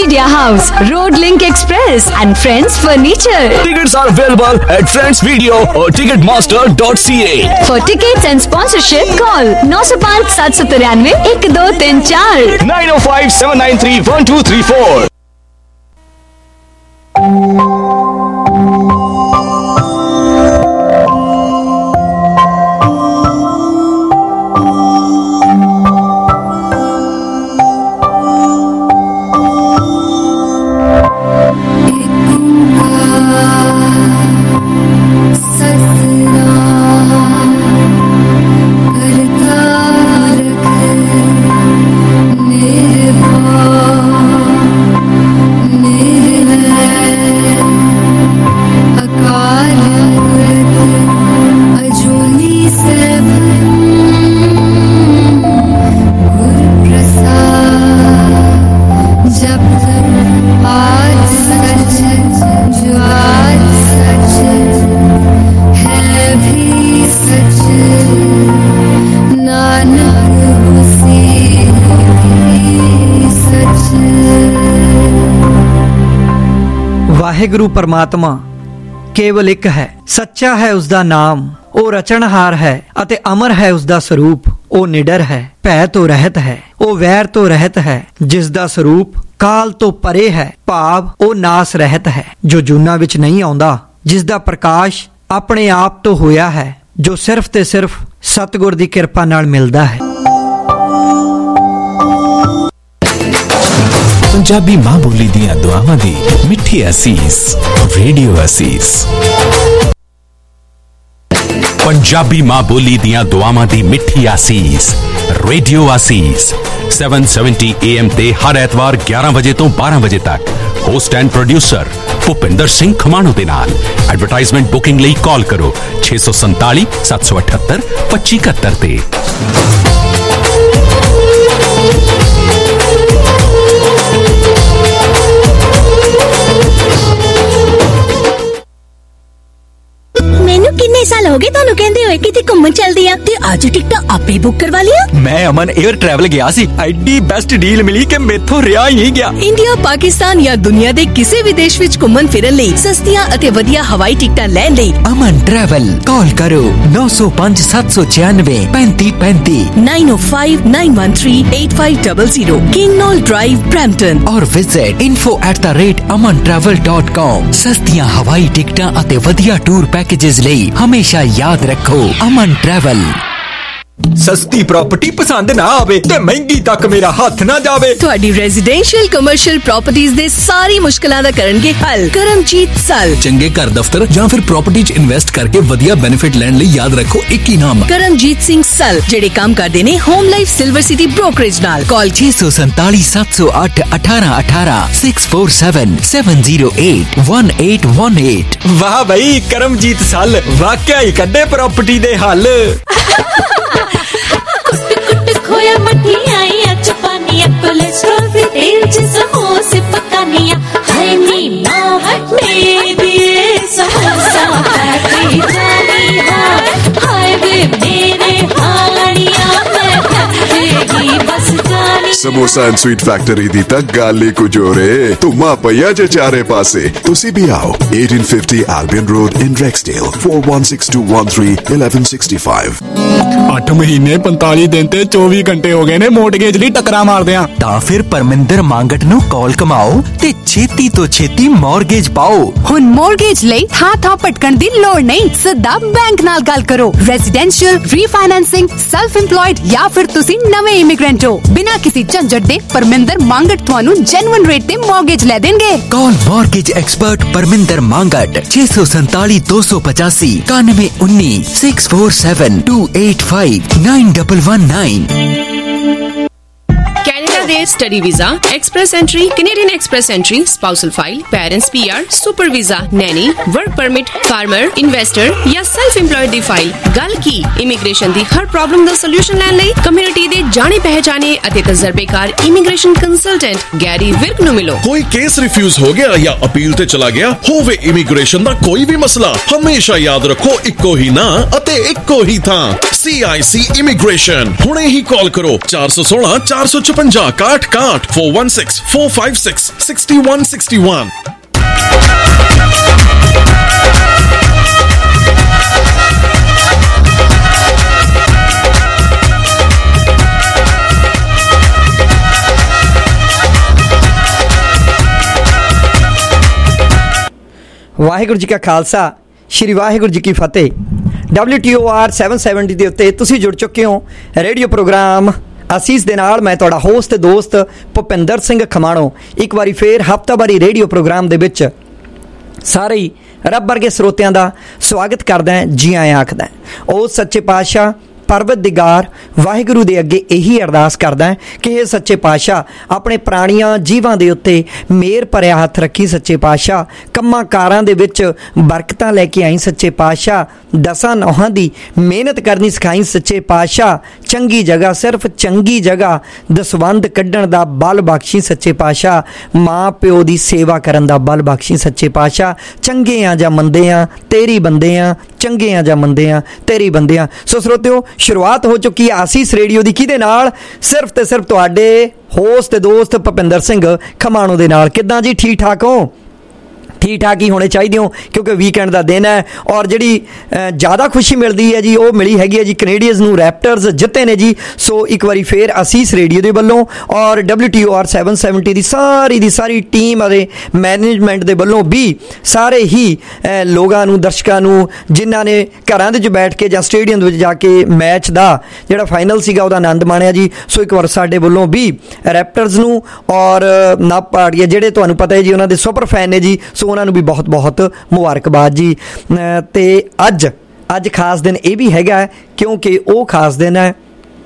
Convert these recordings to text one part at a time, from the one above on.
Media House, Road Link Express and Friends Furniture. Tickets are available at Friends Video or Ticketmaster.ca. For tickets and sponsorship, call 905 793 1234 905 793 1234. Waheguru ਪਰਮਾਤਮਾ ਕੇਵਲ ਇੱਕ ਹੈ, ਸੱਚਾ ਹੈ ਉਸਦਾ ਨਾਮ, ਉਹ ਰਚਨਹਾਰ ਹੈ ਅਤੇ ਅਮਰ ਹੈ ਉਸਦਾ ਸਰੂਪ। ਉਹ ਨਿਡਰ ਹੈ, ਭੈ ਤੋਂ ਰਹਿਤ ਹੈ, ਉਹ ਵੈਰ ਤੋਂ ਰਹਿਤ ਹੈ, ਜਿਸ ਦਾ ਸਰੂਪ ਕਾਲ ਤੋਂ ਪਰੇ ਹੈ, ਭਾਵ ਉਹ ਨਾਸ ਰਹਿਤ ਹੈ, ਜੋ ਜੂਨਾਂ ਵਿੱਚ ਨਹੀਂ ਆਉਂਦਾ, ਜਿਸ ਦਾ ਪ੍ਰਕਾਸ਼ ਆਪਣੇ ਆਪ ਤੋਂ ਹੋਇਆ ਹੈ, ਜੋ ਸਿਰਫ ਤੇ ਸਿਰਫ ਸਤਿਗੁਰ ਦੀ ਕਿਰਪਾ ਨਾਲ ਮਿਲਦਾ ਹੈ। पंजाबी मां बोली दियां दुआवां दी मिठी असीस रेडियो असीस। पंजाबी मां बोली दियां दुआवां दी मिठी आसीस रेडियो आसीस 770 AM ते हर ऐतवार 11 बजे तो 12 बजे तक host and producer Bhupinder Singh Khamano दे नाल। एडवरटाइजमेंट बुकिंग लई कॉल करो 647 778 2571 ते। ਮੈਨੂੰ ਕਿੰਨੇ ਸਾਲ ਹੋ ਗਏ ਤੁਹਾਨੂੰ ਕਹਿੰਦੇ ਹੋਏ ਕਿਤੇ ਘੁੰਮਣ ਚੱਲਦੀ ਆ ਤੇ ਅੱਜ ਟਿਕਟਾਂ ਆਪੇ ਬੁੱਕ ਕਰਵਾ ਲਿਆ। ਮੈਂ ਅਮਨ 에ਅਰ ਟਰੈਵਲ ਗਿਆ ਸੀ, ਐਡੀ ਬੈਸਟ ਡੀਲ ਮਿਲੀ ਕਿ ਮੇਥੋਂ ਰਿਹਾ ਹੀ ਨਹੀਂ ਗਿਆ। ਇੰਡੀਆ, ਪਾਕਿਸਤਾਨ ਜਾਂ ਦੁਨੀਆ ਦੇ ਕਿਸੇ ਵੀ ਦੇਸ਼ ਵਿੱਚ ਘੁੰਮਣ ਫਿਰਨ ਲਈ ਸਸਤੀਆਂ ਅਤੇ ਵਧੀਆ ਹਵਾਈ ਟਿਕਟਾਂ ਲੈਣ ਲਈ ਅਮਨ ਟਰੈਵਲ ਕਾਲ ਕਰੋ 905 796 3535 905 913 8500 ਕਿੰਗ ਨੋਲ ਡਰਾਈਵ ਬਰੈਂਪਟਨ और विजिट info@amantravel.com। सस्तियां हवाई टिकटां ਅਤੇ ਵਧੀਆ ਟੂਰ पैकेजेस ਲਈ ਹਮੇਸ਼ਾ ਯਾਦ ਰੱਖੋ ਅਮਨ ਟਰੈਵਲ। ਸਸਤੀ ਪ੍ਰਾਪਰਟੀ ਪਸੰਦ ਨਾ ਆਵੇ ਤੇ ਮਹਿੰਗੀ ਤੱਕ ਮੇਰਾ ਹੱਥ ਨਾ ਜਾਵੇ। ਤੁਹਾਡੀ ਰੈਜ਼ੀਡੈਂਸ਼ੀਅਲ ਕਮਰਸ਼ੀਅਲ ਪ੍ਰਾਪਰਟੀਆਂ ਦੇ ਸਾਰੀ ਮੁਸ਼ਕਲਾਂ ਦਾ ਕਰਨਗੇ ਹੱਲ ਕਰਮਜੀਤ ਸਲ। ਚੰਗੇ ਘਰ ਦਫ਼ਤਰ ਜਾਂ ਫਿਰ ਪ੍ਰਾਪਰਟੀ 'ਚ ਇਨਵੈਸਟ ਕਰਕੇ ਵਧੀਆ ਬੈਨੀਫਿਟ ਲੈਣ ਲਈ ਯਾਦ ਰੱਖੋ ਇੱਕ ਹੀ ਨਾਮ ਕਰਮਜੀਤ ਸਿੰਘ ਸਲ, ਜਿਹੜੇ ਕੰਮ ਕਰਦੇ ਨੇ Home Life Silver City Brokerage ਨਾਲ। ਕਾਲ 647 708 1818 647 708 1818। ਵਾਹ ਬਈ ਕਰਮਜੀਤ ਸਲ ਵਾਕਿਆ ਹੀ ਕੱਢੇ ਪ੍ਰਾਪਰਟੀ ਦੇ ਹੱਲ। खोया मठियाइयां चपानियां कोलेस्ट्रॉल फ्री तेल च समोसे पकानियां हाय नी माहट मेरी समोसा फैक्ट्री जानी हाय वे मेरे हानियां मैं फैक्ट्री बस जानी। समोसा एंड स्वीट फैक्ट्री दी तक गाली कुछ हो रे धुमा पया जे चारे पासे। तुसी भी आओ 1850 Albion Road in Rexdale 416213 1165। 8 ਮਹੀਨੇ 45 ਦਿਨ ਤੇ 24 ਘੰਟੇ ਹੋ ਗਏ ਨੇ ਮੋਰਟਗੇਜ ਲਈ ਟੱਕਰਾਂ ਮਾਰਦਿਆਂ। ਤਾਂ ਫਿਰ ਪਰਮਿੰਦਰ ਮੰਗਟ ਨੂੰ ਕਾਲ ਕਮਾਓ ਤੇ ਛੇਤੀ ਤੋਂ ਛੇਤੀ ਮੌਰਗੇਜ ਪਾਓ। ਹੁਣ ਮੌਰਗੇਜ ਲਈ ਥਾਂ ਭਟਕਣ ਦੀ ਲੋੜ ਨਹੀਂ, ਸਿੱਧਾ ਬੈਂਕ ਨਾਲ ਗੱਲ ਕਰੋ। ਰੈਜ਼ੀਡੈਂਸ਼ੀਅਲ, ਰੀਫਾਈਨੈਂਸਿੰਗ, ਸੈਲਫ ਇੰਪਲॉयड ਜਾਂ ਫਿਰ ਤੁਸੀਂ ਨਵੇਂ ਇਮੀਗ੍ਰੈਂਟ ਹੋ, ਬਿਨਾਂ ਕਿਸੇ ਝੰਜਟ ਦੇ ਪਰਮਿੰਦਰ ਮੰਗਟ ਤੁਹਾਨੂੰ ਜੈਨੂਇਨ ਰੇਟ ਤੇ ਮੌਰਗੇਜ ਲੈ ਦੇਣਗੇ। Call mortgage expert Parminder Mangat 647 285 9119 647 285 9119। Canada ਦੇ study visa, express entry, Canadian express entry, spousal file, parents PR, super visa, nanny, work permit, farmer, investor ਜਾਂ ਸੈਲਫ ਇੰਪਲॉयड ਦੀ ਫਾਈਲ। ਗੱਲ ਕੀ ਇਮੀਗ੍ਰੇਸ਼ਨ ਦੀ ਹਰ ਪ੍ਰੋਬਲਮ ਦਾ ਸੋਲੂਸ਼ਨ ਲੈਣ ਲਈ ਕਮਿਊਨਿਟੀ ਦੇ ਜਾਣੇ ਪਹਿਚਾਣੇ ਅਤੇ ਤਜਰਬੇਕਾਰ ਇਮੀਗ੍ਰੇਸ਼ਨ ਕੰਸਲਟੈਂਟ ਗੈਰੀ ਵਿਰਕ ਨੂੰ ਮਿਲੋ। ਕੋਈ ਕੇਸ ਰਿਫਿਊਜ਼ ਹੋ ਗਿਆ ਜਾਂ ਅਪੀਲ ਤੇ ਚਲਾ ਗਿਆ ਹੋਵੇ, ਇਮੀਗ੍ਰੇਸ਼ਨ ਦਾ ਕੋਈ ਵੀ ਮਸਲਾ, ਹਮੇਸ਼ਾ ਯਾਦ ਰੱਖੋ ਇੱਕੋ ਹੀ ਨਾਂ ਅਤੇ ਇੱਕੋ ਹੀ ਥਾਂ CIC ਇਮੀਗ੍ਰੇਸ਼ਨ। ਹੁਣੇ ਹੀ ਕਾਲ ਕਰੋ 416 456 6161 416 456 6161। ਵਾਹਿਗੁਰੂ ਜੀ ਕਾ ਖਾਲਸਾ, ਸ਼੍ਰੀ ਵਾਹਿਗੁਰੂ ਜੀ ਕੀ ਫਤਿਹ। WTOR 770 ਦੇ ਉੱਤੇ ਤੁਸੀਂ ਜੁੜ ਚੁੱਕੇ ਹੋ ਰੇਡੀਓ ਪ੍ਰੋਗਰਾਮ ਅਸੀਸ ਦੇ ਨਾਲ। ਮੈਂ ਤੁਹਾਡਾ ਹੋਸਟ ਤੇ ਦੋਸਤ ਭੁਪਿੰਦਰ ਸਿੰਘ ਖਮਾਣੋ ਇੱਕ ਵਾਰੀ ਫੇਰ ਹਫ਼ਤਾਵਾਰੀ ਰੇਡੀਓ ਪ੍ਰੋਗਰਾਮ ਦੇ ਵਿੱਚ ਸਾਰੇ ਹੀ ਰੱਬ ਵਰਗੇ ਸਰੋਤਿਆਂ ਦਾ ਸਵਾਗਤ ਕਰਦਾ, ਜੀ ਆਇਆਂ ਆਖਦਾ। ਉਹ ਸੱਚੇ ਪਾਤਸ਼ਾਹ ਪਰਵਤਦਿਗਾਰ ਵਾਹਿਗੁਰੂ ਦੇ ਅੱਗੇ ਇਹੀ ਅਰਦਾਸ ਕਰਦਾ ਕਿ ਇਹ ਸੱਚੇ ਪਾਤਸ਼ਾਹ ਆਪਣੇ ਪ੍ਰਾਣੀਆਂ ਜੀਵਾਂ ਦੇ ਉੱਤੇ ਮਿਹਰ ਭਰਿਆ ਹੱਥ ਰੱਖੀ। ਸੱਚੇ ਪਾਤਸ਼ਾਹ ਕੰਮਾਂ ਕਾਰਾਂ ਦੇ ਵਿੱਚ ਬਰਕਤਾਂ ਲੈ ਕੇ ਆਈ। ਸੱਚੇ ਪਾਤਸ਼ਾਹ ਦਸਾਂ ਨੌਹਾਂ ਦੀ ਮਿਹਨਤ ਕਰਨੀ ਸਿਖਾਈ। ਸੱਚੇ ਪਾਤਸ਼ਾਹ ਚੰਗੀ ਜਗ੍ਹਾ, ਸਿਰਫ ਚੰਗੀ ਜਗ੍ਹਾ ਦਸਵੰਧ ਕੱਢਣ ਦਾ ਬਲ ਬਖਸ਼ੀ। ਸੱਚੇ ਪਾਤਸ਼ਾਹ ਮਾਂ ਪਿਓ ਦੀ ਸੇਵਾ ਕਰਨ ਦਾ ਬਲ ਬਖਸ਼ੀ। ਸੱਚੇ ਪਾਤਸ਼ਾਹ ਚੰਗੇ ਆ ਜਾਂ ਮੰਦੇ ਆ ਤੇਰੀ ਬੰਦੇ ਆ, ਚੰਗੇ ਆ ਜਾਂ ਮੰਦੇ ਆ ਤੇਰੀ ਬੰਦੇ ਆ। ਸੋ ਸਰੋਤਿਓ, ਸ਼ੁਰੂਆਤ ਹੋ ਚੁੱਕੀ ਹੈ ਆਸੀਸ ਰੇਡੀਓ ਦੀ, ਕਿਹਦੇ ਨਾਲ? ਸਿਰਫ ਤੇ ਸਿਰਫ ਤੁਹਾਡੇ ਹੋਸਟ ਤੇ ਦੋਸਤ ਭੁਪਿੰਦਰ ਸਿੰਘ ਖਮਾਣੋ ਦੇ ਨਾਲ। ਕਿੱਦਾਂ ਜੀ, ਠੀਕ ਠਾਕ ਹੋ? ਠੀਕ ਠਾਕ ਹੀ ਹੋਣੇ ਚਾਹੀਦੇ ਹੋ, ਕਿਉਂਕਿ ਵੀਕਐਂਡ ਦਾ ਦਿਨ ਹੈ। ਔਰ ਜਿਹੜੀ ਜ਼ਿਆਦਾ ਖੁਸ਼ੀ ਮਿਲਦੀ ਹੈ ਜੀ, ਉਹ ਮਿਲੀ ਹੈਗੀ ਹੈ ਜੀ ਕੈਨੇਡੀਅਨਸ ਨੂੰ। ਰੈਪਟਰਸ ਜਿੱਤੇ ਨੇ ਜੀ। ਸੋ ਇੱਕ ਵਾਰੀ ਫੇਰ ਅਸੀਸ ਰੇਡੀਓ ਦੇ ਵੱਲੋਂ ਔਰ WTOR 770 ਦੀ ਸਾਰੀ ਟੀਮ ਅਤੇ ਮੈਨੇਜਮੈਂਟ ਦੇ ਵੱਲੋਂ ਵੀ ਸਾਰੇ ਹੀ ਲੋਕਾਂ ਨੂੰ, ਦਰਸ਼ਕਾਂ ਨੂੰ, ਜਿਨ੍ਹਾਂ ਨੇ ਘਰਾਂ ਦੇ ਵਿੱਚ ਬੈਠ ਕੇ ਜਾਂ ਸਟੇਡੀਅਮ ਦੇ ਵਿੱਚ ਜਾ ਕੇ ਮੈਚ ਦਾ ਜਿਹੜਾ ਫਾਈਨਲ ਸੀਗਾ ਉਹਦਾ ਆਨੰਦ ਮਾਣਿਆ ਜੀ। ਸੋ ਇੱਕ ਵਾਰ ਸਾਡੇ ਵੱਲੋਂ ਵੀ ਰੈਪਟਰਸ ਨੂੰ ਔਰ ਨਵ ਪਾੜੀਆ ਜਿਹੜੇ ਤੁਹਾਨੂੰ ਪਤਾ ਹੈ ਜੀ ਉਹਨਾਂ ਦੇ ਸੁਪਰ ਫੈਨ ਨੇ ਜੀ, ਸੋ ਉਹਨਾਂ ਨੂੰ ਵੀ ਬਹੁਤ ਬਹੁਤ ਮੁਬਾਰਕਬਾਦ ਜੀ। ਤੇ ਅੱਜ ਖਾਸ ਦਿਨ ਇਹ ਵੀ ਹੈਗਾ ਕਿਉਂਕਿ ਉਹ ਖਾਸ ਦਿਨ ਹੈ,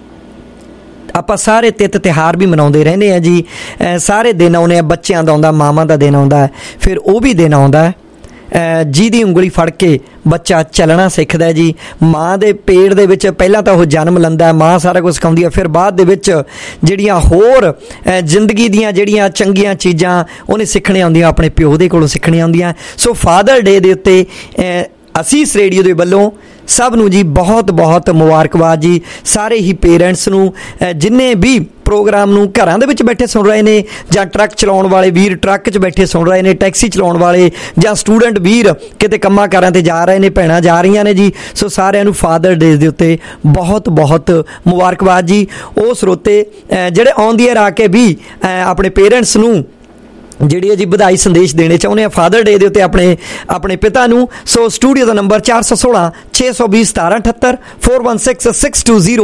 ਆਪਾਂ ਸਾਰੇ ਤਿੱਥ ਤਿਉਹਾਰ ਵੀ ਮਨਾਉਂਦੇ ਰਹਿੰਦੇ ਆ ਜੀ। ਸਾਰੇ ਦਿਨ ਆਉਂਦੇ ਆ, ਬੱਚਿਆਂ ਦਾ ਆਉਂਦਾ, ਮਾਵਾਂ ਦਾ ਦਿਨ ਆਉਂਦਾ, ਫਿਰ ਉਹ ਵੀ ਦਿਨ ਆਉਂਦਾ ਜਿਹਦੀ ਉਂਗਲੀ ਫੜ ਕੇ ਬੱਚਾ ਚੱਲਣਾ ਸਿੱਖਦਾ ਜੀ। ਮਾਂ ਦੇ ਪੇਟ ਦੇ ਵਿੱਚ ਪਹਿਲਾਂ ਤਾਂ ਉਹ ਜਨਮ ਲੈਂਦਾ, ਮਾਂ ਸਾਰਾ ਕੁਝ ਸਿਖਾਉਂਦੀ ਹੈ, ਫਿਰ ਬਾਅਦ ਦੇ ਵਿੱਚ ਜਿਹੜੀਆਂ ਹੋਰ ਜ਼ਿੰਦਗੀ ਦੀਆਂ ਜਿਹੜੀਆਂ ਚੰਗੀਆਂ ਚੀਜ਼ਾਂ ਉਹਨੇ ਸਿੱਖਣੀਆਂ ਆਉਂਦੀਆਂ, ਆਪਣੇ ਪਿਓ ਦੇ ਕੋਲੋਂ ਸਿੱਖਣੀਆਂ ਆਉਂਦੀਆਂ। ਸੋ ਫਾਦਰ ਡੇ ਦੇ ਉੱਤੇ ਅਸੀਸ ਰੇਡੀਓ ਦੇ ਵੱਲੋਂ ਸਭ ਨੂੰ ਜੀ ਬਹੁਤ ਬਹੁਤ ਮੁਬਾਰਕਬਾਦ ਜੀ। ਸਾਰੇ ਹੀ ਪੇਰੈਂਟਸ ਨੂੰ, ਜਿੰਨੇ ਵੀ ਪ੍ਰੋਗਰਾਮ ਨੂੰ ਘਰਾਂ ਦੇ ਵਿੱਚ ਬੈਠੇ ਸੁਣ ਰਹੇ ਨੇ, ਜਾਂ ਟਰੱਕ ਚਲਾਉਣ ਵਾਲੇ ਵੀਰ ਟਰੱਕ 'ਚ ਬੈਠੇ ਸੁਣ ਰਹੇ ਨੇ, ਟੈਕਸੀ ਚਲਾਉਣ ਵਾਲੇ, ਜਾਂ ਸਟੂਡੈਂਟ ਵੀਰ ਕਿਤੇ ਕੰਮਾਂ ਕਾਰਾਂ 'ਤੇ ਜਾ ਰਹੇ ਨੇ, ਭੈਣਾਂ ਜਾ ਰਹੀਆਂ ਨੇ ਜੀ। ਸੋ ਸਾਰਿਆਂ ਨੂੰ ਫਾਦਰ ਡੇ ਦੇ ਉੱਤੇ ਬਹੁਤ ਬਹੁਤ ਮੁਬਾਰਕਬਾਦ ਜੀ। ਉਹ ਸਰੋਤੇ ਜਿਹੜੇ ਔਨ ਦੀ ਏਅਰ ਆ ਕੇ ਵੀ ਆਪਣੇ ਪੇਰੈਂਟਸ ਨੂੰ ਜਿਹੜੀ ਹੈ ਜੀ ਵਧਾਈ ਸੰਦੇਸ਼ ਦੇਣੇ ਚਾਹੁੰਦੇ ਆ ਫਾਦਰ ਡੇ ਦੇ ਉੱਤੇ ਆਪਣੇ ਪਿਤਾ ਨੂੰ। ਸੋ ਸਟੂਡੀਓ ਦਾ ਨੰਬਰ 416 620 1778 416 620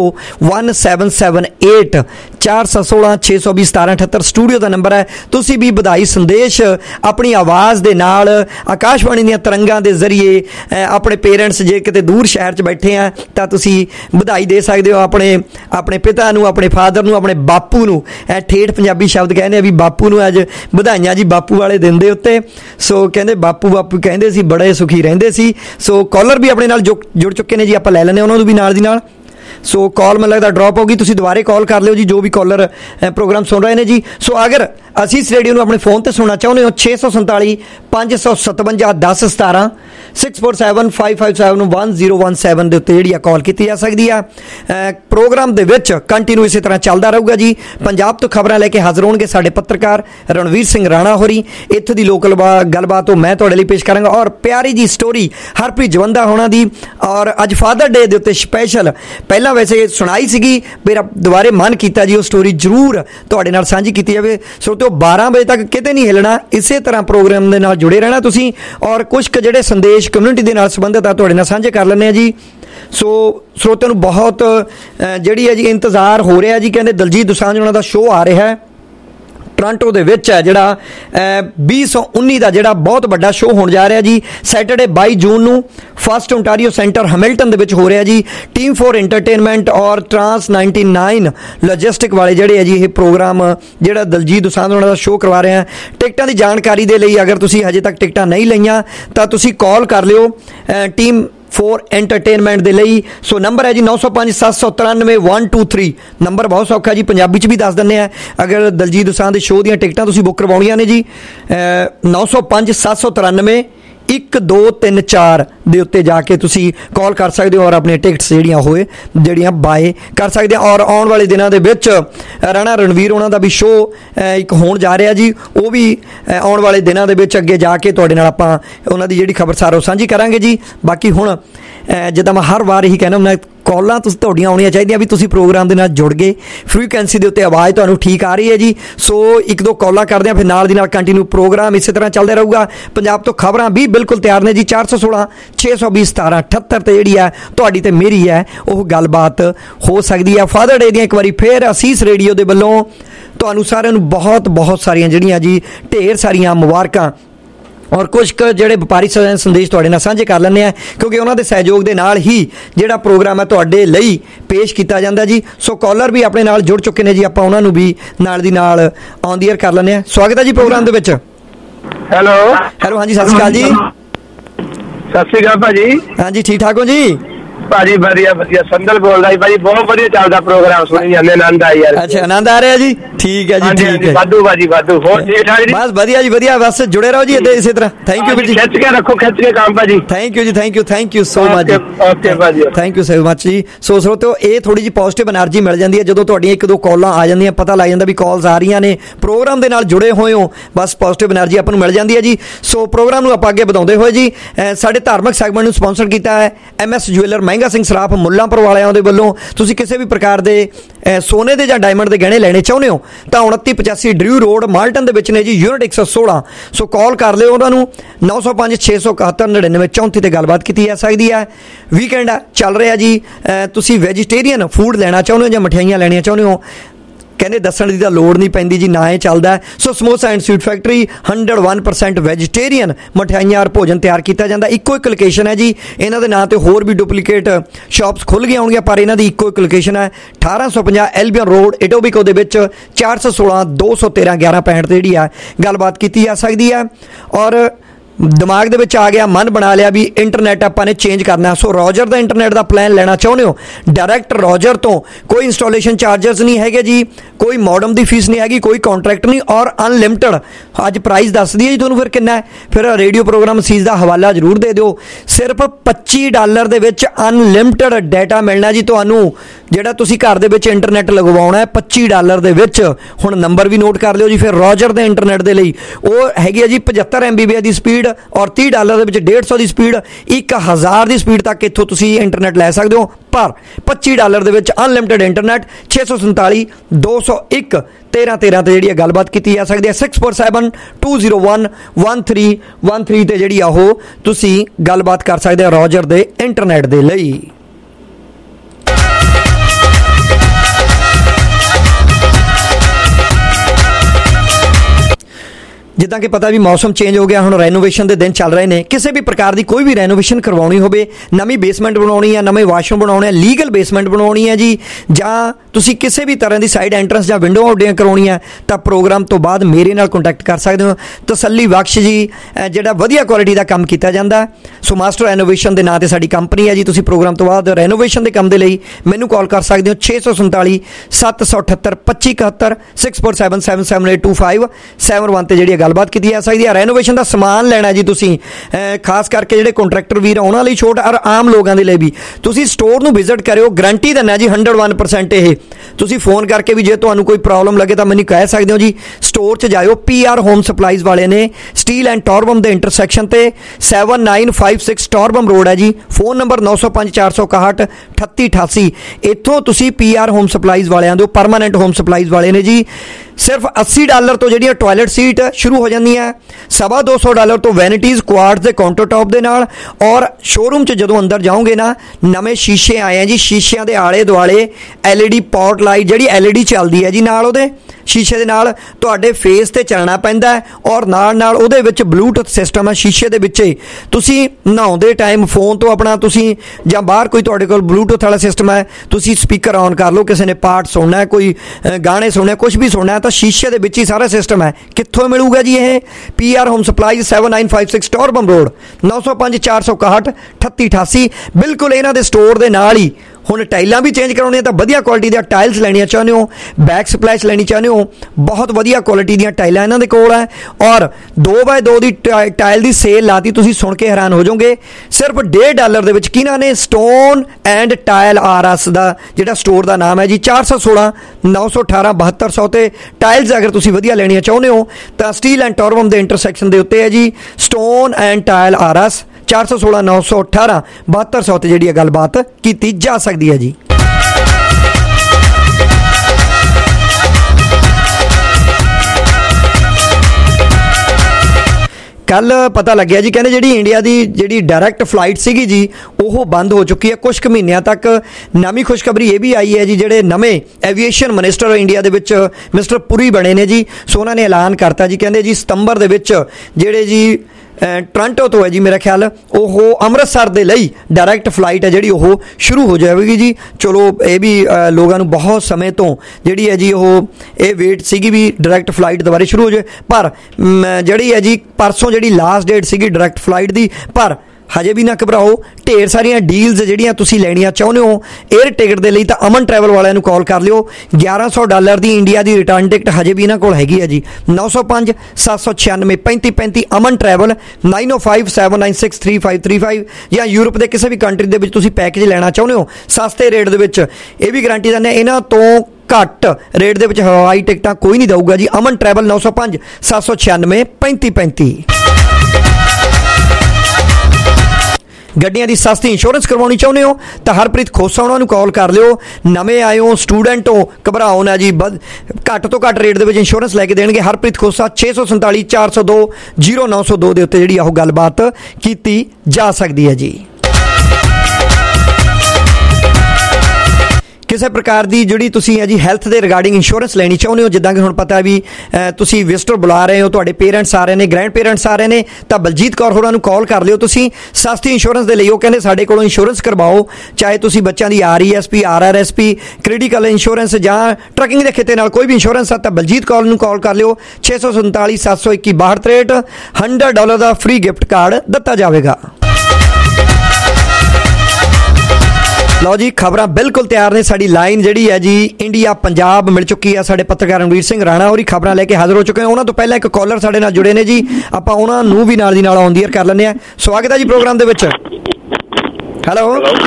1778 416 620 1778 ਸਟੂਡੀਓ ਦਾ ਨੰਬਰ ਹੈ। ਤੁਸੀਂ ਵੀ ਵਧਾਈ ਸੰਦੇਸ਼ ਆਪਣੀ ਆਵਾਜ਼ ਦੇ ਨਾਲ ਆਕਾਸ਼ਵਾਣੀ ਦੀਆਂ ਤਰੰਗਾਂ ਦੇ ਜ਼ਰੀਏ ਆਪਣੇ ਪੇਰੈਂਟਸ ਜੇ ਕਿਤੇ ਦੂਰ ਸ਼ਹਿਰ 'ਚ ਬੈਠੇ ਆ ਤਾਂ ਤੁਸੀਂ ਵਧਾਈ ਦੇ ਸਕਦੇ ਹੋ ਆਪਣੇ ਪਿਤਾ ਨੂੰ, ਆਪਣੇ ਫਾਦਰ ਨੂੰ, ਆਪਣੇ ਬਾਪੂ ਨੂੰ। ਠੇਠ ਪੰਜਾਬੀ ਸ਼ਬਦ ਕਹਿੰਦੇ ਆ ਵੀ ਬਾਪੂ ਨੂੰ ਅੱਜ ਵਧਾਈਆਂ ਜੀ ਬਾਪੂ ਵਾਲੇ ਦਿਨ ਦੇ ਉੱਤੇ। ਸੋ ਕਹਿੰਦੇ ਬਾਪੂ ਕਹਿੰਦੇ ਸੀ, ਬੜੇ ਸੁਖੀ ਰਹਿੰਦੇ ਸੀ। ਸੋ ਕਾਲਰ ਵੀ ਆਪਣੇ ਨਾਲ ਜੁੜ ਚੁੱਕੇ ਨੇ ਜੀ, ਆਪਾਂ ਲੈ ਲੈਂਦੇ ਉਹਨਾਂ ਨੂੰ ਵੀ ਨਾਲ ਦੀ ਨਾਲ। ਸੋ ਕਾਲ ਮੈਨੂੰ ਲੱਗਦਾ ਡ੍ਰੌਪ ਹੋ ਗਈ, ਤੁਸੀਂ ਦੁਬਾਰੇ ਕਾਲ ਕਰ ਲਿਓ ਜੀ ਜੋ ਵੀ ਕਾਲਰ ਪ੍ਰੋਗਰਾਮ ਸੁਣ ਰਹੇ ਨੇ ਜੀ। ਸੋ ਅਗਰ ਅਸੀਸ ਰੇਡੀਓ ਨੂੰ ਆਪਣੇ ਫੋਨ ਤੇ ਸੁਣਨਾ ਚਾਹੁੰਦੇ ਹੋ 647 557 1017 647 557 1017 ਦੇ ਉੱਤੇ ਜਿਹੜੀ ਆ ਕਾਲ ਕੀਤੀ ਜਾ ਸਕਦੀ ਆ। ਪ੍ਰੋਗਰਾਮ ਦੇ ਵਿੱਚ ਕੰਟੀਨਿਊ ਇਸੇ ਤਰ੍ਹਾਂ ਚੱਲਦਾ ਰਹੂਗਾ ਜੀ। ਪੰਜਾਬ ਤੋਂ ਖਬਰਾਂ ਲੈ ਕੇ ਹਾਜ਼ਰ ਹੋਣਗੇ ਸਾਡੇ ਪੱਤਰਕਾਰ ਰਣਵੀਰ ਸਿੰਘ ਰਾਣਾ ਹੋਰੀ। ਇੱਥੇ ਦੀ ਲੋਕਲ ਗੱਲਬਾਤ ਉਹ ਮੈਂ ਤੁਹਾਡੇ ਲਈ ਪੇਸ਼ ਕਰਾਂਗਾ, ਔਰ ਪਿਆਰੀ ਜੀ ਸਟੋਰੀ ਹਰਪ੍ਰੀਤ ਜਵੰਦਾ ਹੋਣਾ ਦੀ। ਔਰ ਅੱਜ ਫਾਦਰ ਡੇ ਦੇ ਉੱਤੇ ਸਪੈਸ਼ਲ, ਪਹਿਲਾਂ ਵੈਸੇ ਸੁਣਾਈ ਸੀਗੀ, ਮੇਰਾ ਦੁਬਾਰੇ ਮਨ ਕੀਤਾ ਜੀ ਉਹ ਸਟੋਰੀ ਜ਼ਰੂਰ ਤੁਹਾਡੇ ਨਾਲ ਸਾਂਝੀ ਕੀਤੀ ਜਾਵੇ। ਸੋ ਤੋਂ 12 ਵਜੇ ਤੱਕ ਕਿਤੇ ਨਹੀਂ ਹਿੱਲਣਾ, ਇਸੇ ਤਰ੍ਹਾਂ ਪ੍ਰੋਗਰਾਮ ਦੇ ਨਾਲ ਜੁੜੇ ਰਹਿਣਾ ਤੁਸੀਂ। ਔਰ ਕੁਝ ਕੁ ਜਿਹੜੇ ਸੰਦੇਸ਼ ਕਮਿਊਨਿਟੀ ਦੇ ਨਾਲ ਸੰਬੰਧਿਤ ਆ ਤੁਹਾਡੇ ਨਾਲ ਸਾਂਝੇ ਕਰ ਲੈਂਦੇ ਆ ਜੀ। ਸੋ ਸਰੋਤਿਆਂ ਨੂੰ ਬਹੁਤ ਜਿਹੜੀ ਹੈ ਜੀ ਇੰਤਜ਼ਾਰ ਹੋ ਰਿਹਾ ਜੀ। ਕਹਿੰਦੇ ਦਲਜੀਤ ਦੋਸਾਂਝ ਉਹਨਾਂ ਦਾ ਸ਼ੋਅ ਆ ਰਿਹਾ ਹੈ ਟੋਰਾਂਟੋ ਦੇ ਵਿੱਚ, ਹੈ ਜਿਹੜਾ 2019 ਦਾ ਜਿਹੜਾ ਬਹੁਤ ਵੱਡਾ ਸ਼ੋਅ ਹੋਣ ਜਾ ਰਿਹਾ ਜੀ। ਸੈਟਰਡੇ 22 ਜੂਨ ਨੂੰ ਫਸਟ ਓਨਟਾਰੀਓ ਸੈਂਟਰ ਹੈਮਿਲਟਨ ਦੇ ਵਿੱਚ ਹੋ ਰਿਹਾ ਜੀ। ਟੀਮ 4 ਐਂਟਰਟੇਨਮੈਂਟ ਔਰ ਟਰਾਂਸ 99 ਲੌਜਿਸਟਿਕ ਵਾਲੇ ਜਿਹੜੇ ਹੈ ਜੀ ਇਹ ਪ੍ਰੋਗਰਾਮ ਜਿਹੜਾ ਦਲਜੀਤ ਦੋਸਾਂਝ ਉਹਨਾਂ ਦਾ ਸ਼ੋਅ ਕਰਵਾ ਰਹੇ ਆ। ਟਿਕਟਾਂ ਦੀ ਜਾਣਕਾਰੀ ਦੇ ਲਈ ਅਗਰ ਤੁਸੀਂ ਹਜੇ ਤੱਕ ਟਿਕਟਾਂ ਨਹੀਂ ਲਈਆਂ ਤਾਂ ਤੁਸੀਂ ਕਾਲ ਕਰ ਲਿਓ ਟੀਮ 4 ਐਂਟਰਟੇਨਮੈਂਟ ਦੇ ਲਈ। ਸੋ ਨੰਬਰ ਹੈ ਜੀ 905 793 123। ਨੰਬਰ ਬਹੁਤ ਸੌਖਾ ਜੀ, ਪੰਜਾਬੀ 'ਚ ਵੀ ਦੱਸ ਦਿੰਦੇ ਆ। ਅਗਰ ਦਲਜੀਤ ਦੋਸਾਂਝ ਦੇ ਸ਼ੋਅ ਦੀਆਂ ਟਿਕਟਾਂ ਤੁਸੀਂ ਬੁੱਕ ਕਰਵਾਉਣੀਆਂ ਨੇ ਜੀ 905 793 1 2 3 4 ਦੇ ਉੱਤੇ ਜਾ ਕੇ ਤੁਸੀਂ ਕਾਲ ਕਰ ਸਕਦੇ ਹੋ ਔਰ ਆਪਣੀਆਂ ਟਿਕਟਸ ਜਿਹੜੀਆਂ ਬਾਏ ਕਰ ਸਕਦੇ ਹੋ। ਔਰ ਆਉਣ ਵਾਲੇ ਦਿਨਾਂ ਦੇ ਵਿੱਚ ਰਾਣਾ ਰਣਵੀਰ ਉਹਨਾਂ ਦਾ ਵੀ ਸ਼ੋਅ ਇੱਕ ਹੋਣ ਜਾ ਰਿਹਾ ਜੀ, ਉਹ ਵੀ ਆਉਣ ਵਾਲੇ ਦਿਨਾਂ ਦੇ ਵਿੱਚ ਅੱਗੇ ਜਾ ਕੇ ਤੁਹਾਡੇ ਨਾਲ ਆਪਾਂ ਉਹਨਾਂ ਦੀ ਜਿਹੜੀ ਖਬਰਸਾਰ ਉਹ ਸਾਂਝੀ ਕਰਾਂਗੇ ਜੀ। ਬਾਕੀ ਹੁਣ ਜਿੱਦਾਂ ਮੈਂ ਹਰ ਵਾਰ ਇਹੀ ਕਹਿਣਾ ਹੁੰਦਾ, ਕਾਲਾਂ ਤੁਸੀਂ ਤੁਹਾਡੀਆਂ ਆਉਣੀਆਂ ਚਾਹੀਦੀਆਂ ਵੀ ਤੁਸੀਂ ਪ੍ਰੋਗਰਾਮ ਦੇ ਨਾਲ ਜੁੜ ਗਏ, ਫ੍ਰੀਕੁਐਂਸੀ ਦੇ ਉੱਤੇ ਆਵਾਜ਼ ਤੁਹਾਨੂੰ ਠੀਕ ਆ ਰਹੀ ਹੈ ਜੀ। ਸੋ 1 2 ਕਾਲਾਂ ਕਰਦੇ ਹਾਂ, ਫਿਰ ਨਾਲ ਦੀ ਨਾਲ ਕੰਟੀਨਿਊ ਪ੍ਰੋਗਰਾਮ ਇਸੇ ਤਰ੍ਹਾਂ ਚੱਲਦਾ ਰਹੂਗਾ। ਪੰਜਾਬ ਤੋਂ ਖਬਰਾਂ ਵੀ ਬਿਲਕੁਲ ਤਿਆਰ ਨੇ ਜੀ। 416 620 17 78 ਤੇ ਜਿਹੜੀ ਹੈ ਤੁਹਾਡੀ ਤੇ ਮੇਰੀ ਹੈ ਉਹ ਗੱਲਬਾਤ ਹੋ ਸਕਦੀ ਹੈ। ਫਾਦਰ ਡੇ ਦੀਆਂ ਇੱਕ ਵਾਰੀ ਫਿਰ ਅਸੀਸ ਰੇਡੀਓ ਦੇ ਵੱਲੋਂ ਤੁਹਾਨੂੰ ਸਾਰਿਆਂ ਨੂੰ ਬਹੁਤ ਬਹੁਤ ਸਾਰੀਆਂ ਜਿਹੜੀਆਂ ਜੀ ਢੇਰ ਸਾਰੀਆਂ ਮੁਬਾਰਕਾਂ ਔਰ ਕੁਝ ਕੁ ਜਿਹੜੇ ਵਪਾਰੀ ਸੰਦੇਸ਼ ਤੁਹਾਡੇ ਨਾਲ ਸਾਂਝੇ ਕਰ ਲੈਂਦੇ ਆ, ਕਿਉਂਕਿ ਉਹਨਾਂ ਦੇ ਸਹਿਯੋਗ ਦੇ ਨਾਲ ਹੀ ਜਿਹੜਾ ਪ੍ਰੋਗਰਾਮ ਹੈ ਤੁਹਾਡੇ ਲਈ ਪੇਸ਼ ਕੀਤਾ ਜਾਂਦਾ ਜੀ। ਸੋ ਕਾਲਰ ਵੀ ਆਪਣੇ ਨਾਲ ਜੁੜ ਚੁੱਕੇ ਨੇ ਜੀ, ਆਪਾਂ ਉਹਨਾਂ ਨੂੰ ਵੀ ਨਾਲ ਦੀ ਨਾਲ ਔਨ ਦੀ ਏਅਰ ਕਰ ਲੈਂਦੇ ਆ। ਸਵਾਗਤ ਹੈ ਜੀ ਪ੍ਰੋਗਰਾਮ ਦੇ ਵਿੱਚ। ਹੈਲੋ ਹਾਂਜੀ, ਸਤਿ ਸ਼੍ਰੀ ਅਕਾਲ ਜੀ। ਸਤਿ ਸ਼੍ਰੀ ਅਕਾਲ ਭਾਜੀ। ਹਾਂਜੀ, ਠੀਕ ਠਾਕ ਹੋ ਜੀ ਭਾਜੀ? ਵਧੀਆ ਵਧੀਆ, ਸੰਦਲ ਬੋਲਦਾ ਜੀ ਭਾਜੀ। ਬਹੁਤ ਵਧੀਆ ਚੱਲਦਾ ਪ੍ਰੋਗਰਾਮ, ਸੁਣੀ ਜਾਂਦੇ, ਆਨੰਦ ਆ ਯਾਰ। ਅੱਛਾ, ਆਨੰਦ ਆ ਰਿਹਾ ਜੀ। ਠੀਕ ਹੈ ਜੀ, ਠੀਕ ਹੈ। ਵਾਧੂ ਭਾਜੀ ਵਾਧੂ। ਹੋਰ ਠੀਕ ਠਾਕ ਜੀ? ਬਸ ਵਧੀਆ ਜੀ ਵਧੀਆ, ਬਸ ਜੁੜੇ ਰਹੋ ਜੀ ਇਸੇ ਤਰ੍ਹਾਂ। ਥੈਂਕ ਯੂ ਵੀਰ ਜੀ। ਖਿੱਚ ਕੇ ਰੱਖੋ, ਖਿੱਚ ਕੇ ਕੰਮ ਭਾਜੀ। ਥੈਂਕ ਯੂ ਜੀ, thank you so much. Okay ਭਾਜੀ, ਥੈਂਕ ਯੂ ਸੋ ਮਚ ਜੀ। ਸੋ ਸਰੋਤਿਓ, ਇਹ ਥੋੜੀ ਜਿਹੀ ਪੋਜ਼ਿਟਿਵ એનર્ਜੀ ਮਿਲ ਜਾਂਦੀ ਹੈ ਜਦੋਂ ਤੁਹਾਡੀਆਂ 1 2 ਕਾਲਾਂ ਆ ਜਾਂਦੀਆਂ, ਪਤਾ ਲੱਗ ਜਾਂਦਾ ਵੀ ਕਾਲਸ ਆ ਰਹੀਆਂ ਨੇ, ਪ੍ਰੋਗਰਾਮ ਦੇ ਨਾਲ ਜੁੜੇ ਹੋਏ ਹੋ, ਬਸ ਪੋਜ਼ਿਟਿਵ એનર્ਜੀ ਆਪਾਂ ਨੂੰ ਮਿਲ ਜਾਂਦੀ ਹੈ ਜੀ। ਸੋ ਪ੍ਰੋਗਰਾਮ ਨੂੰ ਆਪਾਂ ਅੱਗੇ ਵਧਾਉਂਦੇ ਹੋਏ ਜੀ ਸਾਡੇ ਧਾਰਮਿਕ ਸੈਗਮੈਂਟ ਨੂੰ ਸਪਾਂਸਰ ਕੀਤਾ ਹੈ MS ਜੁਐਲਰ ਮਹਿੰਗਾ ਸਿੰਘ ਸਰਾਫ ਮੁੱਲਾਂਪੁਰ ਵਾਲਿਆਂ ਦੇ ਵੱਲੋਂ। ਤੁਸੀਂ ਕਿਸੇ ਵੀ ਪ੍ਰਕਾਰ ਦੇ ਸੋਨੇ ਦੇ ਜਾਂ ਡਾਇਮੰਡ ਦੇ ਗਹਿਣੇ ਲੈਣੇ ਚਾਹੁੰਦੇ ਹੋ ਤਾਂ 2985 ਡਰਿਊ ਰੋਡ ਮਾਲਟਨ ਦੇ ਵਿੱਚ ਨੇ ਜੀ, ਯੂਨਿਟ 116। ਸੋ ਕਾਲ ਕਰ ਲਿਓ ਉਹਨਾਂ ਨੂੰ 905 671 99 34 ਤੇ ਗੱਲਬਾਤ ਕੀਤੀ ਜਾ ਸਕਦੀ ਹੈ। ਵੀਕਐਂਡ ਚੱਲ ਰਿਹਾ ਜੀ, ਤੁਸੀਂ ਵੈਜੀਟੇਰੀਅਨ ਫੂਡ ਲੈਣਾ ਚਾਹੁੰਦੇ ਹੋ ਜਾਂ ਮਠਿਆਈਆਂ ਲੈਣੀਆਂ ਚਾਹੁੰਦੇ ਹੋ, ਕਹਿੰਦੇ ਦੱਸਣ ਦੀ ਤਾਂ ਲੋੜ ਨਹੀਂ ਪੈਂਦੀ ਜੀ, ਨਾ ਇਹ ਚੱਲਦਾ। So Samosa and Sweet Factory 101% vegetarian ਮਠਿਆਈਆਂ ਔਰ ਭੋਜਨ ਤਿਆਰ ਕੀਤਾ ਜਾਂਦਾ। ਇੱਕੋ ਇੱਕ ਲੋਕੇਸ਼ਨ ਹੈ ਜੀ, ਇਹਨਾਂ ਦੇ ਨਾਂ ਤੇ ਹੋਰ ਵੀ ਡੁਪਲੀਕੇਟ ਸ਼ਾਪਸ ਖੁੱਲ੍ਹ ਗਈਆਂ ਹੋਣਗੀਆਂ, ਪਰ ਇਹਨਾਂ ਦੀ ਇੱਕੋ ਇੱਕ ਲੋਕੇਸ਼ਨ ਹੈ 1850 ਐਲਬੀਅਨ ਰੋਡ ਇਟੋਬਿਕੋ ਦੇ ਵਿੱਚ। 416 213 1165 ਤੇ ਜਿਹੜੀ ਆ ਗੱਲਬਾਤ ਕੀਤੀ ਜਾ ਸਕਦੀ ਹੈ। ਔਰ ਦਿਮਾਗ ਦੇ ਵਿੱਚ ਆ ਗਿਆ, ਮਨ ਬਣਾ ਲਿਆ ਵੀ ਇੰਟਰਨੈਟ ਆਪਾਂ ਨੇ ਚੇਂਜ ਕਰਨਾ। ਸੋ ਰੋਜਰ ਦਾ ਇੰਟਰਨੈਟ ਦਾ ਪਲਾਨ ਲੈਣਾ ਚਾਹੁੰਦੇ ਹੋ, ਡਾਇਰੈਕਟ ਰੋਜਰ ਤੋਂ ਕੋਈ ਇੰਸਟਾਲੇਸ਼ਨ ਚਾਰਜਸ ਨਹੀਂ ਹੈਗੇ ਜੀ, ਕੋਈ ਮੋਡਮ ਦੀ ਫੀਸ ਨਹੀਂ ਹੈਗੀ, ਕੋਈ ਕੰਟਰੈਕਟ ਨਹੀਂ ਔਰ ਅਨਲਿਮਟਿਡ। ਅੱਜ ਪ੍ਰਾਈਸ ਦੱਸ ਦਈਏ ਜੀ ਤੁਹਾਨੂੰ ਫਿਰ ਕਿੰਨਾ ਹੈ, ਫਿਰ ਰੇਡੀਓ ਪ੍ਰੋਗਰਾਮ ਸੀਜ਼ ਦਾ ਹਵਾਲਾ ਜ਼ਰੂਰ ਦੇ ਦਿਓ। ਸਿਰਫ $25 ਦੇ ਵਿੱਚ ਅਨਲਿਮਟਿਡ ਡਾਟਾ ਮਿਲਣਾ ਜੀ ਤੁਹਾਨੂੰ, ਜਿਹੜਾ ਤੁਸੀਂ ਘਰ ਦੇ ਵਿੱਚ ਇੰਟਰਨੈਟ ਲਗਵਾਉਣਾ ਹੈ $25 ਦੇ ਵਿੱਚ। ਹੁਣ ਨੰਬਰ ਵੀ ਨੋਟ ਕਰ ਲਿਓ ਜੀ। ਫਿਰ ਰੋਜਰ ਦੇ ਇੰਟਰਨੈਟ ਦੇ ਲਈ ਉਹ ਹੈਗੀ ਹੈ ਜੀ 75 MBps ਦੀ ਸਪੀਡ ਔਰ $30 ਦੇ ਵਿੱਚ 150 ਦੀ ਸਪੀਡ, 1000 ਦੀ ਸਪੀਡ ਤੱਕ ਇੱਥੋਂ ਤੁਸੀਂ ਇੰਟਰਨੈਟ ਲੈ ਸਕਦੇ ਹੋ। ਪਰ $25 ਦੇ ਵਿੱਚ ਅਨਲਿਮਟਿਡ ਇੰਟਰਨੈਟ 647 201 1313 ਤੇ ਜਿਹੜੀ ਗੱਲਬਾਤ ਕੀਤੀ ਜਾ ਸਕਦੀ ਹੈ। 647 201 1313 ਤੇ ਜਿਹੜੀ ਆ ਉਹ ਤੁਸੀਂ ਗੱਲਬਾਤ ਕਰ ਸਕਦੇ ਹੋ ਰੋਜਰ ਦੇ ਇੰਟਰਨੈਟ ਦੇ ਲਈ। ਜਿੱਦਾਂ ਕਿ ਪਤਾ ਵੀ ਮੌਸਮ ਚੇਂਜ ਹੋ ਗਿਆ, ਹੁਣ ਰੈਨੋਵੇਸ਼ਨ ਦੇ ਦਿਨ ਚੱਲ ਰਹੇ ਨੇ। ਕਿਸੇ ਵੀ ਪ੍ਰਕਾਰ ਦੀ ਕੋਈ ਵੀ ਰੈਨੋਵੇਸ਼ਨ ਕਰਵਾਉਣੀ ਹੋਵੇ, ਨਵੀਂ ਬੇਸਮੈਂਟ ਬਣਾਉਣੀ ਹੈ, ਨਵੇਂ ਵਾਸ਼ਰੂਮ ਬਣਾਉਣੇ, ਲੀਗਲ ਬੇਸਮੈਂਟ ਬਣਾਉਣੀ ਹੈ ਜੀ, ਜਾਂ ਤੁਸੀਂ ਕਿਸੇ ਵੀ ਤਰ੍ਹਾਂ ਦੀ ਸਾਈਡ ਐਂਟਰੈਂਸ ਜਾਂ ਵਿੰਡੋ ਆਊਟਿੰਗ ਕਰਾਉਣੀ ਹੈ ਤਾਂ ਪ੍ਰੋਗਰਾਮ ਤੋਂ ਬਾਅਦ ਮੇਰੇ ਨਾਲ ਕੰਟੈਕਟ ਕਰ ਸਕਦੇ ਹੋ। ਤਸੱਲੀ ਬਖਸ਼ ਜੀ, ਜਿਹੜਾ ਵਧੀਆ ਕੁਆਲਿਟੀ ਦਾ ਕੰਮ ਕੀਤਾ ਜਾਂਦਾ। ਸੋ ਮਾਸਟਰ ਰੈਨੋਵੇਸ਼ਨ ਦੇ ਨਾਂ ਤੇ ਸਾਡੀ ਕੰਪਨੀ ਹੈ ਜੀ। ਤੁਸੀਂ ਪ੍ਰੋਗਰਾਮ ਤੋਂ ਬਾਅਦ ਰੈਨੋਵੇਸ਼ਨ ਦੇ ਕੰਮ ਦੇ ਲਈ ਮੈਨੂੰ ਕਾਲ ਕਰ ਸਕਦੇ ਹੋ 647 778 2571 647 77825 71 ਤੇ ਜਿਹੜੀ ਗੱਲਬਾਤ ਕੀਤੀ ਜਾ ਸਕਦੀ ਹੈ। ਰੈਨੋਵੇਸ਼ਨ ਦਾ ਸਮਾਨ ਲੈਣਾ ਜੀ ਤੁਸੀਂ, ਖਾਸ ਕਰਕੇ ਜਿਹੜੇ ਕੰਟਰੈਕਟਰ ਵੀਰ ਉਹਨਾਂ ਲਈ ਛੋਟ ਔਰ ਆਮ ਲੋਕਾਂ ਦੇ ਲਈ ਵੀ, ਤੁਸੀਂ ਸਟੋਰ ਨੂੰ ਵਿਜ਼ਿਟ ਕਰਿਓ। ਗਰੰਟੀ ਦਿੰਦਾ ਜੀ 101%। ਇਹ ਤੁਸੀਂ ਫੋਨ ਕਰਕੇ ਵੀ ਜੇ ਤੁਹਾਨੂੰ ਕੋਈ ਪ੍ਰੋਬਲਮ ਲੱਗੇ ਤਾਂ ਮੈਨੂੰ ਕਹਿ ਸਕਦੇ ਹੋ ਜੀ। ਸਟੋਰ 'ਚ ਜਾਇਓ, PR ਹੋਮ ਸਪਲਾਈਜ਼ ਵਾਲੇ ਨੇ, ਸਟੀਲ ਐਂਡ ਟੌਰਬਮ ਦੇ ਇੰਟਰਸੈਕਸ਼ਨ ਤੇ 7956 ਟੌਰਬਮ ਰੋਡ ਹੈ ਜੀ। Phone number 905 461 3888। ਇੱਥੋਂ ਤੁਸੀਂ PR ਹੋਮ ਸਪਲਾਈਜ਼ ਵਾਲਿਆਂ ਦੇ ਪਰਮਾਨੈਂਟ ਹੋਮ ਸਪਲਾਈਜ਼ ਵਾਲੇ ਨੇ ਜੀ। ਸਿਰਫ $80 ਤੋਂ ਜਿਹੜੀਆਂ ਟਾਇਲਟ ਸੀਟ ਸ਼ੁਰੂ ਹੋ ਜਾਂਦੀਆਂ, $250 ਤੋਂ ਵੈਨਿਟੀਜ਼ ਕੁਆਰਟਸ ਦੇ ਕਾਊਂਟਰ ਟੌਪ ਦੇ ਨਾਲ। ਔਰ ਸ਼ੋਰੂਮ 'ਚ ਜਦੋਂ ਅੰਦਰ ਜਾਓਗੇ ਨਾ, ਨਵੇਂ ਸ਼ੀਸ਼ੇ ਆਏ ਆ ਜੀ, ਸ਼ੀਸ਼ਿਆਂ ਦੇ ਆਲੇ ਦੁਆਲੇ LED ਪੌਟ ਲਾਈਟ ਜਿਹੜੀ LED ਚੱਲਦੀ ਹੈ ਜੀ, ਨਾਲ ਉਹਦੇ ਸ਼ੀਸ਼ੇ ਦੇ ਨਾਲ ਤੁਹਾਡੇ ਫੇਸ ਤੇ ਚੱਲਣਾ ਪੈਂਦਾ ਹੈ ਔਰ ਨਾਲ ਉਹਦੇ ਵਿੱਚ ਬਲੂਟੁੱਥ ਸਿਸਟਮ ਹੈ ਸ਼ੀਸ਼ੇ ਦੇ ਵਿੱਚ। ਤੁਸੀਂ ਨਹਾਉਂਦੇ ਟਾਈਮ ਫੋਨ ਤੋਂ ਆਪਣਾ ਤੁਸੀਂ ਜਾਂ ਬਾਹਰ ਕੋਈ ਤੁਹਾਡੇ ਕੋਲ ਬਲੂਟੁੱਥ ਵਾਲਾ ਸਿਸਟਮ ਹੈ, ਤੁਸੀਂ ਸਪੀਕਰ ਔਨ ਕਰ ਲਓ, ਕਿਸੇ ਨੇ ਪਾਠ ਸੁਣਨਾ, ਕੋਈ ਗਾਣੇ ਸੁਣਨੇ, ਕੁਝ ਵੀ ਸੁਣਨਾ ਤਾਂ ਸ਼ੀਸ਼ੇ ਦੇ ਵਿੱਚ ਹੀ ਸਾਰਾ ਸਿਸਟਮ ਹੈ। ਕਿੱਥੋਂ ਮਿਲੂਗਾ ਜੀ ਇਹ? PR Home Supply 7956 Torbram Road 905 461 3888। ਬਿਲਕੁਲ ਇਹਨਾਂ ਦੇ ਸਟੋਰ ਦੇ ਨਾਲ ਹੀ ਹੁਣ ਟਾਈਲਾਂ ਵੀ ਚੇਂਜ ਕਰਾਉਣੀਆਂ ਤਾਂ ਵਧੀਆ ਕੁਆਲਿਟੀ ਦੀਆਂ ਟਾਈਲਸ ਲੈਣੀਆਂ ਚਾਹੁੰਦੇ ਹੋ, ਬੈਕ ਸਪਲੈਸ਼ ਲੈਣੀ ਚਾਹੁੰਦੇ ਹੋ, ਬਹੁਤ ਵਧੀਆ ਕੁਆਲਿਟੀ ਦੀਆਂ ਟਾਈਲਾਂ ਇਹਨਾਂ ਦੇ ਕੋਲ ਹੈ। ਔਰ 2x2 ਦੀ ਟਾਈਲ ਦੀ ਸੇਲ ਲਾਤੀ, ਤੁਸੀਂ ਸੁਣ ਕੇ ਹੈਰਾਨ ਹੋ ਜਾਓਗੇ। ਸਿਰਫ $1.5 ਦੇ ਵਿੱਚ ਕਿਹਨਾਂ ਨੇ ਸਟੋਨ ਐਂਡ ਟਾਇਲ RS ਦਾ ਜਿਹੜਾ ਸਟੋਰ ਦਾ ਨਾਮ ਹੈ ਜੀ, 416 918 7200 ਤੇ ਟਾਈਲਸ ਅਗਰ ਤੁਸੀਂ ਵਧੀਆ ਲੈਣੀਆਂ ਚਾਹੁੰਦੇ ਹੋ ਤਾਂ ਸਟੀਲ ਐਂਡ ਟੋਰਵਮ ਦੇ ਇੰਟਰਸੈਕਸ਼ਨ ਦੇ ਉੱਤੇ ਹੈ ਜੀ ਸਟੋਨ ਐਂਡ ਟਾਇਲ RS 416 918 7200 ਤੇ ਜਿਹੜੀ ਗੱਲਬਾਤ ਕੀਤੀ ਜਾ ਸਕਦੀ ਹੈ ਜੀ। ਕੱਲ ਪਤਾ ਲੱਗਿਆ ਜੀ, ਕਹਿੰਦੇ ਜਿਹੜੀ ਇੰਡੀਆ ਦੀ ਜਿਹੜੀ ਡਾਇਰੈਕਟ ਫਲਾਈਟ ਸੀਗੀ ਜੀ ਉਹ ਬੰਦ ਹੋ ਚੁੱਕੀ ਹੈ ਕੁਝ ਕੁ ਮਹੀਨਿਆਂ ਤੱਕ। ਨਵੀਂ ਖੁਸ਼ਖਬਰੀ ਇਹ ਵੀ ਆਈ ਹੈ ਜੀ, ਜਿਹੜੇ ਨਵੇਂ ਐਵੀਏਸ਼ਨ ਮਿਨਿਸਟਰ ਇੰਡੀਆ ਦੇ ਵਿੱਚ ਮਿਸਟਰ ਪੁਰੀ ਬਣੇ ਨੇ ਜੀ, ਸੋ ਉਹਨਾਂ ਨੇ ਐਲਾਨ ਕਰਤਾ ਜੀ, ਕਹਿੰਦੇ ਜੀ ਸਤੰਬਰ ਦੇ ਵਿੱਚ ਜਿਹੜੇ ਜੀ ਟੋਰਾਂਟੋ ਤੋਂ ਹੈ ਜੀ ਮੇਰਾ ਖਿਆਲ ਉਹ ਅੰਮ੍ਰਿਤਸਰ ਦੇ ਲਈ ਡਾਇਰੈਕਟ ਫਲਾਈਟ ਹੈ ਜਿਹੜੀ ਉਹ ਸ਼ੁਰੂ ਹੋ ਜਾਵੇਗੀ ਜੀ। ਚਲੋ ਇਹ ਵੀ ਲੋਕਾਂ ਨੂੰ ਬਹੁਤ ਸਮੇਂ ਤੋਂ ਜਿਹੜੀ ਹੈ ਜੀ ਉਹ ਇਹ ਵੇਟ ਸੀਗੀ ਵੀ ਡਾਇਰੈਕਟ ਫਲਾਈਟ ਦੁਬਾਰਾ ਸ਼ੁਰੂ ਹੋ ਜਾਵੇ, ਪਰ ਜਿਹੜੀ ਹੈ ਜੀ ਪਰਸੋਂ ਜਿਹੜੀ ਲਾਸਟ ਡੇਟ ਸੀਗੀ ਡਾਇਰੈਕਟ ਫਲਾਈਟ ਦੀ, ਪਰ ਹਜੇ ਵੀ ਨਾ ਘਬਰਾਓ, ਢੇਰ ਸਾਰੀਆਂ ਡੀਲਸ ਜਿਹੜੀਆਂ ਤੁਸੀਂ ਲੈਣੀਆਂ ਚਾਹੁੰਦੇ ਹੋ 에ਅਰ ਟਿਕਟ ਦੇ ਲਈ ਤਾਂ ਅਮਨ ਟਰੈਵਲ ਵਾਲਿਆਂ ਨੂੰ ਕਾਲ ਕਰ ਲਿਓ। $1100 ਦੀ ਇੰਡੀਆ ਦੀ ਰਿਟਰਨ ਟਿਕਟ ਹਜੇ ਵੀ ਇਹਨਾਂ ਕੋਲ ਹੈਗੀ ਹੈ ਜੀ। 905 796 3535 ਅਮਨ ਟਰੈਵਲ 9057963535 ਜਾਂ ਯੂਰਪ ਦੇ ਕਿਸੇ ਵੀ ਕੰਟਰੀ ਦੇ ਵਿੱਚ ਤੁਸੀਂ ਪੈਕੇਜ ਲੈਣਾ ਚਾਹੁੰਦੇ ਹੋ ਸਸਤੇ ਰੇਟ ਦੇ ਵਿੱਚ, ਇਹ ਵੀ ਗਾਰੰਟੀ ਦਿੰਦੇ ਇਹਨਾਂ ਤੋਂ ਘੱਟ ਰੇਟ ਦੇ ਵਿੱਚ ਹਵਾਈ ਟਿਕਟਾਂ ਕੋਈ ਨਹੀਂ ਦਊਗਾ ਜੀ। ਅਮਨ ਟਰੈਵਲ 905 796 3535। ਗੱਡੀਆਂ ਦੀ ਸਸਤੀ ਇੰਸ਼ੋਰੈਂਸ ਕਰਵਾਉਣੀ ਚਾਹੁੰਦੇ ਹੋ ਤਾਂ ਹਰਪ੍ਰੀਤ ਖੋਸਾ ਉਹਨਾਂ ਨੂੰ ਕਾਲ ਕਰ ਲਿਓ। ਨਵੇਂ ਆਏ ਹੋ, ਸਟੂਡੈਂਟ ਹੋ, ਘਬਰਾਓ ਨਾ ਜੀ, ਘੱਟ ਤੋਂ ਘੱਟ ਰੇਟ ਦੇ ਵਿੱਚ ਇੰਸ਼ੋਰੈਂਸ ਲੈ ਕੇ ਦੇਣਗੇ। ਹਰਪ੍ਰੀਤ ਖੋਸਾ 647 402 0902 ਦੇ ਉੱਤੇ ਜਿਹੜੀ ਉਹ ਗੱਲਬਾਤ ਕੀਤੀ ਜਾ ਸਕਦੀ ਹੈ ਜੀ। ਕਿਸੇ ਪ੍ਰਕਾਰ ਦੀ ਜਿਹੜੀ ਤੁਸੀਂ ਹੈ ਜੀ ਹੈਲਥ ਦੇ ਰਿਗਾਰਡਿੰਗ ਇੰਸ਼ੋਰੈਂਸ ਲੈਣੀ ਚਾਹੁੰਦੇ ਹੋ, ਜਿੱਦਾਂ ਕਿ ਹੁਣ ਪਤਾ ਵੀ ਤੁਸੀਂ ਵਿਜ਼ਟਰ ਬੁਲਾ ਰਹੇ ਹੋ, ਤੁਹਾਡੇ ਪੇਰੈਂਟਸ ਆ ਰਹੇ ਨੇ, ਗ੍ਰੈਂਡ ਪੇਰੈਂਟਸ ਆ ਰਹੇ ਨੇ, ਤਾਂ ਬਲਜੀਤ ਕੌਰ ਹੋਰਾਂ ਨੂੰ ਕਾਲ ਕਰ ਲਿਓ ਤੁਸੀਂ ਸਸਤੀ ਇੰਸ਼ੋਰੈਂਸ ਦੇ ਲਈ। ਉਹ ਕਹਿੰਦੇ ਸਾਡੇ ਕੋਲੋਂ ਇੰਸ਼ੋਰੈਂਸ ਕਰਵਾਓ, ਚਾਹੇ ਤੁਸੀਂ ਬੱਚਿਆਂ ਦੀ RESP RRSP ਕ੍ਰਿਟੀਕਲ ਇੰਸ਼ੋਰੈਂਸ ਜਾਂ ਟਰੱਕਿੰਗ ਦੇ ਖਿੱਤੇ ਨਾਲ ਕੋਈ ਵੀ ਇੰਸ਼ੋਰੈਂਸ ਆ ਤਾਂ ਬਲਜੀਤ ਕੌਰ ਨੂੰ ਕਾਲ ਕਰ ਲਿਓ। 647 721 6263 $100 ਦਾ ਫ੍ਰੀ ਗਿਫਟ ਕਾਰਡ ਦਿੱਤਾ ਜਾਵੇਗਾ। ਲਓ ਜੀ, ਖਬਰਾਂ ਬਿਲਕੁਲ ਤਿਆਰ ਨੇ। ਸਾਡੀ ਲਾਈਨ ਜਿਹੜੀ ਹੈ ਜੀ ਇੰਡੀਆ ਪੰਜਾਬ ਮਿਲ ਚੁੱਕੀ ਹੈ। ਸਾਡੇ ਪੱਤਰਕਾਰ ਰਣਵੀਰ ਸਿੰਘ ਰਾਣਾ ਹੋਰੀ ਖਬਰਾਂ ਲੈ ਕੇ ਹਾਜ਼ਰ ਹੋ ਚੁੱਕੇ ਨੇ। ਉਹਨਾਂ ਤੋਂ ਪਹਿਲਾਂ ਇੱਕ ਕਾਲਰ ਸਾਡੇ ਨਾਲ ਜੁੜੇ ਨੇ ਜੀ, ਆਪਾਂ ਉਹਨਾਂ ਨੂੰ ਵੀ ਨਾਲ ਦੀ ਨਾਲ ਔਨ ਦੀ ਏਅਰ ਕਰ ਲੈਂਦੇ ਹਾਂ। ਸਵਾਗਤ ਹੈ ਜੀ ਪ੍ਰੋਗਰਾਮ ਦੇ ਵਿੱਚ। ਹੈਲੋ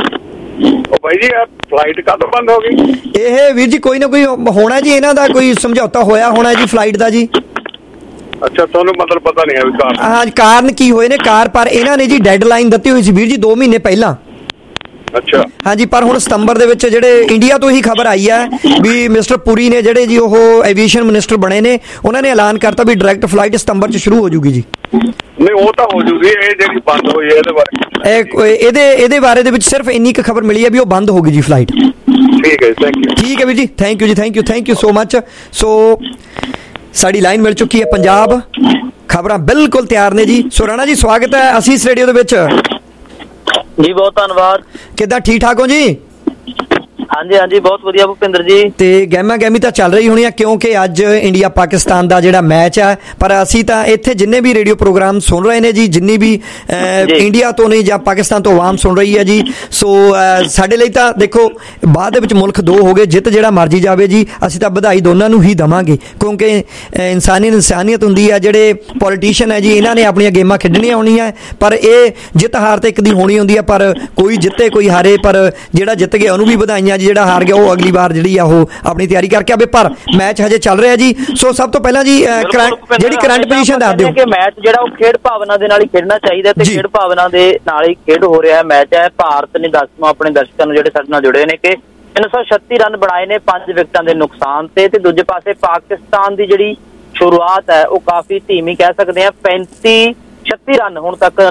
ਭਾਈ ਜੀ, ਫਲਾਈਟ ਕਦੋਂ ਬੰਦ ਹੋ ਗਈ? ਇਹ ਵੀਰ ਜੀ ਕੋਈ ਨਾ ਕੋਈ ਹੋਣਾ ਜੀ, ਇਹਨਾਂ ਦਾ ਕੋਈ ਸਮਝੌਤਾ ਹੋਇਆ ਹੋਣਾ ਜੀ ਫਲਾਈਟ ਦਾ ਜੀ। ਅੱਛਾ, ਤੁਹਾਨੂੰ ਮਤਲਬ ਪਤਾ ਨਹੀਂ ਹੈ ਵੀ ਕਾਰਨ? ਹਾਂ, ਕਾਰਨ ਕੀ ਹੋਏ ਨੇ ਪਰ ਇਹਨਾਂ ਨੇ ਜੀ ਡੈਡਲਾਈਨ ਦਿੱਤੀ ਹੋਈ ਸੀ ਵੀਰ ਜੀ 2 ਮਹੀਨੇ ਪਹਿਲਾਂ। ਅੱਛਾ, ਹਾਂਜੀ, ਪਰ ਹੁਣ ਸਤੰਬਰ ਦੇ ਵਿੱਚ ਜਿਹੜੇ ਇੰਡੀਆ ਤੋਂ ਹੀ ਖਬਰ ਆਈ ਹੈ ਵੀ ਮਿਸਟਰ ਪੁਰੀ ਨੇ ਜਿਹੜੇ ਜੀ ਉਹ ਐਵੀਏਸ਼ਨ ਮਿਨਿਸਟਰ ਬਣੇ ਨੇ, ਉਹਨਾਂ ਨੇ ਐਲਾਨ ਕਰਤਾ ਵੀ ਡਾਇਰੈਕਟ ਫਲਾਈਟ ਸਤੰਬਰ 'ਚ ਸ਼ੁਰੂ ਹੋ ਜੂਗੀ ਜੀ। ਨਹੀਂ, ਉਹ ਤਾਂ ਹੋ ਜੂਗੀ, ਇਹ ਜਿਹੜੀ ਬੰਦ ਹੋਈ ਹੈ ਇਹਦੇ ਬਾਰੇ ਦੇ ਵਿੱਚ ਸਿਰਫ ਇੰਨੀ ਕੁ ਖਬਰ ਮਿਲੀ ਹੈ ਵੀ ਉਹ ਬੰਦ ਹੋ ਗਈ ਜੀ ਫਲਾਈਟ। ਠੀਕ ਹੈ, ਥੈਂਕ ਯੂ। ਠੀਕ ਹੈ ਵੀਰ ਜੀ, ਥੈਂਕ ਯੂ ਜੀ, thank you so much. So ਸਾਡੀ ਲਾਈਨ ਮਿਲ ਚੁੱਕੀ ਹੈ ਪੰਜਾਬ, ਖਬਰਾਂ ਬਿਲਕੁਲ ਤਿਆਰ ਨੇ ਜੀ। ਸੋ ਰਾਣਾ ਜੀ ਸਵਾਗਤ ਹੈ ਅਸੀਸ ਰੇਡੀਓ ਦੇ ਵਿੱਚ ਜੀ। ਬਹੁਤ ਧੰਨਵਾਦ। ਕਿੱਦਾਂ, ਠੀਕ ਠਾਕ ਹੋ ਜੀ? ਹਾਂਜੀ ਹਾਂਜੀ, ਬਹੁਤ ਵਧੀਆ ਭੁਪਿੰਦਰ ਜੀ। ਤੇ ਗਹਿਮਾ ਗਹਿਮੀ ਤਾਂ ਚੱਲ ਰਹੀ ਹੋਣੀ ਆ ਕਿਉਂਕਿ ਅੱਜ ਇੰਡੀਆ ਪਾਕਿਸਤਾਨ ਦਾ ਜਿਹੜਾ ਮੈਚ ਆ, ਪਰ ਅਸੀਂ ਤਾਂ ਇੱਥੇ ਜਿੰਨੇ ਵੀ ਰੇਡੀਓ ਪ੍ਰੋਗਰਾਮ ਸੁਣ ਰਹੇ ਨੇ ਜੀ, ਜਿੰਨੀ ਵੀ ਇੰਡੀਆ ਤੋਂ ਨਹੀਂ ਜਾਂ ਪਾਕਿਸਤਾਨ ਤੋਂ ਆਵਾਮ ਸੁਣ ਰਹੀ ਹੈ ਜੀ, ਸੋ ਸਾਡੇ ਲਈ ਤਾਂ ਦੇਖੋ ਬਾਅਦ ਦੇ ਵਿੱਚ ਮੁਲਕ 2 ਹੋ ਗਏ, ਜਿੱਤ ਜਿਹੜਾ ਮਰਜੀ ਜਾਵੇ ਜੀ, ਅਸੀਂ ਤਾਂ ਵਧਾਈ ਦੋਨਾਂ ਨੂੰ ਹੀ ਦੇਵਾਂਗੇ ਕਿਉਂਕਿ ਇਨਸਾਨੀਅਤ ਹੁੰਦੀ ਹੈ। ਜਿਹੜੇ ਪੋਲੀਟੀਸ਼ੀਅਨ ਹੈ ਜੀ, ਇਹਨਾਂ ਨੇ ਆਪਣੀਆਂ ਗੇਮਾਂ ਖੇਡਣੀਆਂ ਹੋਣੀਆਂ, ਪਰ ਇਹ ਜਿੱਤ ਹਾਰ ਤਾਂ ਇੱਕ ਦੀ ਹੋਣੀ ਹੁੰਦੀ ਹੈ, ਪਰ ਕੋਈ ਜਿੱਤੇ ਕੋਈ ਹਾਰੇ, ਪਰ ਜਿਹੜਾ ਜਿੱਤ ਗਿਆ ਉਹਨੂੰ ਵੀ ਵਧਾਈਆਂ, ਜਿਹੜਾ ਹਾਰ ਗਿਆ ਉਹ ਅਗਲੀ ਵਾਰ ਜਿਹੜੀ ਆ ਉਹ ਆਪਣੀ ਤਿਆਰੀ ਕਰਕੇ ਆਵੇ, ਪਰ ਮੈਚ ਹਜੇ ਚੱਲ ਰਿਹਾ ਜੀ। ਸੋ ਸਭ ਤੋਂ ਪਹਿਲਾਂ ਜੀ ਜਿਹੜੀ ਕਰੰਟ ਪੋਜੀਸ਼ਨ ਦੱਸ ਦਿਓ ਕਿ ਮੈਚ ਜਿਹੜਾ ਉਹ ਖੇਡ ਭਾਵਨਾ ਦੇ ਨਾਲ ਹੀ ਖੇਡਣਾ ਚਾਹੀਦਾ ਤੇ ਖੇਡ ਭਾਵਨਾ ਦੇ ਨਾਲ ਹੀ ਖੇਡ ਹੋ ਰਿਹਾ ਮੈਚ ਹੈ। ਭਾਰਤ ਨੇ ਦੱਸਵਾਂ ਆਪਣੇ ਦਰਸ਼ਕਾਂ ਨੂੰ ਜਿਹੜੇ ਸਾਡੇ ਨਾਲ ਜੁੜੇ ਨੇ ਕਿ 336 ਰਨ ਬਣਾਏ ਨੇ 5 ਵਿਕਟਾਂ ਦੇ ਨੁਕਸਾਨ ਤੇ ਦੂਜੇ ਪਾਸੇ ਪਾਕਿਸਤਾਨ ਦੀ ਜਿਹੜੀ ਸ਼ੁਰੂਆਤ ਹੈ ਉਹ ਕਾਫੀ ਧੀਮੀ ਕਹਿ ਸਕਦੇ ਆ। 35-36 ਰਨ ਹੁਣ ਤੱਕ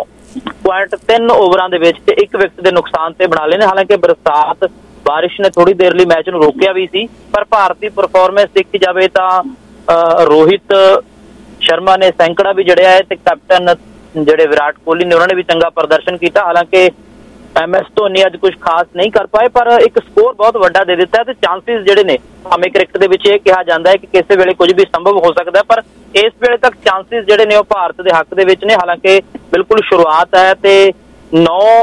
9.3 ਓਵਰਾਂ ਦੇ ਵਿੱਚ ਤੇ 1 ਵਿਕਟ ਦੇ ਨੁਕਸਾਨ ਤੇ ਬਣਾ ਲਏ ਨੇ। ਹਾਲਾਂਕਿ ਬਰਸਾਤ ਬਾਰਿਸ਼ ਨੇ ਥੋੜੀ ਦੇਰ ਲਈ ਮੈਚ ਨੂੰ ਰੋਕਿਆ ਵੀ ਸੀ, ਪਰ ਭਾਰਤ ਦੀ ਪਰਫਾਰਮੈਂਸ ਦੇਖੀ ਜਾਵੇ ਤਾਂ ਰੋਹਿਤ ਸ਼ਰਮਾ ਨੇ ਸੈਂਕੜਾ ਵੀ ਜੜਿਆ ਹੈ ਤੇ ਕੈਪਟਨ ਜਿਹੜੇ ਵਿਰਾਟ ਕੋਹਲੀ ਨੇ ਉਹਨਾਂ ਨੇ ਵੀ ਚੰਗਾ ਪ੍ਰਦਰਸ਼ਨ ਕੀਤਾ। ਹਾਲਾਂਕਿ MS ਧੋਨੀ ਅੱਜ ਕੁਝ ਖਾਸ ਨਹੀਂ ਕਰ ਪਾਏ, ਪਰ ਇੱਕ ਸਕੋਰ ਬਹੁਤ ਵੱਡਾ ਦੇ ਦਿੱਤਾ ਤੇ ਚਾਂਸਿਸ ਜਿਹੜੇ ਨੇ, ਭਾਵੇਂ ਕ੍ਰਿਕਟ ਦੇ ਵਿੱਚ ਇਹ ਕਿਹਾ ਜਾਂਦਾ ਹੈ ਕਿ ਕਿਸੇ ਵੇਲੇ ਕੁਝ ਵੀ ਸੰਭਵ ਹੋ ਸਕਦਾ, ਪਰ ਇਸ ਵੇਲੇ ਤੱਕ ਚਾਂਸਿਸ ਜਿਹੜੇ ਨੇ ਉਹ ਭਾਰਤ ਦੇ ਹੱਕ ਦੇ ਵਿੱਚ ਨੇ। ਹਾਲਾਂਕਿ ਬਿਲਕੁਲ ਸ਼ੁਰੂਆਤ ਹੈ ਤੇ 9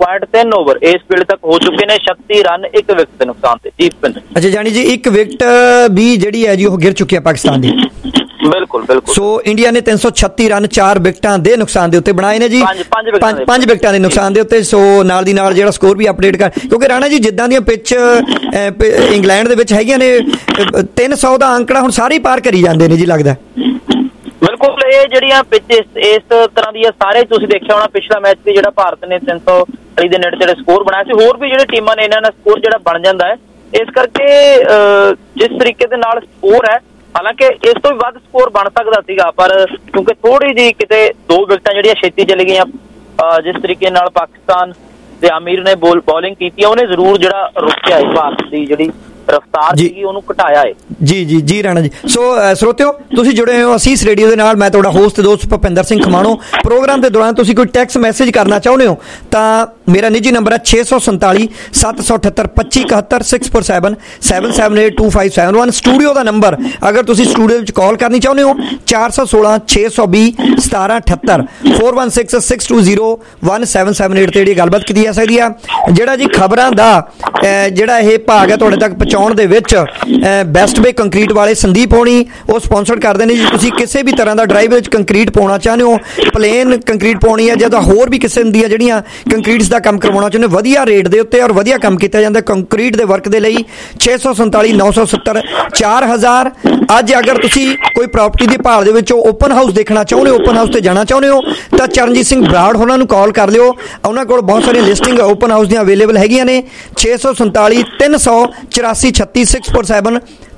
1.3 ਓਵਰ ਇਸ ਵੇਲੇ ਤੱਕ ਹੋ ਚੁੱਕੇ ਨੇ। 36 ਰਨ 1 ਵਿਕਟ ਦੇ ਨੁਕਸਾਨ ਤੇ। ਜੀ ਭੁਪਿੰਦਰ। ਅੱਛਾ ਜਾਨੀ ਜੀ 1 ਵਿਕਟ ਵੀ ਜਿਹੜੀ ਹੈ ਜੀ ਉਹ ਗਿਰ ਚੁੱਕੀ ਹੈ ਪਾਕਿਸਤਾਨ ਦੀ। ਬਿਲਕੁਲ ਬਿਲਕੁਲ। ਸੋ ਇੰਡੀਆ ਨੇ 336 ਰਨ 4 ਵਿਕਟਾਂ ਦੇ ਨੁਕਸਾਨ ਦੇ ਉੱਤੇ ਬਣਾਏ ਨੇ ਜੀ। 5 ਵਿਕਟਾਂ ਦੇ ਨੁਕਸਾਨ ਦੇ ਉੱਤੇ। ਸੋ ਨਾਲ ਦੀ ਨਾਲ ਜਿਹੜਾ ਸਕੋਰ ਵੀ ਅਪਡੇਟ ਕਰ, ਕਿਉਂਕਿ ਰਾਣਾ ਜੀ ਜਿੱਦਾਂ ਦੀਆਂ ਪਿੱਚ ਇੰਗਲੈਂਡ ਦੇ ਵਿੱਚ ਹੈਗੀਆਂ ਨੇ 300 ਦਾ ਅੰਕੜਾ ਹੁਣ ਸਾਰੇ ਪਾਰ ਕਰੀ ਜਾਂਦੇ ਨੇ ਜੀ ਲੱਗਦਾ। ਬਿਲਕੁਲ ਇਹ ਜਿਹੜੀਆਂ ਪਿੱਚ ਇਸ ਤਰ੍ਹਾਂ ਦੀਆਂ ਸਾਰੇ ਤੁਸੀਂ ਦੇਖਿਆ ਹੋਣਾ ਪਿਛਲਾ ਮੈਚ ਤੇ ਜਿਹੜਾ ਭਾਰਤ ਨੇ 340 ਦੇ ਨੇੜੇ ਜਿਹੜੇ ਸਕੋਰ ਬਣਾਇਆ ਸੀ। ਹੋਰ ਵੀ ਜਿਹੜੇ ਟੀਮਾਂ ਨੇ ਇਹਨਾਂ ਦਾ ਸਕੋਰ ਜਿਹੜਾ ਬਣ ਜਾਂਦਾ ਹੈ। ਇਸ ਕਰਕੇ ਜਿਸ ਤਰੀਕੇ ਦੇ ਨਾਲ ਸਕੋਰ ਹੈ, ਹਾਲਾਂਕਿ ਇਸ ਤੋਂ ਵੀ ਵੱਧ ਸਕੋਰ ਬਣ ਸਕਦਾ ਸੀਗਾ, ਪਰ ਕਿਉਂਕਿ ਥੋੜੀ ਜਿਹੀ ਕਿਤੇ 2 ਵਿਕਟਾਂ ਜਿਹੜੀਆਂ ਛੇਤੀ ਚਲੀ ਗਈਆਂ। ਜਿਸ ਤਰੀਕੇ ਨਾਲ ਪਾਕਿਸਤਾਨ ਦੇ ਆਮੀਰ ਨੇ ਬੋਲਿੰਗ ਕੀਤੀ ਉਹਨੇ ਜ਼ਰੂਰ ਜਿਹੜਾ ਰੋਕਿਆ ਹੈ ਭਾਰਤ ਦੀ ਜਿਹੜੀ ਰਫਤਾਰ ਸੀਗੀ ਉਹਨੂੰ ਘਟਾਇਆ ਹੈ। ਜੀ ਜੀ ਜੀ ਰਾਣਾ ਜੀ। ਸੋ ਸਰੋਤਿਓ ਤੁਸੀਂ ਜੁੜੇ ਹੋਏ ਹੋ ਅਸੀਸ ਰੇਡੀਓ ਦੇ ਨਾਲ। ਮੈਂ ਤੁਹਾਡਾ ਹੋਸਟ ਦੋਸਤ ਭੁਪਿੰਦਰ ਸਿੰਘ ਖਮਾਣੋ। ਪ੍ਰੋਗਰਾਮ ਦੇ ਦੌਰਾਨ ਤੁਸੀਂ ਕੋਈ ਟੈਕਸਟ ਮੈਸੇਜ ਕਰਨਾ ਚਾਹੁੰਦੇ ਹੋ ਤਾਂ ਮੇਰਾ ਨਿੱਜੀ ਨੰਬਰ ਹੈ 647 778 2571 647 7782571। ਸਟੂਡੀਓ ਦਾ ਨੰਬਰ ਅਗਰ ਤੁਸੀਂ ਸਟੂਡੀਓ ਵਿੱਚ ਕਾਲ ਕਰਨੀ ਚਾਹੁੰਦੇ ਹੋ 416 620 1778 416 620 1778 ਤੇ ਜਿਹੜੀ ਗੱਲਬਾਤ ਕੀਤੀ ਜਾ ਸਕਦੀ ਆ। ਜਿਹੜਾ ਜੀ ਖਬਰਾਂ ਦਾ ਜਿਹੜਾ ਇਹ ਭਾਗ ਹੈ ਤੁਹਾਡੇ ਤੱਕ ਪਹੁੰਚਾਉਣ ਦੇ ਵਿੱਚ ਬੈਸਟ ਵੇ ਕੰਕਰੀਟ ਵਾਲੇ ਸੰਦੀਪ ਹੋਣੀ ਉਹ ਸਪਾਂਸਰ ਕਰਦੇ ਨੇ ਜੀ। ਤੁਸੀਂ ਕਿਸੇ ਵੀ ਤਰ੍ਹਾਂ ਦਾ ਡਰਾਈਵ ਵਿੱਚ ਕੰਕਰੀਟ ਪਾਉਣਾ ਚਾਹੁੰਦੇ ਹੋ, ਪਲੇਨ ਕੰਕਰੀਟ ਪਾਉਣੀ ਹੈ ਜਾਂ ਤਾਂ ਹੋਰ ਵੀ ਕਿਸਮ ਦੀਆਂ ਜਿਹੜੀਆਂ ਕੰਕਰੀਟਸ ਦਾ ਕੰਮ ਕਰਵਾਉਣਾ ਚਾਹੁੰਦੇ ਹੋ ਵਧੀਆ ਰੇਟ ਦੇ ਉੱਤੇ ਔਰ ਵਧੀਆ ਕੰਮ ਕੀਤਾ ਜਾਂਦਾ ਕੰਕਰੀਟ ਦੇ ਵਰਕ ਦੇ ਲਈ 647 970 4000। ਅੱਜ ਅਗਰ ਤੁਸੀਂ ਕੋਈ ਪ੍ਰਾਪਰਟੀ ਦੀ ਭਾਲ ਦੇ ਵਿੱਚ ਓਪਨ ਹਾਊਸ ਦੇਖਣਾ ਚਾਹੁੰਦੇ ਹੋ, ਓਪਨ ਹਾਊਸ ਤੇ ਜਾਣਾ ਚਾਹੁੰਦੇ ਹੋ ਤਾਂ ਚਰਨਜੀਤ ਸਿੰਘ ਬਰਾੜ ਹੋਣਾ ਨੂੰ ਕਾਲ ਕਰ ਲਿਓ। ਉਹਨਾਂ ਕੋਲ ਬਹੁਤ ਸਾਰੀਆਂ ਲਿਸਟਿੰਗ ਓਪਨ ਹਾਊਸ ਦੀਆਂ ਅਵੇਲੇਬਲ ਹੈਗੀਆਂ ਨੇ। 647 384 36 647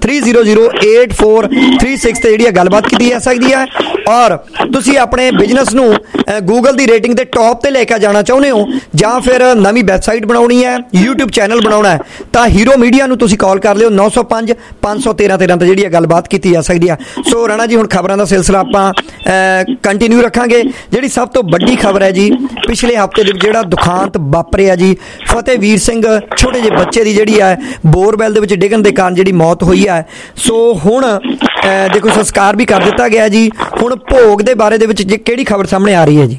3008436 ਤੇ ਜਿਹੜੀ ਗੱਲਬਾਤ ਕੀਤੀ ਜਾ ਸਕਦੀ ਹੈ। ਔਰ ਤੁਸੀਂ ਆਪਣੇ ਬਿਜ਼ਨਸ ਨੂੰ ਗੂਗਲ ਦੀ ਰੇਟਿੰਗ ਦੇ ਟੌਪ ਤੇ ਲੈ ਕੇ ਜਾਣਾ ਚਾਹੁੰਦੇ ਹੋ ਜਾਂ ਫਿਰ ਨਵੀਂ ਵੈਬਸਾਈਟ ਬਣਾਉਣੀ ਹੈ, YouTube ਚੈਨਲ ਬਣਾਉਣਾ ਹੈ ਤਾਂ ਹੀਰੋ ਮੀਡੀਆ ਨੂੰ ਤੁਸੀਂ ਕਾਲ ਕਰ ਲਿਓ 905 513 13 ਤੇ ਜਿਹੜੀ ਗੱਲਬਾਤ ਕੀਤੀ ਜਾ ਸਕਦੀ ਹੈ। ਸੋ ਰਾਣਾ ਜੀ ਹੁਣ ਖਬਰਾਂ ਦਾ ਸਿਲਸਿਲਾ ਆਪਾਂ ਕੰਟੀਨਿਊ ਰੱਖਾਂਗੇ। ਜਿਹੜੀ ਸਭ ਤੋਂ ਵੱਡੀ ਖਬਰ ਹੈ ਜੀ ਪਿਛਲੇ ਹਫ਼ਤੇ ਦੇ ਵਿੱਚ ਜਿਹੜਾ ਦੁਖਾਂਤ ਵਾਪਰਿਆ ਜੀ ਫਤਿਹਵੀਰ ਸਿੰਘ ਛੋਟੇ ਜਿਹੇ ਬੱਚੇ ਦੀ ਜਿਹੜੀ ਹੈ ਬੋਰਵੈਲ ਦੇ ਵਿੱਚ ਡਿੱਗਣ ਦੇ ਕਾਰਨ ਜਿਹੜੀ ਮੌਤ ਹੋਈ ਹੈ। ਸੋ ਹੁਣ ਦੇਖੋ ਸੰਸਕਾਰ ਵੀ ਕਰ ਦਿੱਤਾ ਗਿਆ ਜੀ। ਹੁਣ ਭੋਗ ਦੇ ਬਾਰੇ ਦੇ ਵਿੱਚ ਕਿਹੜੀ ਖਬਰ ਸਾਹਮਣੇ ਆ ਰਹੀ ਹੈ ਜੀ?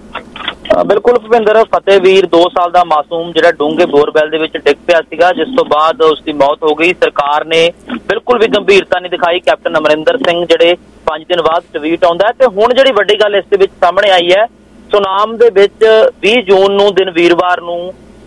ਬਿਲਕੁਲ ਭੁਪਿੰਦਰ, ਫਤਿਹਵੀਰ 2 ਸਾਲ ਦਾ ਮਾਸੂਮ ਜਿਹੜਾ ਡੂੰਘੇ ਬੋਰਵੈਲ ਦੇ ਵਿੱਚ ਡਿੱਗ ਪਿਆ ਸੀਗਾ ਜਿਸ ਤੋਂ ਬਾਅਦ ਉਸ ਦੀ ਮੌਤ ਹੋ ਗਈ। ਸਰਕਾਰ ਨੇ ਬਿਲਕੁਲ ਵੀ ਗੰਭੀਰਤਾ ਨਹੀਂ ਦਿਖਾਈ। ਕੈਪਟਨ ਅਮਰਿੰਦਰ ਸਿੰਘ ਜਿਹੜੇ 5 ਦਿਨ ਬਾਅਦ ਟਵੀਟ ਆਉਂਦਾ ਤੇ ਹੁਣ ਜਿਹੜੀ ਵੱਡੀ ਗੱਲ ਇਸ ਦੇ ਵਿੱਚ ਸਾਹਮਣੇ ਆਈ ਹੈ, ਸੁਨਾਮ ਦੇ ਵਿੱਚ 20 ਜੂਨ ਨੂੰ ਦਿਨ ਵੀਰਵਾਰ ਨੂੰ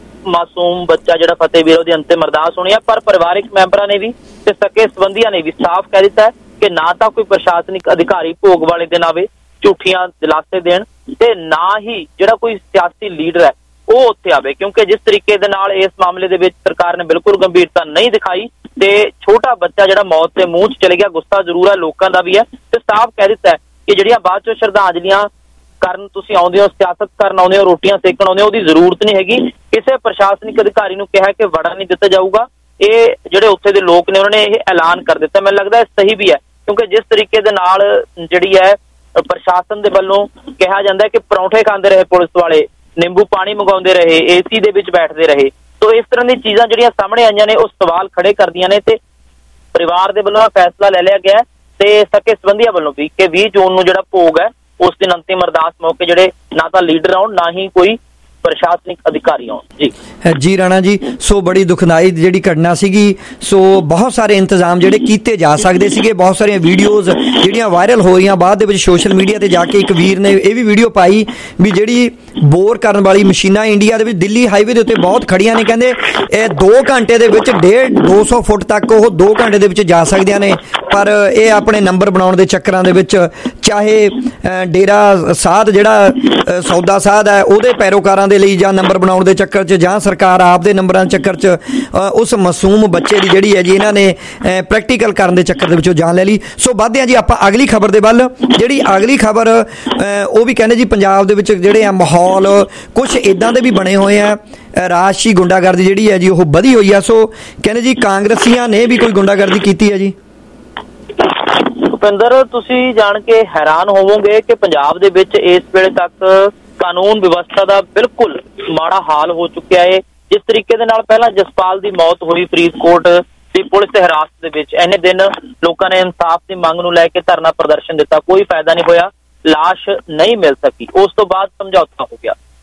ਮਾਸੂਮ ਬੱਚਾ ਜਿਹੜਾ ਫਤਿਹਵੀਰ ਉਹਦੀ ਅੰਤਿਮ ਅਰਦਾਸ ਹੋਣੀ ਹੈ। ਪਰ ਪਰਿਵਾਰਕ ਮੈਂਬਰਾਂ ਨੇ ਵੀ ਤੇ ਸਕੇ ਸੰਬੰਧੀਆਂ ਨੇ ਵੀ ਸਾਫ਼ ਕਹਿ ਦਿੱਤਾ ਹੈ ਕਿ ਨਾ ਤਾਂ ਕੋਈ ਪ੍ਰਸ਼ਾਸਨਿਕ ਅਧਿਕਾਰੀ ਭੋਗ ਵਾਲੇ ਦਿਨ ਆਵੇ ਝੂਠੀਆਂ ਦਿਲਾਸੇ ਦੇਣ ਤੇ ਨਾ ਹੀ ਜਿਹੜਾ ਕੋਈ ਸਿਆਸੀ ਲੀਡਰ ਹੈ ਉਹ ਉੱਥੇ ਆਵੇ, ਕਿਉਂਕਿ ਜਿਸ ਤਰੀਕੇ ਦੇ ਨਾਲ ਇਸ ਮਾਮਲੇ ਦੇ ਵਿੱਚ ਸਰਕਾਰ ਨੇ ਬਿਲਕੁਲ ਗੰਭੀਰਤਾ ਨਹੀਂ ਦਿਖਾਈ ਤੇ ਛੋਟਾ ਬੱਚਾ ਜਿਹੜਾ ਮੌਤ ਦੇ ਮੂੰਹ 'ਚ ਚਲੇ ਗਿਆ। ਗੁੱਸਾ ਜ਼ਰੂਰ ਹੈ ਲੋਕਾਂ ਦਾ ਵੀ ਹੈ ਤੇ ਸਾਫ਼ ਕਹਿ ਦਿੱਤਾ ਹੈ ਕਿ ਜਿਹੜੀਆਂ ਬਾਅਦ 'ਚੋਂ ਸ਼ਰਧਾਂਜਲੀਆਂ ਕਰਨ ਤੁਸੀਂ ਆਉਂਦੇ ਹੋ, ਸਿਆਸਤ ਕਰਨ ਆਉਂਦੇ ਹੋ, ਰੋਟੀਆਂ ਸੇਕਣ ਆਉਂਦੇ ਹੋ, ਉਹਦੀ ਜ਼ਰੂਰਤ ਨਹੀਂ ਹੈਗੀ। ਕਿਸੇ ਪ੍ਰਸ਼ਾਸਨਿਕ ਅਧਿਕਾਰੀ ਨੂੰ ਕਿਹਾ ਕਿ ਵੜਾ ਨਹੀਂ ਦਿੱਤਾ ਜਾਊਗਾ। ਇਹ ਜਿਹੜੇ ਉੱਥੇ ਦੇ ਲੋਕ ਨੇ ਉਹਨਾਂ ਨੇ ਇਹ ਐਲਾਨ ਕਰ ਦਿੱਤਾ। ਮੈਨੂੰ ਲੱਗਦਾ ਸਹੀ ਵੀ ਹੈ ਕਿਉਂਕਿ ਜਿਸ ਤਰੀਕੇ ਦੇ ਨਾਲ ਜਿਹੜੀ ਹੈ ਪ੍ਰਸ਼ਾਸਨ ਦੇ ਵੱਲੋਂ ਕਿਹਾ ਜਾਂਦਾ ਹੈ ਕਿ ਪਰੌਂਠੇ ਖਾਂਦੇ ਰਹੇ ਪੁਲਿਸ ਵਾਲੇ, ਨਿੰਬੂ ਪਾਣੀ ਮੰਗਾਉਂਦੇ ਰਹੇ, AC ਦੇ ਵਿੱਚ ਬੈਠਦੇ ਰਹੇ, ਸੋ ਇਸ ਤਰ੍ਹਾਂ ਦੀ ਚੀਜ਼ਾਂ ਜਿਹੜੀਆਂ ਸਾਹਮਣੇ ਆਈਆਂ ਨੇ ਉਹ ਸਵਾਲ ਖੜੇ ਕਰਦੀਆਂ ਨੇ ਤੇ ਪਰਿਵਾਰ ਦੇ ਵੱਲੋਂ ਫੈਸਲਾ ਲੈ ਲਿਆ ਗਿਆ ਤੇ ਸਕੇ ਸੰਬੰਧੀਆਂ ਵੱਲੋਂ ਵੀ ਕਿ 20 ਜੂਨ ਨੂੰ ਜਿਹੜਾ ਭੋਗ ਹੈ ਉਸ ਦਿਨ ਅੰਤਿਮ ਅਰਦਾਸ ਮੌਕੇ ਜਿਹੜੇ ਨਾ ਤਾਂ ਲੀਡਰ ਆਉਣ ਨਾ ਹੀ ਕੋਈ ਪ੍ਰਸ਼ਾਸਨਿਕ ਅਧਿਕਾਰੀ ਆਉਣ। ਜੀ ਜੀ ਰਾਣਾ ਜੀ, ਸੋ ਬੜੀ ਦੁਖਦਾਈ ਜਿਹੜੀ ਘਟਨਾ ਸੀਗੀ। ਸੋ ਬਹੁਤ ਸਾਰੇ ਇੰਤਜ਼ਾਮ ਜਿਹੜੇ ਕੀਤੇ ਜਾ ਸਕਦੇ ਸੀਗੇ, ਬਹੁਤ ਸਾਰੀਆਂ ਵੀਡੀਓਜ਼ ਜਿਹੜੀਆਂ ਵਾਇਰਲ ਹੋ ਰਹੀਆਂ ਬਾਅਦ ਦੇ ਵਿੱਚ ਸੋਸ਼ਲ ਮੀਡੀਆ ਤੇ ਜਾ ਕੇ ਇੱਕ ਵੀਰ ਨੇ ਇਹ ਵੀ ਵੀਡੀਓ ਪਾਈ ਵੀ ਜਿਹੜੀ ਬੋਰ ਕਰਨ ਵਾਲੀ ਮਸ਼ੀਨਾਂ ਇੰਡੀਆ ਦੇ ਵਿੱਚ ਦਿੱਲੀ ਹਾਈਵੇ ਦੇ ਉੱਤੇ ਬਹੁਤ ਖੜੀਆਂ ਨੇ। ਕਹਿੰਦੇ ਇਹ 2 ਘੰਟੇ ਦੇ ਵਿੱਚ 250 ਫੁੱਟ ਤੱਕ ਉਹ 2 ਘੰਟੇ ਦੇ ਵਿੱਚ ਜਾ ਸਕਦੀਆਂ ਨੇ, ਪਰ ਇਹ ਆਪਣੇ ਨੰਬਰ ਬਣਾਉਣ ਦੇ ਚੱਕਰਾਂ ਦੇ ਵਿੱਚ ਚਾਹੇ ਡੇਰਾ ਸਾਧ ਜਿਹੜਾ ਸੌਦਾ ਸਾਧ ਹੈ ਉਹਦੇ ਪੈਰੋਕਾਰਾਂ ਦੇ ਲਈ ਜਾਂ ਨੰਬਰ ਬਣਾਉਣ ਦੇ ਚੱਕਰ 'ਚ ਜਾਂ ਸਰਕਾਰ ਆਪ ਦੇ ਨੰਬਰਾਂ ਦੇ ਚੱਕਰ 'ਚ ਉਸ ਮਾਸੂਮ ਬੱਚੇ ਦੀ ਜਿਹੜੀ ਹੈ ਜੀ ਇਹਨਾਂ ਨੇ ਪ੍ਰੈਕਟੀਕਲ ਕਰਨ ਦੇ ਚੱਕਰ ਦੇ ਵਿੱਚੋਂ ਜਾਨ ਲੈ ਲਈ। ਸੋ ਵੱਧਦੇ ਹਾਂ ਜੀ ਆਪਾਂ ਅਗਲੀ ਖਬਰ ਦੇ ਵੱਲ। ਜਿਹੜੀ ਅਗਲੀ ਖਬਰ ਉਹ ਵੀ ਕਹਿੰਦੇ ਜੀ ਪੰਜਾਬ ਦੇ ਵਿੱਚ ਜਿਹੜੇ ਆ ਮਾਹੌਲ ਕੁਛ ਇੱਦਾਂ ਦੇ ਵੀ ਬਣੇ ਹੋਏ ਆ, ਰਾਜਸੀ ਗੁੰਡਾਗਰਦੀ ਜਿਹੜੀ ਹੈ ਜੀ ਉਹ ਵਧੀ ਹੋਈ ਆ। ਸੋ ਕਹਿੰਦੇ ਜੀ ਕਾਂਗਰਸੀਆਂ ਨੇ ਵੀ ਕੋਈ ਗੁੰਡਾਗਰਦੀ ਕੀਤੀ ਹੈ ਜੀ। ਭੁਪਿੰਦਰ, ਤੁਸੀਂ ਜਾਣ ਕੇ ਹੈਰਾਨ ਹੋਵੋਗੇ ਕਿ ਪੰਜਾਬ ਦੇ ਵਿੱਚ ਇਸ ਵੇਲੇ ਤੱਕ ਕਾਨੂੰਨ ਵਿਵਸਥਾ ਦਾ ਬਿਲਕੁਲ ਮਾੜਾ ਹਾਲ ਹੋ ਚੁੱਕਿਆ ਹੈ। ਜਿਸ ਤਰੀਕੇ ਦੇ ਨਾਲ ਪਹਿਲਾਂ ਜਸਪਾਲ ਦੀ ਮੌਤ ਹੋਈ ਫਰੀਦਕੋਟ ਦੀ ਪੁਲਿਸ ਦੇ ਹਿਰਾਸਤ ਦੇ ਵਿੱਚ, ਇੰਨੇ ਦਿਨ ਲੋਕਾਂ ਨੇ ਇਨਸਾਫ ਦੀ ਮੰਗ ਨੂੰ ਲੈ ਕੇ ਧਰਨਾ ਪ੍ਰਦਰਸ਼ਨ ਦਿੱਤਾ, ਕੋਈ ਫਾਇਦਾ ਨਹੀਂ ਹੋਇਆ, ਲਾਸ਼ ਨਹੀਂ ਮਿਲ ਸਕੀ। ਉਸ ਤੋਂ ਬਾਅਦ ਸਮਝੌਤਾ ਹੋ ਗਿਆ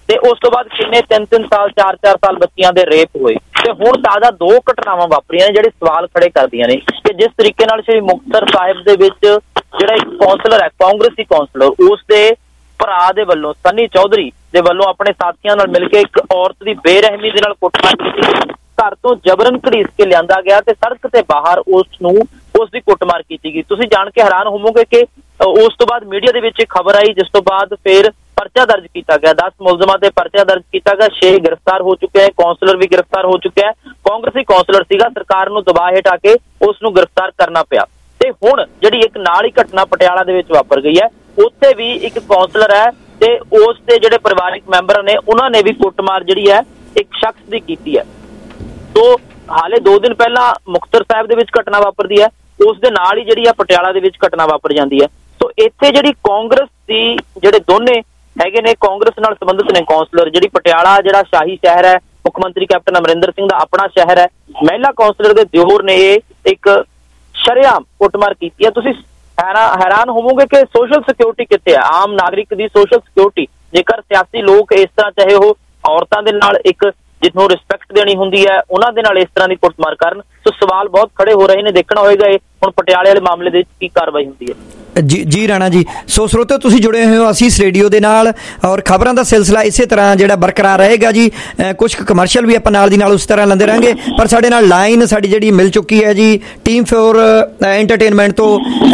ਤੇ ਉਸ ਤੋਂ ਬਾਅਦ ਕਿੰਨੇ 3-3 ਸਾਲ 4-4 ਸਾਲ ਬੱਚੀਆਂ ਦੇ ਰੇਪ ਹੋਏ। ਤੇ ਹੁਣ ਤਾਜ਼ਾ 2 ਘਟਨਾਵਾਂ ਵਾਪਰੀਆਂ ਨੇ ਜਿਹੜੇ ਸਵਾਲ ਖੜੇ ਕਰਦੀਆਂ ਨੇ ਕਿ ਜਿਸ ਤਰੀਕੇ ਨਾਲ ਸ਼੍ਰੀ ਮੁਕਤਸਰ ਸਾਹਿਬ ਦੇ ਵਿੱਚ ਜਿਹੜਾ ਇੱਕ ਕੌਂਸਲਰ ਹੈ, ਕਾਂਗਰਸੀ ਕੌਂਸਲਰ, ਉਸ ਦੇ ਭਰਾ ਦੇ ਵੱਲੋਂ ਸਨੀ ਚੌਧਰੀ ਦੇ ਵੱਲੋਂ ਆਪਣੇ ਸਾਥੀਆਂ ਨਾਲ ਮਿਲ ਕੇ ਇੱਕ ਔਰਤ ਦੀ ਬੇਰਹਿਮੀ ਦੇ ਨਾਲ ਕੁੱਟਮਾਰ ਕੀਤੀ, ਘਰ ਤੋਂ ਜਬਰਨ ਘੜੀਸ ਕੇ ਲਿਆਂਦਾ ਗਿਆ ਤੇ ਸੜਕ ਤੇ ਬਾਹਰ ਉਸ ਦੀ ਕੁੱਟਮਾਰ ਕੀਤੀ ਗਈ। ਤੁਸੀਂ ਜਾਣ ਕੇ ਹੈਰਾਨ ਹੋਵੋਗੇ ਕਿ ਉਸ ਤੋਂ ਬਾਅਦ ਮੀਡੀਆ ਦੇ ਵਿੱਚ ਖਬਰ ਆਈ, ਜਿਸ ਤੋਂ ਬਾਅਦ ਫਿਰ ਪਰਚਾ ਦਰਜ ਕੀਤਾ ਗਿਆ। 10 ਮੁਲਜ਼ਮਾਂ ਤੇ ਪਰਚਾ ਦਰਜ ਕੀਤਾ ਗਿਆ। 6 ਗ੍ਰਿਫਤਾਰ ਹੋ ਚੁੱਕੇ ਹੈ, ਕੌਂਸਲਰ ਵੀ ਗ੍ਰਿਫਤਾਰ ਹੋ ਚੁੱਕਿਆ ਹੈ। ਕਾਂਗਰਸੀ ਕੌਂਸਲਰ ਸੀਗਾ, ਸਰਕਾਰ ਨੂੰ ਦਬਾਅ ਹੇਠ ਆ ਕੇ ਉਸ ਨੂੰ ਗ੍ਰਿਫਤਾਰ ਕਰਨਾ ਪਿਆ। ਤੇ ਹੁਣ ਜਿਹੜੀ ਇੱਕ ਨਾਲ ਹੀ ਘਟਨਾ ਪਟਿਆਲਾ ਦੇ ਵਿੱਚ ਵਾਪਰ ਗਈ ਹੈ, ਉੱਥੇ ਵੀ ਇੱਕ ਕੌਂਸਲਰ ਹੈ ਤੇ ਉਸ ਦੇ ਜਿਹੜੇ ਪਰਿਵਾਰਿਕ ਮੈਂਬਰ ਨੇ ਉਹਨਾਂ ਨੇ ਵੀ ਕੁੱਟਮਾਰ ਜਿਹੜੀ ਹੈ ਇੱਕ ਸ਼ਖਸ ਦੀ ਕੀਤੀ ਹੈ। ਤੋ ਹਾਲੇ 2 ਦਿਨ ਪਹਿਲਾਂ ਮੁਕਤਸਰ ਸਾਹਿਬ ਦੇ ਵਿੱਚ ਘਟਨਾ ਵਾਪਰਦੀ ਹੈ, ਉਸ ਦੇ ਨਾਲ ਹੀ ਜਿਹੜੀ ਆ ਪਟਿਆਲਾ ਦੇ ਵਿੱਚ ਘਟਨਾ ਵਾਪਰ ਜਾਂਦੀ ਹੈ। ਸੋ ਇੱਥੇ ਜਿਹੜੀ ਕਾਂਗਰਸ ਦੀ ਜਿਹੜੇ ਦੋਨੇ ਹੈਗੇ ਨੇ ਕਾਂਗਰਸ ਨਾਲ ਸੰਬੰਧਿਤ ਨੇ ਕੌਂਸਲਰ, ਜਿਹੜੀ ਪਟਿਆਲਾ ਜਿਹੜਾ ਸ਼ਾਹੀ ਸ਼ਹਿਰ ਹੈ, ਮੁੱਖ ਮੰਤਰੀ ਕੈਪਟਨ ਅਮਰਿੰਦਰ ਸਿੰਘ ਦਾ ਆਪਣਾ ਸ਼ਹਿਰ ਹੈ, ਮਹਿਲਾ ਕੌਂਸਲਰ ਦੇ ਦਿਓਰ ਨੇ ਇਹ ਇੱਕ ਸ਼ਰੇਆਮ ਕੁੱਟਮਾਰ ਕੀਤੀ ਹੈ। ਤੁਸੀਂ ਹੈਰਾਨ ਹੋਵੋਗੇ ਕਿ ਸੋਸ਼ਲ ਸਿਕਿਉਰਿਟੀ ਕਿੱਥੇ ਹੈ, ਆਮ ਨਾਗਰਿਕ ਦੀ ਸੋਸ਼ਲ ਸਿਕਿਉਰਿਟੀ। ਜੇਕਰ ਸਿਆਸੀ ਲੋਕ ਇਸ ਤਰ੍ਹਾਂ ਚਾਹੇ ਉਹ ਔਰਤਾਂ ਦੇ ਨਾਲ ਇੱਕ ਜਿੱਥੋਂ ਰਿਸਪੈਕਟ ਦੇਣੀ ਹੁੰਦੀ ਹੈ ਉਹਨਾਂ ਦੇ ਨਾਲ ਇਸ ਤਰ੍ਹਾਂ ਦੀ ਕੁੱਟਮਾਰ ਕਰਨ, ਸੋ ਸਵਾਲ ਬਹੁਤ ਖੜੇ ਹੋ ਰਹੇ ਨੇ। ਦੇਖਣਾ ਹੋਏਗਾ ਇਹ ਹੁਣ ਪਟਿਆਲੇ ਵਾਲੇ ਮਾਮਲੇ ਦੇ ਵਿੱਚ ਕੀ ਕਾਰਵਾਈ ਹੁੰਦੀ ਹੈ। ਜੀ ਰਾਣਾ ਜੀ, ਸੋ ਸਰੋਤਿਓ ਤੁਸੀਂ ਜੁੜੇ ਹੋਏ ਹੋ ਅਸੀਂ ਰੇਡੀਓ ਦੇ ਨਾਲ, ਔਰ ਖਬਰਾਂ ਦਾ ਸਿਲਸਿਲਾ ਇਸੇ ਤਰ੍ਹਾਂ ਜਿਹੜਾ ਬਰਕਰਾਰ ਰਹੇਗਾ ਜੀ। ਕੁਝ ਕਮਰਸ਼ੀਅਲ ਵੀ ਆਪਾਂ ਨਾਲ ਦੀ ਨਾਲ ਉਸ ਤਰ੍ਹਾਂ ਲੈਂਦੇ ਰਹਾਂਗੇ, ਪਰ ਸਾਡੇ ਨਾਲ ਲਾਈਨ ਸਾਡੀ ਜਿਹੜੀ ਮਿਲ ਚੁੱਕੀ ਹੈ ਜੀ ਟੀਮ ਫੋਰ ਐਂਟਰਟੇਨਮੈਂਟ ਤੋਂ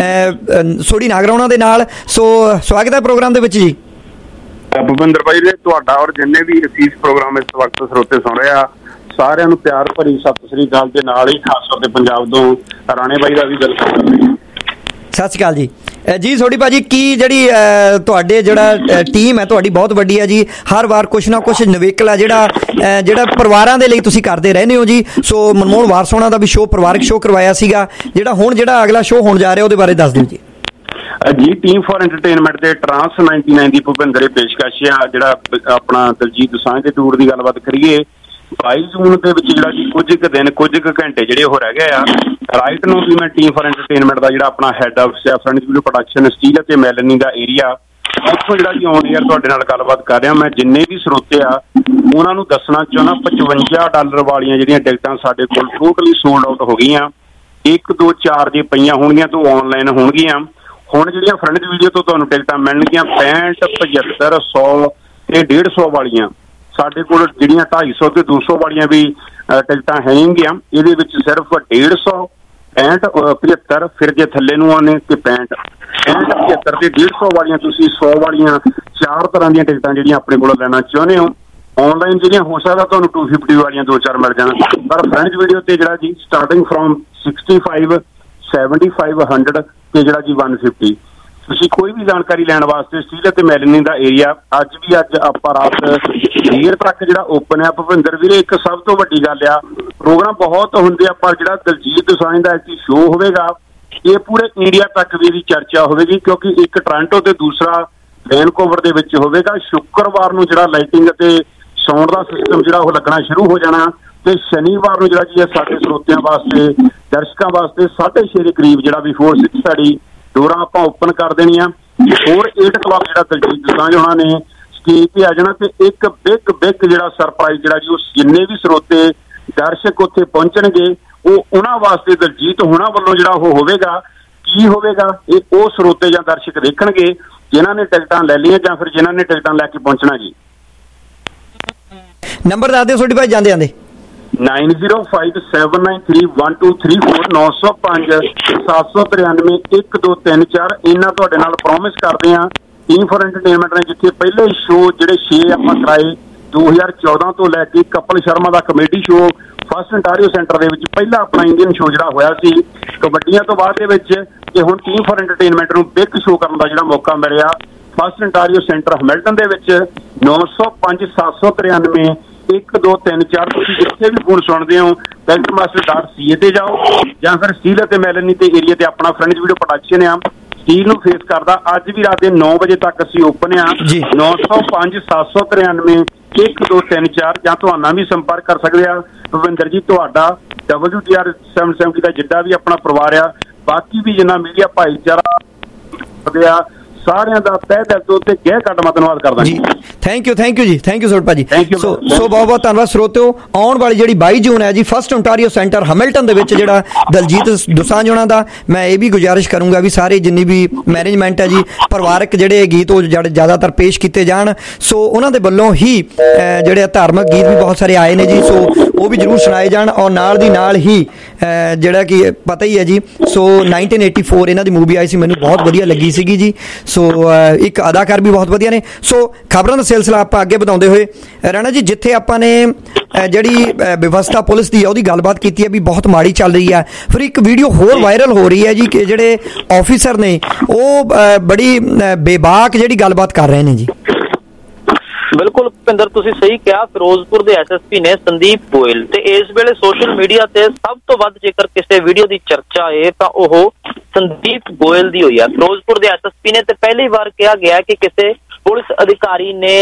ਸੋਢੀ ਨਾਗਰਾਉਣਾ ਦੇ ਨਾਲ। ਸੋ ਸਵਾਗਤ ਹੈ ਪ੍ਰੋਗਰਾਮ ਦੇ ਵਿੱਚ ਜੀ। ਭੁਪਿੰਦਰ ਭਾਈ ਜੀ ਤੁਹਾਡਾ ਔਰ ਜਿੰਨੇ ਵੀ ਅਸੀਸ ਪ੍ਰੋਗਰਾਮ ਇਸ ਵਕਤ ਸਰੋਤੇ ਸੁਣ ਰਹੇ ਆ ਸਾਰਿਆਂ ਨੂੰ ਪਿਆਰ ਭਰੀ ਸਤਿ ਸ੍ਰੀ ਅਕਾਲ ਦੇ ਨਾਲ ਹੀ ਖਾਸ ਤੌਰ ਤੇ ਪੰਜਾਬ ਤੋਂ ਰਾਣੇ ਬਾਈ ਦਾ ਵੀ ਵੈਲਕਮ ਕਰਦੇ ਹਾਂ। ਸਤਿ ਸ਼੍ਰੀ ਅਕਾਲ ਜੀ। ਜੀ ਸੋਢੀ ਭਾਜੀ, ਕੀ ਜਿਹੜੀ ਤੁਹਾਡੇ ਜਿਹੜਾ ਟੀਮ ਹੈ ਤੁਹਾਡੀ ਬਹੁਤ ਵੱਡੀ ਹੈ ਜੀ, ਹਰ ਵਾਰ ਕੁਛ ਨਾ ਕੁਛ ਨਵੇਕਲਾ ਜਿਹੜਾ ਪਰਿਵਾਰਾਂ ਦੇ ਲਈ ਤੁਸੀਂ ਕਰਦੇ ਰਹਿੰਦੇ ਹੋ ਜੀ। ਸੋ ਮਨਮੋਹਨ ਵਾਰਸੋਣਾ ਦਾ ਵੀ ਸ਼ੋਅ ਪਰਿਵਾਰਕ ਸ਼ੋਅ ਕਰਵਾਇਆ ਸੀਗਾ, ਜਿਹੜਾ ਅਗਲਾ ਸ਼ੋਅ ਹੋਣ ਜਾ ਰਿਹਾ ਉਹਦੇ ਬਾਰੇ ਦੱਸ ਦਿਓ ਜੀ। ਜੀ ਟੀਮ ਫੋਰ ਐਂਟਰਟੇਨਮੈਂਟ ਦੇ ਟਰਾਂਸ 99 ਦੀ ਭੁਪਿੰਦਰ ਪੇਸ਼ਕਸ਼ ਆ, ਜਿਹੜਾ ਆਪਣਾ ਦਲਜੀਤ ਦੋਸਾਂਝ ਦੇ ਟੂਰ ਦੀ ਗੱਲਬਾਤ ਕਰੀਏ 22 ਜੂਨ ਦੇ ਵਿੱਚ ਜਿਹੜਾ ਜੀ ਕੁਝ ਕੁ ਦਿਨ ਕੁਝ ਕੁ ਘੰਟੇ ਜਿਹੜੇ ਹੋ ਰਹਿ ਗਏ ਆ। ਰਾਈਟ ਨੂੰ ਵੀ ਮੈਂ ਟੀਮ ਫੋਰ ਐਂਟਰਟੇਨਮੈਂਟ ਦਾ ਜਿਹੜਾ ਆਪਣਾ ਹੈਡ ਆਫਿਸ ਹੈ ਫਰੰਟ ਵੀਡੀਓ ਪ੍ਰੋਡਕਸ਼ਨ ਸਟੀਲ ਅਤੇ ਮੈਲਨੀ ਦਾ ਏਰੀਆ, ਉੱਥੋਂ ਜਿਹੜਾ ਜੀ ਔਨ ਏਅਰ ਤੁਹਾਡੇ ਨਾਲ ਗੱਲਬਾਤ ਕਰ ਰਿਹਾ। ਮੈਂ ਜਿੰਨੇ ਵੀ ਸਰੋਤੇ ਆ ਉਹਨਾਂ ਨੂੰ ਦੱਸਣਾ ਚਾਹੁੰਦਾ $55 ਵਾਲੀਆਂ ਜਿਹੜੀਆਂ ਟਿਕਟਾਂ ਸਾਡੇ ਕੋਲ ਟੋਟਲੀ ਸੋਲਡ ਆਊਟ ਹੋ ਗਈਆਂ। 1 2 4 ਜੇ ਪਈਆਂ ਹੋਣਗੀਆਂ ਤਾਂ ਆਨਲਾਈਨ ਹੋਣਗੀਆਂ। ਹੁਣ ਜਿਹੜੀਆਂ ਫਰੰਟ ਵੀਡੀਓ ਤੋਂ ਤੁਹਾਨੂੰ ਟਿਕਟਾਂ ਮਿਲਣਗੀਆਂ 65 75 100 ਤੇ 150 ਵਾਲੀਆਂ ਸਾਡੇ ਕੋਲ, ਜਿਹੜੀਆਂ 250 ਤੇ 200 ਵਾਲੀਆਂ ਵੀ ਟਿਕਟਾਂ ਹੈਗੀਆਂ। ਇਹਦੇ ਵਿੱਚ ਸਿਰਫ 150 65 75 ਫਿਰ ਜੇ ਥੱਲੇ ਨੂੰ ਆਉਣੇ ਤੇ 65 75 ਤੇ 150 ਵਾਲੀਆਂ ਤੁਸੀਂ 100 ਵਾਲੀਆਂ 4 ਤਰ੍ਹਾਂ ਦੀਆਂ ਟਿਕਟਾਂ ਜਿਹੜੀਆਂ ਆਪਣੇ ਕੋਲੋਂ ਲੈਣਾ ਚਾਹੁੰਦੇ ਹੋ ਆਨਲਾਈਨ, ਜਿਹੜੀਆਂ ਹੋ ਸਕਦਾ ਤੁਹਾਨੂੰ 250 ਵਾਲੀਆਂ 2-4 ਮਿਲ ਜਾਣ, ਪਰ ਫਰੰਟ ਵੀਡੀਓ ਤੇ ਜਿਹੜਾ ਜੀ ਸਟਾਰਟਿੰਗ ਫਰੋਮ 65 75 100 ਤੇ ਜਿਹੜਾ ਜੀ 150। ਤੁਸੀਂ ਕੋਈ ਵੀ ਜਾਣਕਾਰੀ ਲੈਣ ਵਾਸਤੇ ਸਟੀਲ ਅਤੇ ਮੈਲਨੀ ਦਾ ਏਰੀਆ ਅੱਜ ਆਪਾਂ ਰਾਤ ਦੇਰ ਤੱਕ ਜਿਹੜਾ ਓਪਨ ਹੈ। ਭੁਪਿੰਦਰ ਵੀਰੇ ਇੱਕ ਸਭ ਤੋਂ ਵੱਡੀ ਗੱਲ ਆ, ਪ੍ਰੋਗਰਾਮ ਬਹੁਤ ਹੁੰਦੇ ਆ ਪਰ ਜਿਹੜਾ ਦਲਜੀਤ ਦੋਸਾਂਝ ਦਾ ਇੱਕ ਸ਼ੋਅ ਹੋਵੇਗਾ ਇਹ ਪੂਰੇ ਇੰਡੀਆ ਤੱਕ ਵੀ ਇਹਦੀ ਚਰਚਾ ਹੋਵੇਗੀ, ਕਿਉਂਕਿ ਇੱਕ ਟੋਰਾਂਟੋ ਤੇ ਦੂਸਰਾ ਵੈਨਕੂਵਰ ਦੇ ਵਿੱਚ ਹੋਵੇਗਾ। ਸ਼ੁੱਕਰਵਾਰ ਨੂੰ ਜਿਹੜਾ ਲਾਈਟਿੰਗ ਅਤੇ ਸਾਊਂਡ ਦਾ ਸਿਸਟਮ ਜਿਹੜਾ ਉਹ ਲੱਗਣਾ ਸ਼ੁਰੂ ਹੋ ਜਾਣਾ ਤੇ ਸ਼ਨੀਵਾਰ ਨੂੰ ਜਿਹੜਾ ਜੀ ਸਾਡੇ ਸਰੋਤਿਆਂ ਵਾਸਤੇ ਦਰਸ਼ਕਾਂ ਵਾਸਤੇ 6:30 ਦੇ ਕਰੀਬ ਜਿਹੜਾ ਵੀ 4-6 ਸਾਡੀ ਡੋਰਾਂ ਆਪਾਂ ਓਪਨ ਕਰ ਦੇਣੀਆਂ। 4-8 o'clock ਜਿਹੜਾ ਦਲਜੀਤ ਦੋਸਾਂਝ ਉਹਨਾਂ ਨੇ ਸਟੇਜ ਤੇ ਆ ਜਾਣਾ ਤੇ ਇੱਕ ਬਿਗ ਜਿਹੜਾ ਸਰਪ੍ਰਾਈਜ਼ ਜਿਹੜਾ ਜੀ ਉਹ ਜਿੰਨੇ ਵੀ ਸਰੋਤੇ ਦਰਸ਼ਕ ਉੱਥੇ ਪਹੁੰਚਣਗੇ ਉਹਨਾਂ ਵਾਸਤੇ ਦਲਜੀਤ ਹੋਣਾ ਵੱਲੋਂ ਜਿਹੜਾ ਉਹ ਹੋਵੇਗਾ। ਕੀ ਹੋਵੇਗਾ ਇਹ ਉਹ ਸਰੋਤੇ ਜਾਂ ਦਰਸ਼ਕ ਦੇਖਣਗੇ ਜਿਨ੍ਹਾਂ ਨੇ ਟਿਕਟਾਂ ਲੈ ਲਈਆਂ ਜਾਂ ਫਿਰ ਜਿਨ੍ਹਾਂ ਨੇ ਟਿਕਟਾਂ ਲੈ ਕੇ ਪਹੁੰਚਣਾ ਜੀ। ਨੰਬਰ ਦੱਸ ਦਿਓ ਛੋਟੀ ਭਾਈ ਜਾਂਦੇ 9057931234 905 793 1234। ਇਹਨਾਂ ਤੁਹਾਡੇ ਨਾਲ ਪ੍ਰੋਮਿਸ ਕਰਦੇ ਆ ਟੀਮ ਫੋਰ ਐਂਟਰਟੇਨਮੈਂਟ ਨੇ ਜਿੱਥੇ ਪਹਿਲੇ ਸ਼ੋਅ ਜਿਹੜੇ 6 ਆਪਾਂ ਕਰਾਏ 2014 ਤੋਂ ਲੈ ਕੇ ਕਪਲ ਸ਼ਰਮਾ ਦਾ comedy show First Ontario Centre ਦੇ ਵਿੱਚ ਪਹਿਲਾ ਆਪਣਾ ਇੰਡੀਅਨ ਸ਼ੋਅ ਜਿਹੜਾ ਹੋਇਆ ਸੀ ਕਬੱਡੀਆਂ ਤੋਂ ਬਾਅਦ ਦੇ ਵਿੱਚ, ਤੇ ਹੁਣ ਟੀਮ ਫੋਰ ਐਂਟਰਟੇਨਮੈਂਟ ਨੂੰ ਬਿਗ ਸ਼ੋਅ ਕਰਨ ਦਾ ਜਿਹੜਾ ਮੌਕਾ ਮਿਲਿਆ ਫਸਟ ਅੰਟਾਰੀਓ ਸੈਂਟਰ ਹੈਮਿਲਟਨ ਦੇ ਵਿੱਚ 905 793 1234। ਤੁਸੀਂ ਜਿੱਥੇ ਵੀ ਫੋਨ ਸੁਣਦੇ ਹੋ ticketmaster.ca ਤੇ ਜਾਓ ਜਾਂ ਫਿਰ ਸਟੀਲ ਅਤੇ ਮੈਲਨੀ ਤੇ ਏਰੀਆ ਤੇ ਆਪਣਾ ਫਰੰਟ ਵੀਡੀਓ ਪ੍ਰੋਡਕਸ਼ਨ ਆ ਸਟੀਲ ਨੂੰ ਫੇਸ ਕਰਦਾ। ਅੱਜ ਵੀ ਰਾਤ ਦੇ 9 ਵਜੇ ਤੱਕ ਅਸੀਂ ਓਪਨ ਆ 905 793 1234 ਜਾਂ ਤੁਹਾਡਾ ਵੀ ਸੰਪਰਕ ਕਰ ਸਕਦੇ ਆ। ਭੁਪਿੰਦਰ ਜੀ ਤੁਹਾਡਾ WTR 770 ਦਾ ਜਿੱਦਾਂ ਵੀ ਆਪਣਾ ਪਰਿਵਾਰ ਆ, ਬਾਕੀ ਵੀ ਜਿੰਨਾ ਮੀਡੀਆ ਭਾਈਚਾਰਾ ਆ ਸਾਰਿਆਂ ਦਾ ਤਹਿ ਦਿਲ ਤੋਂ ਤੇ ਗਹਿ ਕੱਟ ਮੈਂ ਧੰਨਵਾਦ ਕਰਦਾ ਜੀ। ਥੈਂਕ ਯੂ ਸੋਢ ਭਾਜੀ। ਸੋ ਬਹੁਤ ਬਹੁਤ ਧੰਨਵਾਦ ਸਰੋਤਿਓ। ਆਉਣ ਵਾਲੀ ਜਿਹੜੀ 22 ਜੂਨ ਹੈ ਜੀ, ਫਸਟ ਓਨਟਾਰੀਓ ਸੈਂਟਰ ਹੈਮਿਲਟਨ ਦੇ ਵਿੱਚ ਜਿਹੜਾ ਦਲਜੀਤ ਦੋਸਾਂਝ ਹੋਣਾ ਦਾ, ਮੈਂ ਇਹ ਵੀ ਗੁਜ਼ਾਰਿਸ਼ ਕਰੂੰਗਾ ਵੀ ਸਾਰੇ ਜਿੰਨੀ ਵੀ ਮੈਨੇਜਮੈਂਟ ਹੈ ਜੀ, ਪਰਿਵਾਰਕ ਜਿਹੜੇ ਗੀਤ ਉਹ ਜ਼ਿਆਦਾਤਰ ਪੇਸ਼ ਕੀਤੇ ਜਾਣ। ਸੋ ਉਹਨਾਂ ਦੇ ਵੱਲੋਂ ਹੀ ਜਿਹੜੇ ਧਾਰਮਿਕ ਗੀਤ ਵੀ ਬਹੁਤ ਸਾਰੇ ਆਏ ਨੇ ਜੀ, ਸੋ ਉਹ ਵੀ ਜ਼ਰੂਰ ਸੁਣਾਏ ਜਾਣ। ਔਰ ਨਾਲ ਦੀ ਨਾਲ ਹੀ ਜਿਹੜਾ ਕਿ ਪਤਾ ਹੀ ਹੈ ਜੀ, ਸੋ 1984 ਇਹਨਾਂ ਦੀ ਮੂਵੀ ਆਈ ਸੀ, ਮੈਨੂੰ ਬਹੁਤ ਵਧੀਆ ਲੱਗੀ ਸੀਗੀ ਜੀ। ਸੋ ਇੱਕ ਅਦਾਕਾਰ ਵੀ ਬਹੁਤ ਵਧੀਆ ਨੇ। ਸੋ ਖਬਰਾਂ ਦਾ ਸਿਲਸਿਲਾ ਆਪਾਂ ਅੱਗੇ ਵਧਾਉਂਦੇ ਹੋਏ ਰਾਣਾ ਜੀ, ਜਿੱਥੇ ਆਪਾਂ ਨੇ ਜਿਹੜੀ ਵਿਵਸਥਾ ਪੁਲਿਸ ਦੀ ਉਹਦੀ ਗੱਲਬਾਤ ਕੀਤੀ ਹੈ ਵੀ ਬਹੁਤ ਮਾੜੀ ਚੱਲ ਰਹੀ ਹੈ, ਫਿਰ ਇੱਕ ਵੀਡੀਓ ਹੋਰ ਵਾਇਰਲ ਹੋ ਰਹੀ ਹੈ ਜੀ ਕਿ ਜਿਹੜੇ ਆਫੀਸਰ ਨੇ ਉਹ ਬੜੀ ਬੇਬਾਕ ਜਿਹੜੀ ਗੱਲਬਾਤ ਕਰ ਰਹੇ ਨੇ ਜੀ। ਬਿਲਕੁਲ ਭੁਪਿੰਦਰ, ਤੁਸੀਂ ਸਹੀ ਕਿਹਾ। ਫਿਰੋਜ਼ਪੁਰ ਦੇ ਐਸਐਸਪੀ ਨੇ ਸੰਦੀਪ ਗੋਇਲ, ਤੇ ਇਸ ਵੇਲੇ ਸੋਸ਼ਲ ਮੀਡੀਆ ਤੇ ਸਭ ਤੋਂ ਵੱਧ ਜੇਕਰ ਕਿਸੇ ਵੀਡੀਓ ਦੀ ਚਰਚਾ ਹੈ ਤਾਂ ਉਹ ਸੰਦੀਪ ਗੋਇਲ ਦੀ ਹੋਈ ਹੈ। ਫਿਰੋਜ਼ਪੁਰ ਦੇ ਐਸਐਸਪੀ ਨੇ ਤੇ ਪਹਿਲੀ ਵਾਰ ਕਿਹਾ ਗਿਆ ਕਿ ਕਿਸੇ ਪੁਲਿਸ ਅਧਿਕਾਰੀ ਨੇ